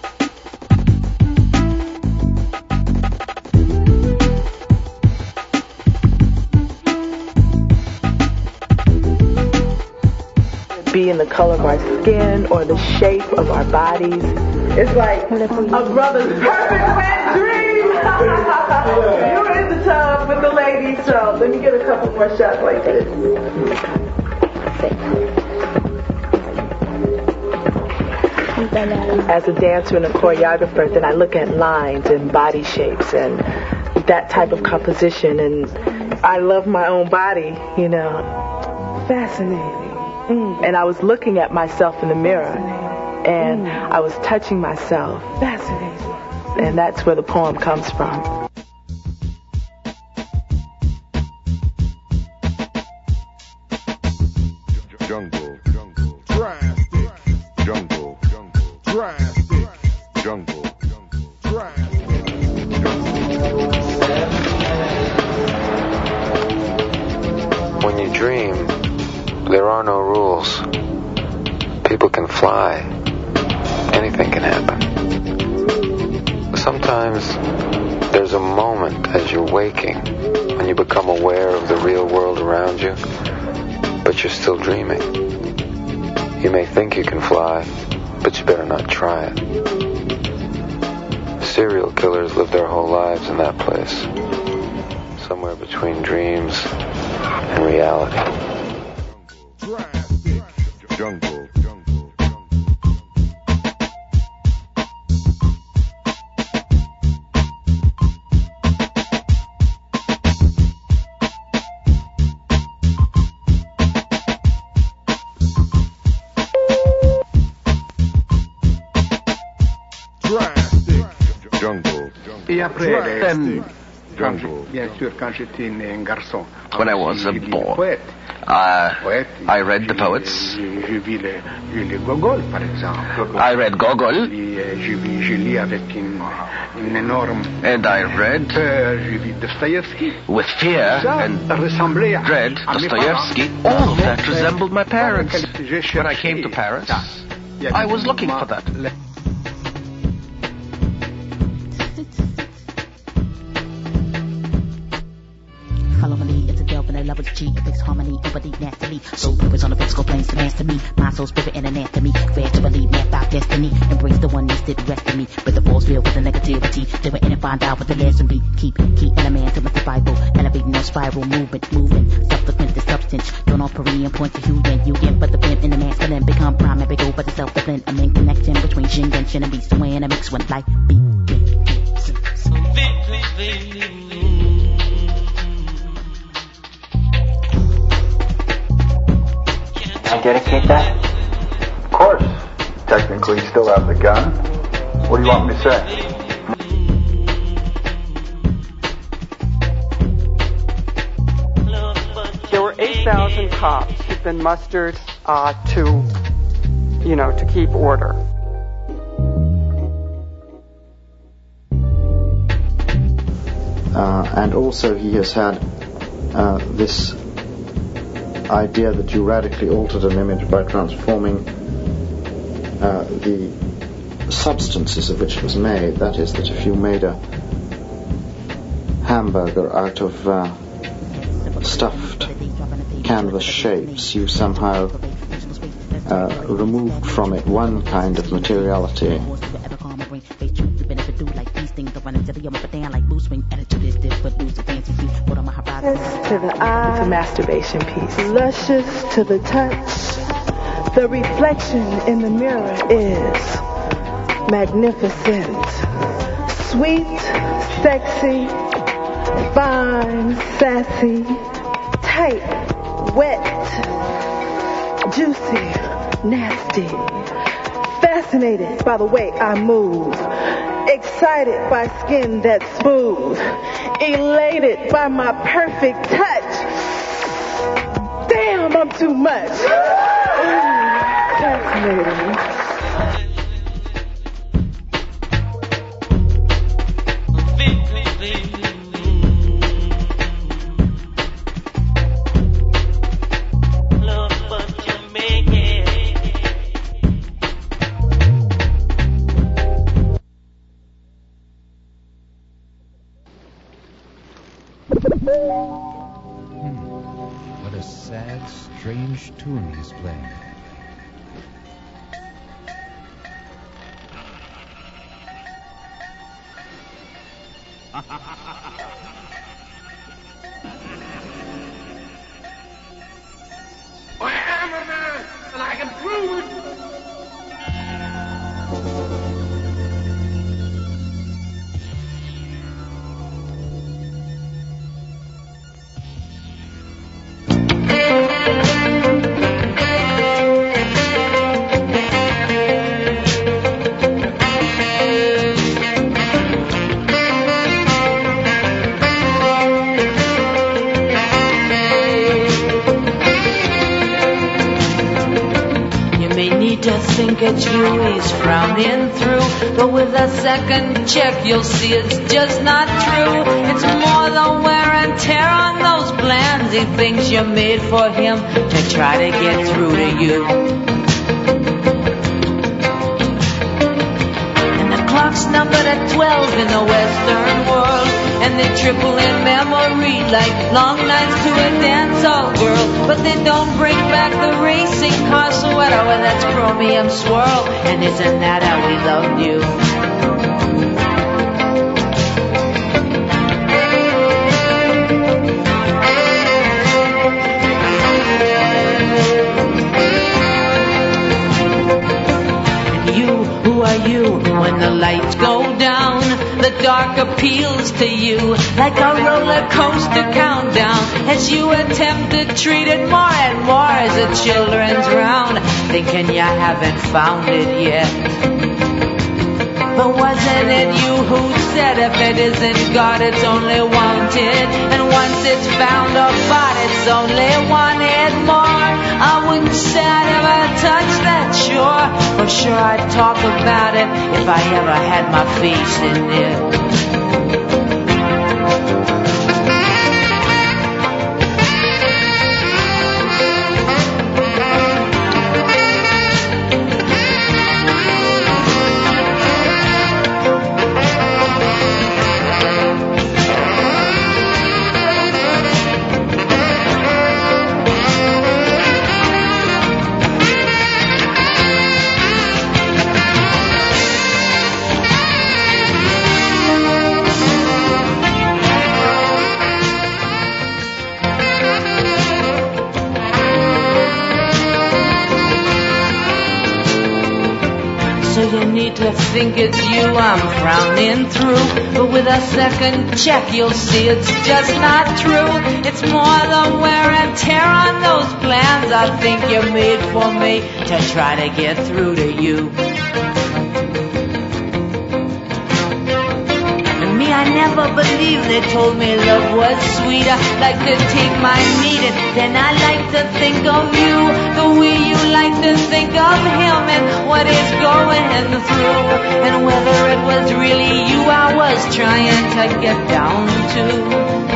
Be in the color of our skin or the shape of our bodies. It's like a brother's perfect wet dream. You were in the tub with the ladies, so let me get a couple more shots like this. As a dancer and a choreographer, then I look at lines and body shapes and that type of composition, and I love my own body, you know. Fascinating. Mm. And I was looking at myself in the mirror, and mm. I was touching myself. Fascinating. And that's where the poem comes from. Jungle, jungle, drastic, jungle, jungle, drastic, jungle, drastic. When you dream, there are no rules. People can fly. Anything can happen. Sometimes there's a moment as you're waking when you become aware of the real world around you, but you're still dreaming. You may think you can fly, but you better not try it. Serial killers live their whole lives in that place, somewhere between dreams and reality. Jungle, jungle. Et après, um, bien sûr, quand j'étais un garçon. When I was a boy, uh, I read the poets. I read Gogol. And I read with fear and dread Dostoevsky. All of that resembled my parents. When I came to Paris, I was looking for that. Follow me, it's a delve in the levels, cheat, it fix harmony, empathy, nastily. Soul purpose on the physical planes to master me. My soul, spirit, and anatomy. Fair to believe, math out destiny. Embrace the oneness that rest in me. But the force filled with the negativity. They were in and find out what the lesson be. Keep, keep element to my survival. Elevating no spiral, movement, moving. Subsequent to substance. Don't all perennial point to you and you in. But the pimp in the masculine become prime and big over the self-discipline. I'm in connection between Shin and Shin and Beast. So when I mix when life be. I dedicate that? Of course. Technically, you still have the gun. What do you want me to say? There were eight thousand cops who'd been mustered uh, to, you know, to keep order. Uh, and also he has had uh, this idea that you radically altered an image by transforming uh, the substances of which it was made. That is, that if you made a hamburger out of uh, stuffed canvas shapes, you somehow uh, removed from it one kind of materiality. To the eye, it's a masturbation piece. Luscious to the touch. The reflection in the mirror is magnificent. Sweet, sexy, fine, sassy, tight, wet, juicy, nasty. Fascinated by the way I move. Excited by skin that's smooth. Elated by my perfect touch. Damn, I'm too much. Fascinating. Hmm. What a sad, strange tune he's playing. I am a man, and I can prove it. Think at you he's frowning through, but with a second check you'll see it's just not true. It's more the wear and tear on those plans. He thinks you're made for him to try to get through to you. And the clock's numbered at twelve in the Western world, and they triple in memory like long nights to a dancehall girl. But they don't bring back the racing car sweater with its chromium swirl. And isn't that how we loved you? And you, who are you when the lights go down? The dark appeals to you like a roller coaster countdown as you attempt to treat it more and more as a children's round, thinking you haven't found it yet. But wasn't it you who said if it isn't God it's only wanted, and once it's found or bought it's only wanted more? I wouldn't say I'd ever touch that shore, for sure I'd talk about it if I ever had my face in it. you need to think it's you I'm frowning through. But with a second check, you'll see it's just not true. It's more the wear and tear on those plans. I think you're made for me to try to get through to you. I never believed they told me love was sweet. I like to take my meat and then I like to think of you, the way you like to think of him and what he's going through, and whether it was really you I was trying to get down to.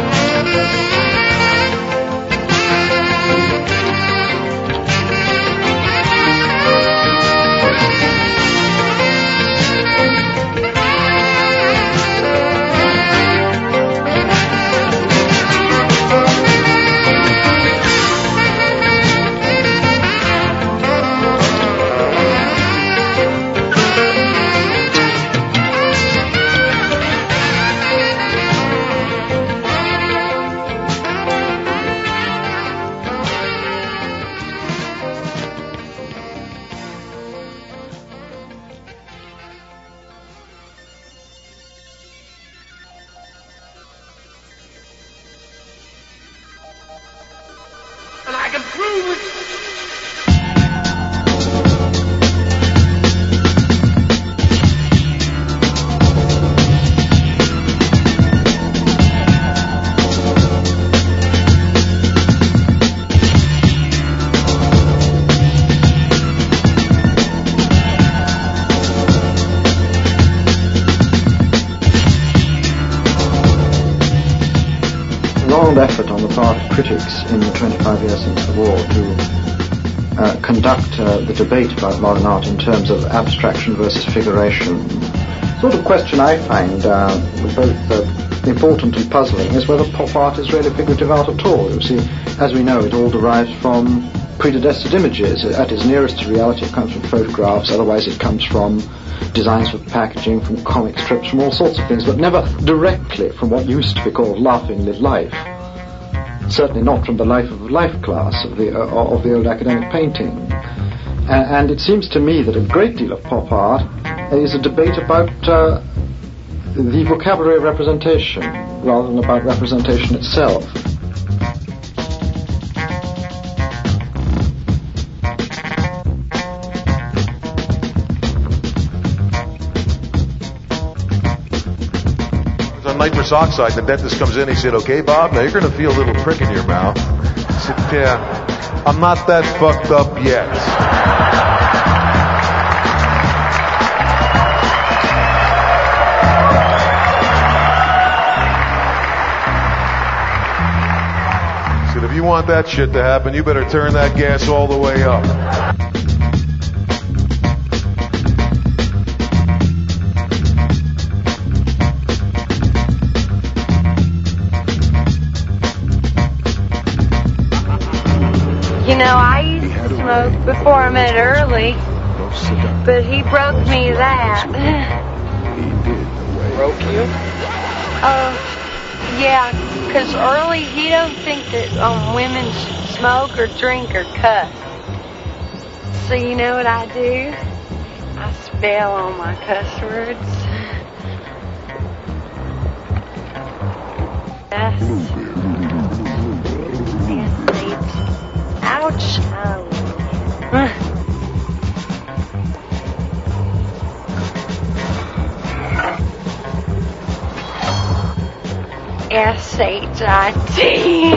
Effort on the part of critics in the twenty-five years since the war to uh, conduct uh, the debate about modern art in terms of abstraction versus figuration. The sort of question I find uh, both uh, important and puzzling is whether pop art is really figurative art at all. You see, as we know, it all derives from predestined images. At its nearest to reality, it comes from photographs, otherwise it comes from designs for packaging, from comic strips, from all sorts of things, but never directly from what used to be called laughingly life. Certainly not from the life of life class of the uh, of the old academic painting. Uh, and it seems to me that a great deal of pop art is a debate about uh, the vocabulary of representation rather than about representation itself. Nitrous oxide, the dentist comes in, he said, okay, Bob, now you're going to feel a little prick in your mouth. I said, yeah, I'm not that fucked up yet. I said, if you want that shit to happen, you better turn that gas all the way up. You know, I used to smoke before I met Early, but he broke me that. Broke you? Uh, yeah, because Early, he don't think that um, women should smoke or drink or cuss. So you know what I do? I spell all my cuss words. Yes. Ouch. Oh. S H I T.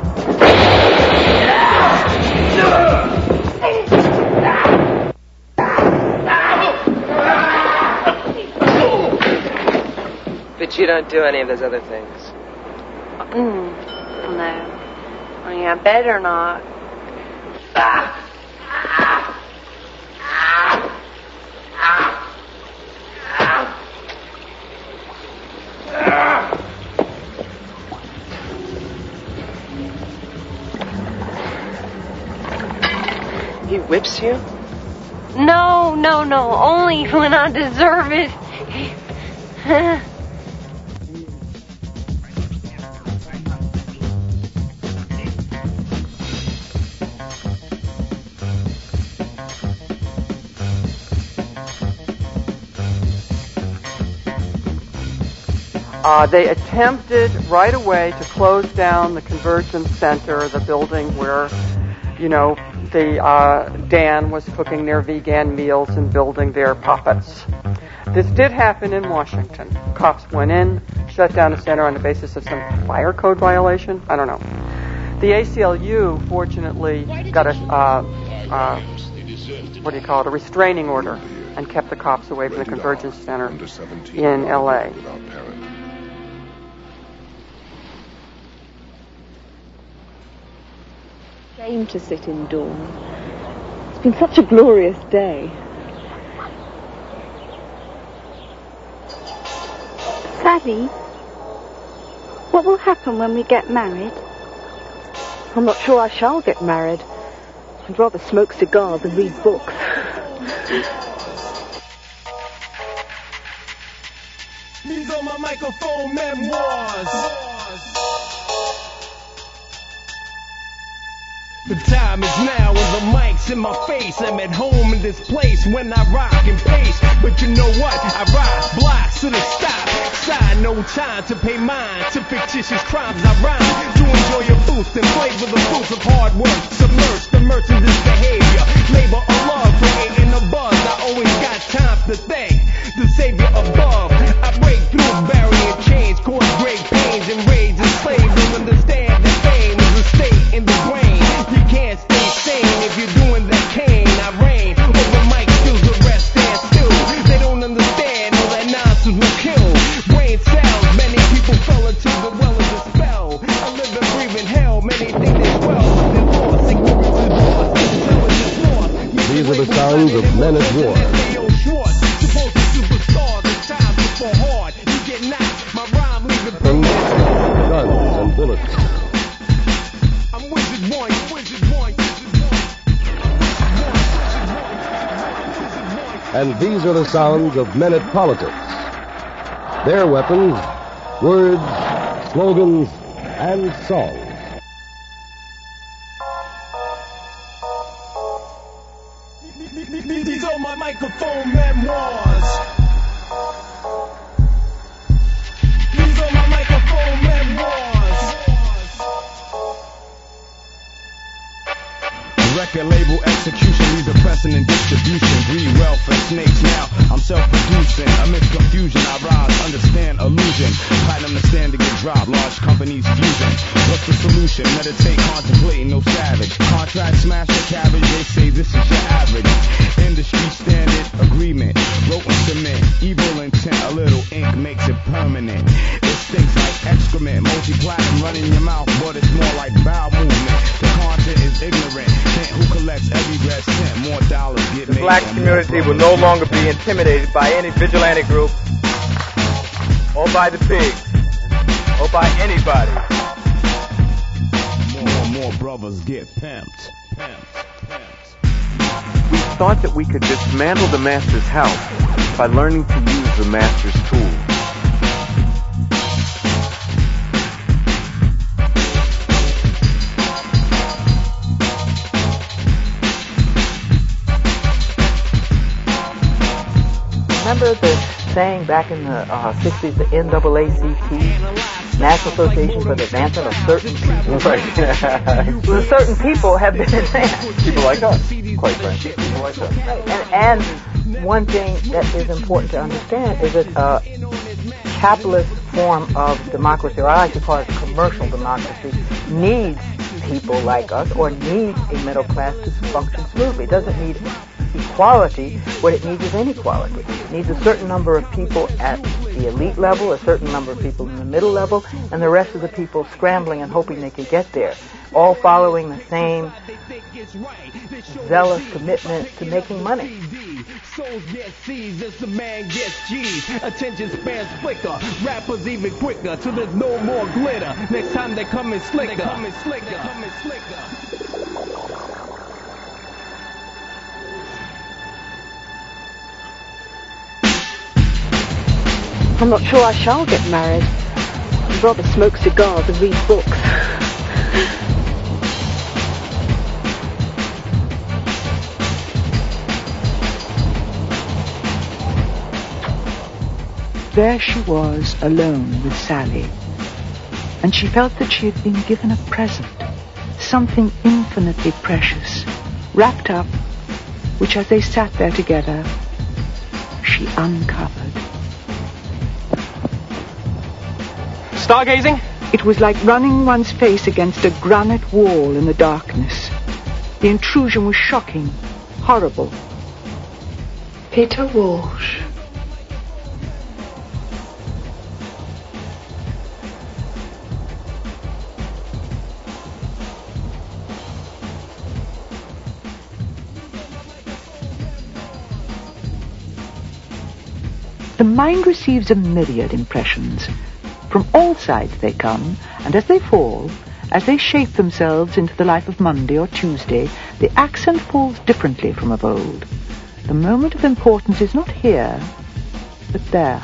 But you don't do any of those other things. Mm, no. I mean, I better not. He whips you? No, no, no. Only when I deserve it. Uh, they attempted right away to close down the conversion center, the building where, you know, the uh, Dan was cooking their vegan meals and building their puppets. This did happen in Washington. Cops went in, shut down the center on the basis of some fire code violation. I don't know. The A C L U, fortunately, got a, uh, uh, what do you call it, a restraining order and kept the cops away from the Convergence Center in L A Shame to sit in dawn. It's been such a glorious day. Daddy, what will happen when we get married? I'm not sure I shall get married. I'd rather smoke cigars than read books. These are my microphone memoirs. The time is now and the mic's in my face. I'm at home in this place when I rock and pace. But you know what? I ride blocks to the stop. Side, no time to pay mine to fictitious crimes I rhyme. To enjoy your boost and flavor the fruits of hard work. Submerged, immersed in this behavior. Labor of love, creating a buzz. I always got time to thank the savior above. I break through barrier chains, cause great pains and rage and slaves. Don't understand that fame is a state in the brain. You can't stay sane if you're doing that cane. I reign over mic skills, the rest stand still. They don't understand all that nonsense will kill. Brain cells, many people fell into the well of the spell. I live and breathe in hell, many think they well. They're lost, ignorance is lost, intelligence lost. These are the sounds of men at war. Supposed to superstar, the times are for hard. You get knocked, my rhyme leaving Guns, guns and bullets. I'm Wizard One, Wizard One, And these are the sounds of men at politics. Their weapons, words, slogans, and songs. These are my microphone memoirs. These are my microphone memoirs. Record label execution leaves a precedent distribution. Breed wealth and snakes now. I'm self-producing. Amidst confusion, I rise, understand illusion. Platinum to stand to get dropped. Large companies fusing. What's the solution? Meditate, contemplate, no savage. Contract smash the cabbage. They say this is your average. Industry standard agreement. Rope and cement. Evil intent. A little ink makes it permanent. It stinks like excrement. Multi-platinum running your mouth, but it's more like bowel movement. The content is ignorant. Who collects every red cent? More dollars get made. The black community will no longer be intimidated by any vigilante group, or by the pigs, or by anybody. More and more brothers get pimped. Pimped. Pimped. We thought that we could dismantle the master's house by learning to use the master's tools. Remember the saying back in the uh, sixties, the N double A C T, National Association for the Advancement of Certain People? Right. Well, certain people have been advanced. People like us, quite frankly. People like us. And, and one thing that is important to understand is that a capitalist form of democracy, or I like to call it commercial democracy, needs people like us, or needs a middle class to function smoothly. It doesn't need equality. What it needs is inequality. It needs a certain number of people at the elite level, a certain number of people in the middle level, and the rest of the people scrambling and hoping they could get there, all following the same zealous commitment to making money. Souls get seized as the man gets G's. Attention spans flicker. Rappers even quicker till there's no more glitter. Next time they come in slicker. They come in slicker. They come in slicker. I'm not sure I shall get married. I'd rather smoke cigars than read books. there she was, alone with Sally. And she felt that she had been given a present, something infinitely precious, wrapped up, which as they sat there together, she uncovered. Stargazing? It was like running one's face against a granite wall in the darkness. The intrusion was shocking, horrible. Peter Walsh. The mind receives a myriad impressions. From all sides they come, and as they fall, as they shape themselves into the life of Monday or Tuesday, the accent falls differently from of old. The moment of importance is not here, but there.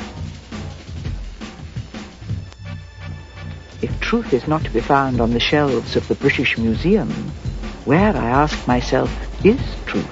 If truth is not to be found on the shelves of the British Museum, where, I ask myself, is truth?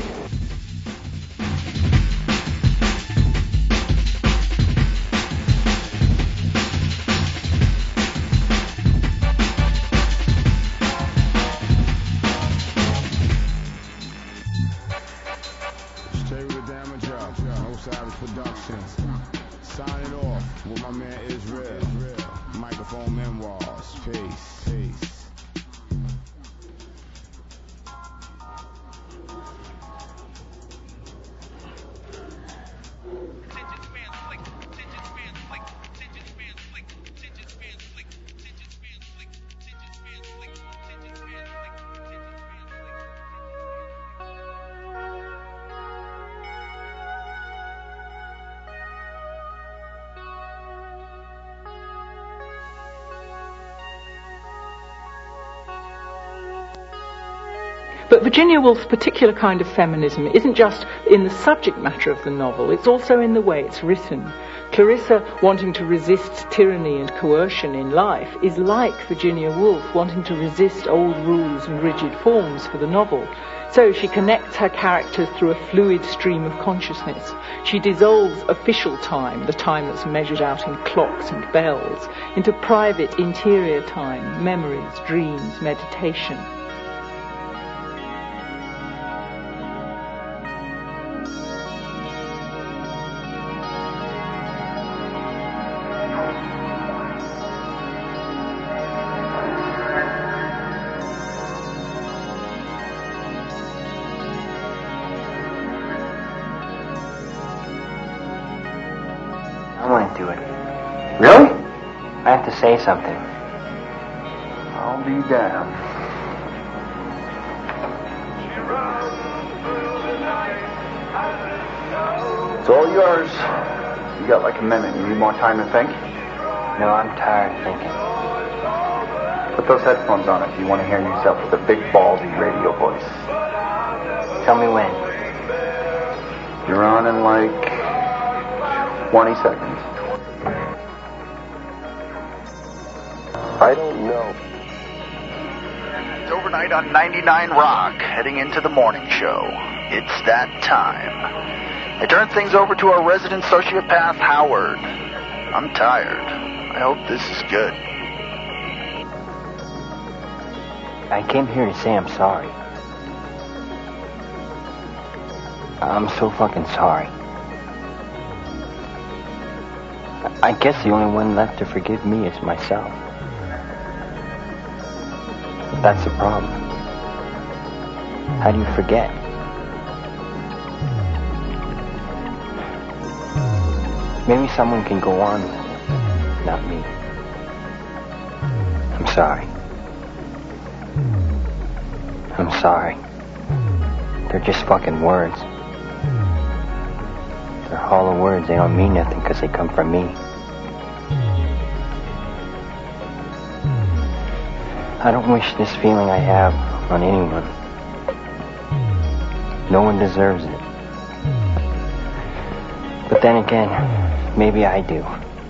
But Virginia Woolf's particular kind of feminism isn't just in the subject matter of the novel, it's also in the way it's written. Clarissa wanting to resist tyranny and coercion in life is like Virginia Woolf wanting to resist old rules and rigid forms for the novel. So she connects her characters through a fluid stream of consciousness. She dissolves official time, the time that's measured out in clocks and bells, into private interior time, memories, dreams, meditation. Say something. I'll be damned. It's all yours. You got like a minute. You need more time to think? No, I'm tired of thinking. Put those headphones on if you want to hear yourself with a big ballsy radio voice. Tell me when. You're on in like twenty seconds. I don't know. It's overnight on ninety-nine Rock, heading into the morning show. It's that time. I turn things over to our resident sociopath, Howard. I'm tired. I hope this is good. I came here to say I'm sorry. I'm so fucking sorry. I guess the only one left to forgive me is myself. That's the problem. How do you forget? Maybe someone can go on with it, not me. I'm sorry. I'm sorry. They're just fucking words. They're hollow words. They don't mean nothing because they come from me. I don't wish this feeling I have on anyone. No one deserves it. But then again, maybe I do.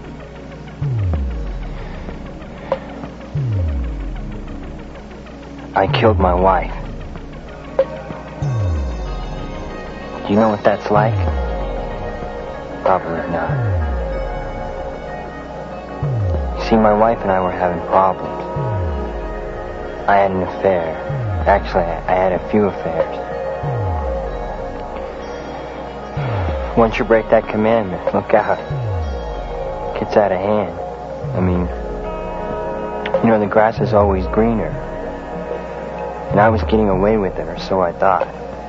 I killed my wife. Do you know what that's like? Probably not. see, my wife and I were having problems. I had an affair. Actually, I had a few affairs. Once you break that commandment, look out. It gets out of hand. I mean, you know, the grass is always greener. And I was getting away with it, or so I thought.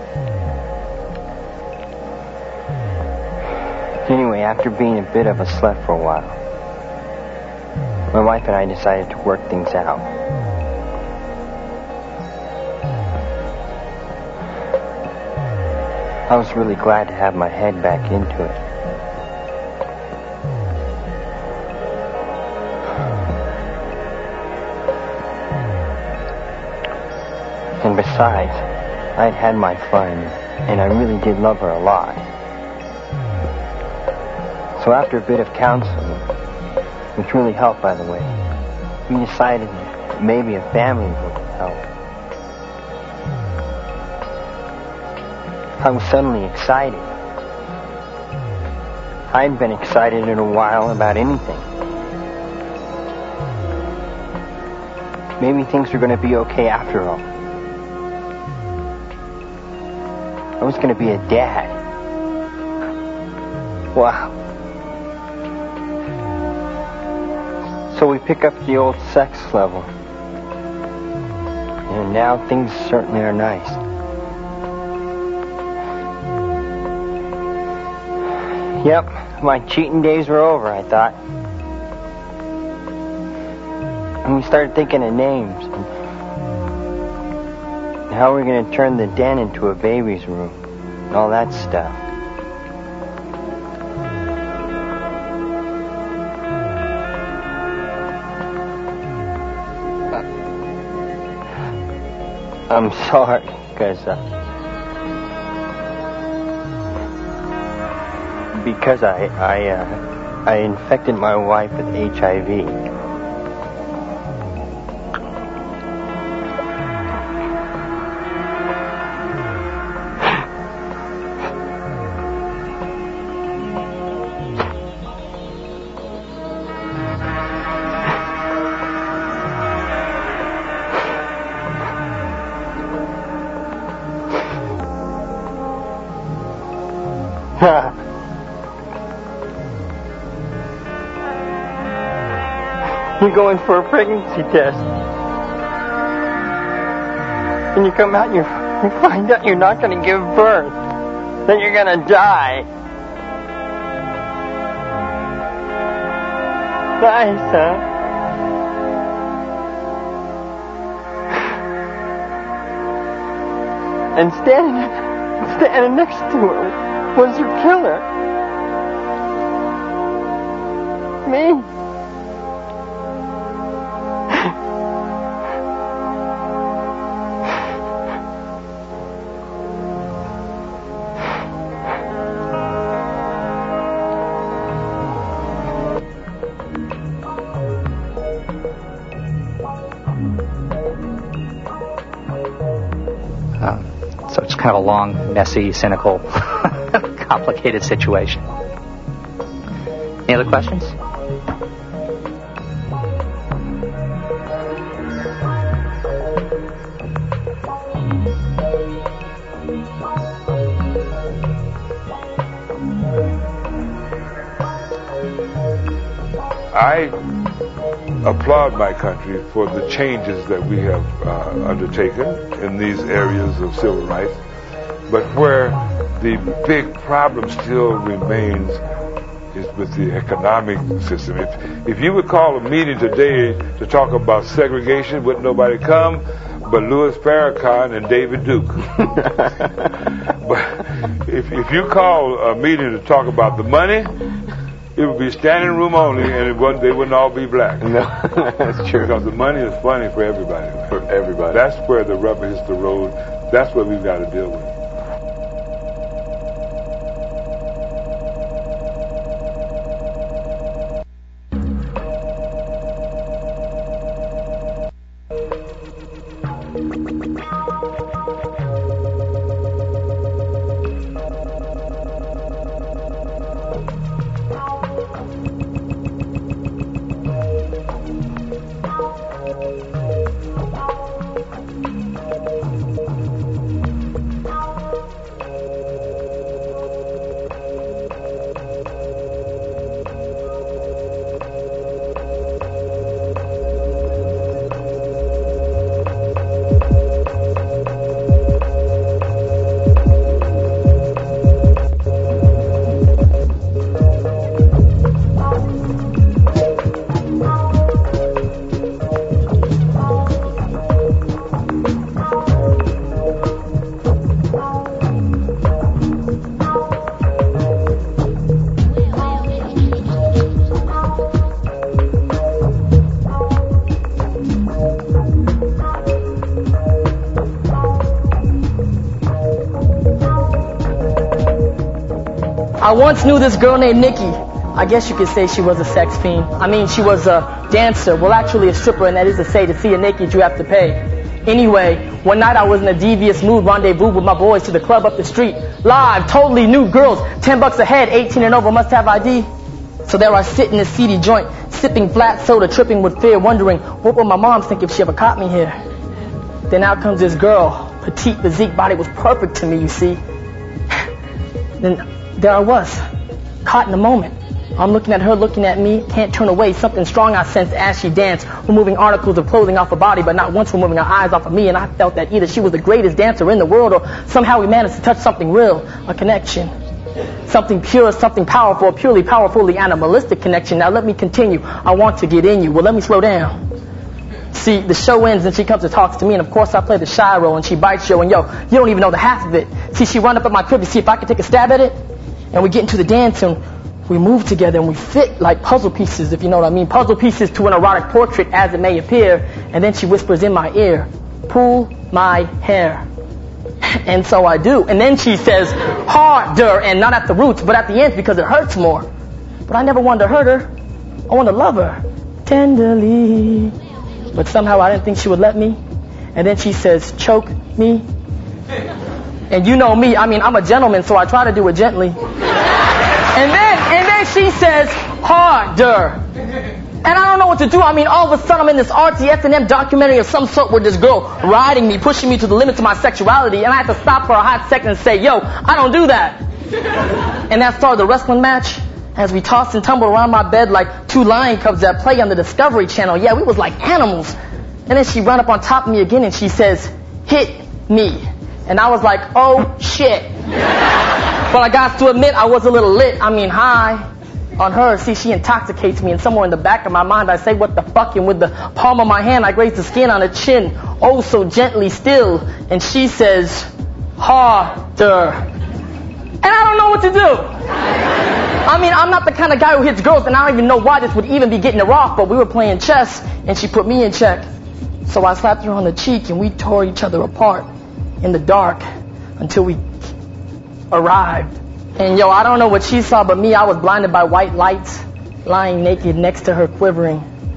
Anyway, after being a bit of a slut for a while, my wife and I decided to work things out. I was really glad to have my head back into it. And besides, I'd had my fun, and I really did love her a lot. So after a bit of counseling, which really helped, by the way, we decided that maybe a family would help. I was suddenly excited. I hadn't been excited in a while about anything. Maybe things were going to be okay after all. I was going to be a dad. Wow. So we pick up the old sex level. And now things certainly are nice. Yep, my cheating days were over, I thought. And we started thinking of names. And how we're going to turn the den into a baby's room. And all that stuff. I'm sorry, because, uh, because I, I, uh, I infected my wife with H I V. You go in for a pregnancy test. And you come out and you, you find out you're not going to give birth. Then you're going to die. Nice, huh? And standing, standing next to her was your killer. Me. Kind of a long, messy, cynical, complicated situation. Any other questions? I applaud my country for the changes that we have uh, undertaken in these areas of civil rights. But where the big problem still remains is with the economic system. If, if you would call a meeting today to talk about segregation, wouldn't nobody come but Louis Farrakhan and David Duke. But if, if you call a meeting to talk about the money, it would be standing room only, and it wouldn't, they wouldn't all be black. No, that's true. Because the money is funny for everybody. Man. For everybody. That's where the rubber hits the road. That's what we've got to deal with. I once knew this girl named Nikki. I guess you could say she was a sex fiend. I mean, she was a dancer. Well, actually a stripper, and that is to say, to see a naked, you have to pay. Anyway, one night I was in a devious mood, rendezvous with my boys to the club up the street. Live, totally new girls, ten bucks a head, eighteen and over, must have I D. So there I sit in this seedy joint, sipping flat soda, tripping with fear, wondering, what would my mom think if she ever caught me here? Then out comes this girl, petite, physique, body was perfect to me, you see. Then there I was, caught in the moment. I'm looking at her, looking at me, can't turn away. Something strong I sensed as she danced, removing articles of clothing off her body, but not once removing her eyes off of me. And I felt that either she was the greatest dancer in the world, or somehow we managed to touch something real, a connection. Something pure, something powerful, a purely powerfully animalistic connection. Now let me continue. I want to get in you. Well, let me slow down. See, the show ends and she comes and talks to me, and of course I play the shy role, and she bites you, and yo, you don't even know the half of it. See, she run up at my crib to see if I could take a stab at it, and we get into the dance, and we move together, and we fit like puzzle pieces, if you know what I mean. Puzzle pieces to an erotic portrait as it may appear. And then she whispers in my ear, pull my hair. And so I do. And then she says, harder, and not at the roots, but at the ends because it hurts more. But I never wanted to hurt her. I wanted to love her tenderly. But somehow I didn't think she would let me. And then she says, choke me. And you know me, I mean, I'm a gentleman, so I try to do it gently. And then, and then she says, harder. And I don't know what to do. I mean, all of a sudden I'm in this artsy S and M documentary of some sort with this girl riding me, pushing me to the limits of my sexuality. And I had to stop for a hot second and say, yo, I don't do that. And that started the wrestling match as we tossed and tumbled around my bed like two lion cubs that play on the Discovery Channel. Yeah, we was like animals. And then she ran up on top of me again and she says, hit me. And I was like, oh, shit. But I got to admit, I was a little lit, I mean high, on her. See, she intoxicates me, and somewhere in the back of my mind I say, what the fuck? And with the palm of my hand I graze the skin on her chin, oh so gently still. And she says, harder. And I don't know what to do. I mean, I'm not the kind of guy who hits girls, and I don't even know why this would even be getting her off, but we were playing chess, and she put me in check. So I slapped her on the cheek, and we tore each other apart in the dark until we arrived. And yo, I don't know what she saw, but me, I was blinded by white lights, lying naked next to her quivering.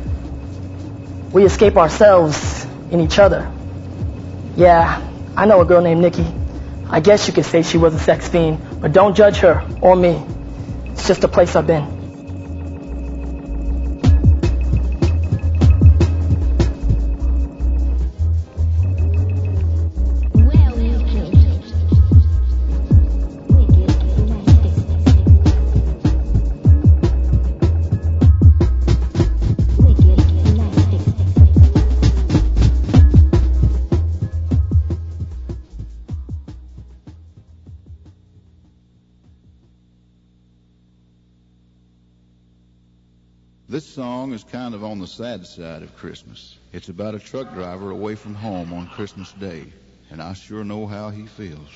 We escape ourselves in each other. Yeah, I know a girl named Nikki. I guess you could say she was a sex fiend, but don't judge her or me. It's just a place I've been. This song is kind of on the sad side of Christmas. It's about a truck driver away from home on Christmas Day, and I sure know how he feels.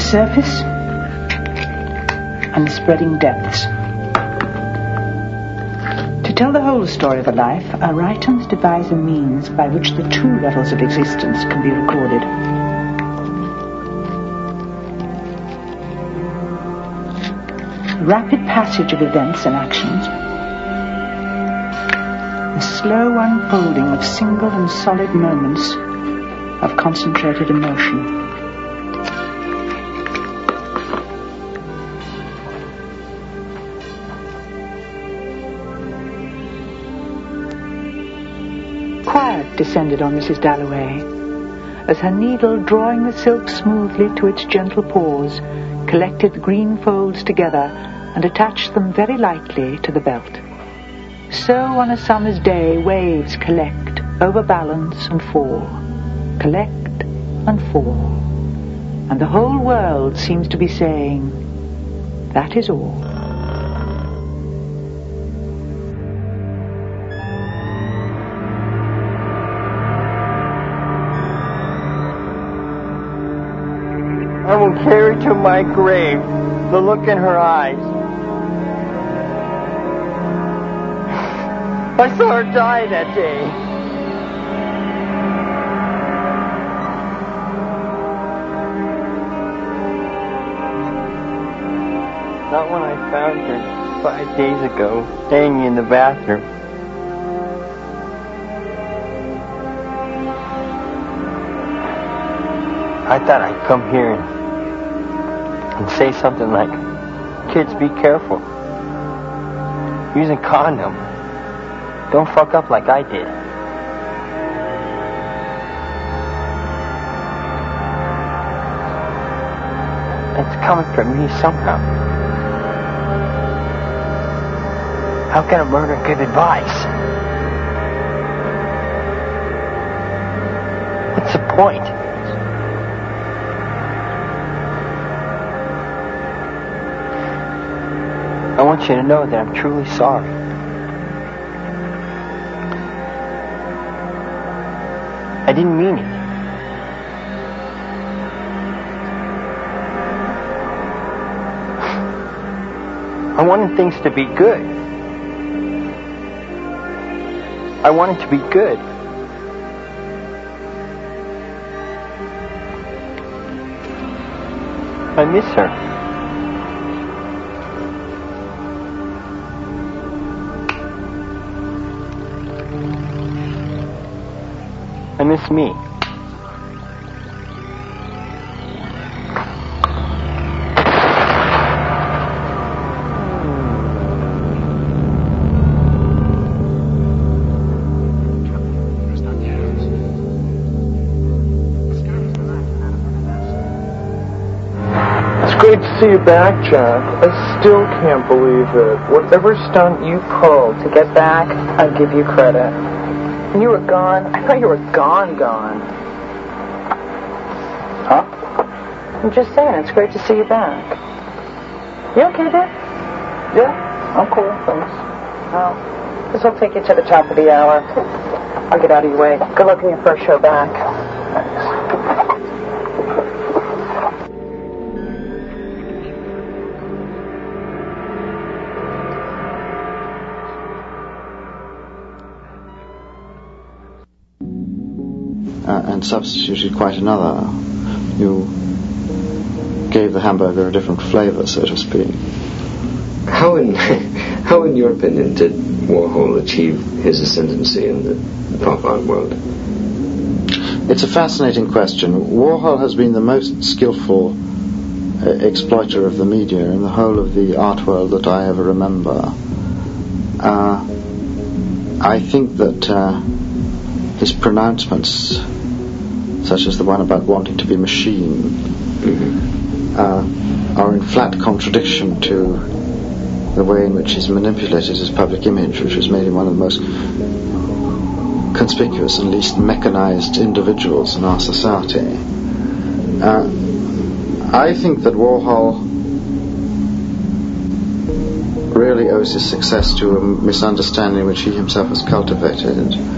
surface and the spreading depths. To tell the whole story of a life, a writer must devise a means by which the true levels of existence can be recorded. Rapid passage of events and actions, the slow unfolding of single and solid moments of concentrated emotion. Quiet descended on Missus Dalloway as her needle, drawing the silk smoothly to its gentle paws, collected the green folds together and attached them very lightly to the belt. So on a summer's day, waves collect, overbalance and fall, collect and fall, and the whole world seems to be saying, that is all. I will carry to my grave the look in her eyes. I saw her die that day. Not when I found her five days ago, hanging in the bathroom. I thought I'd come here and, and say something like, kids, be careful. Use a condom. Don't fuck up like I did. It's coming from me somehow. How can a murder give advice? What's the point? I want you to know that I'm truly sorry. I didn't mean it. I wanted things to be good. I wanted to be good. I miss her. I miss me. Great to see you back, Jack. I still can't believe it. Whatever stunt you pulled to get back, I give you credit. And you were gone. I thought you were gone, gone. Huh? I'm just saying, it's great to see you back. You okay, Dad? Yeah, I'm cool, thanks. Well, this will take you to the top of the hour. I'll get out of your way. Good luck on your first show back. Thanks. Uh, and substituted quite another. You gave the hamburger a different flavor, so to speak. How, in how, in your opinion, did Warhol achieve his ascendancy in the pop art world? It's a fascinating question. Warhol has been the most skillful uh, exploiter of the media in the whole of the art world that I ever remember. Uh, I think that uh, his pronouncements, such as the one about wanting to be machine, mm-hmm. uh, are in flat contradiction to the way in which he's manipulated his public image, which has made him one of the most conspicuous and least mechanized individuals in our society. Uh, I think that Warhol really owes his success to a misunderstanding which he himself has cultivated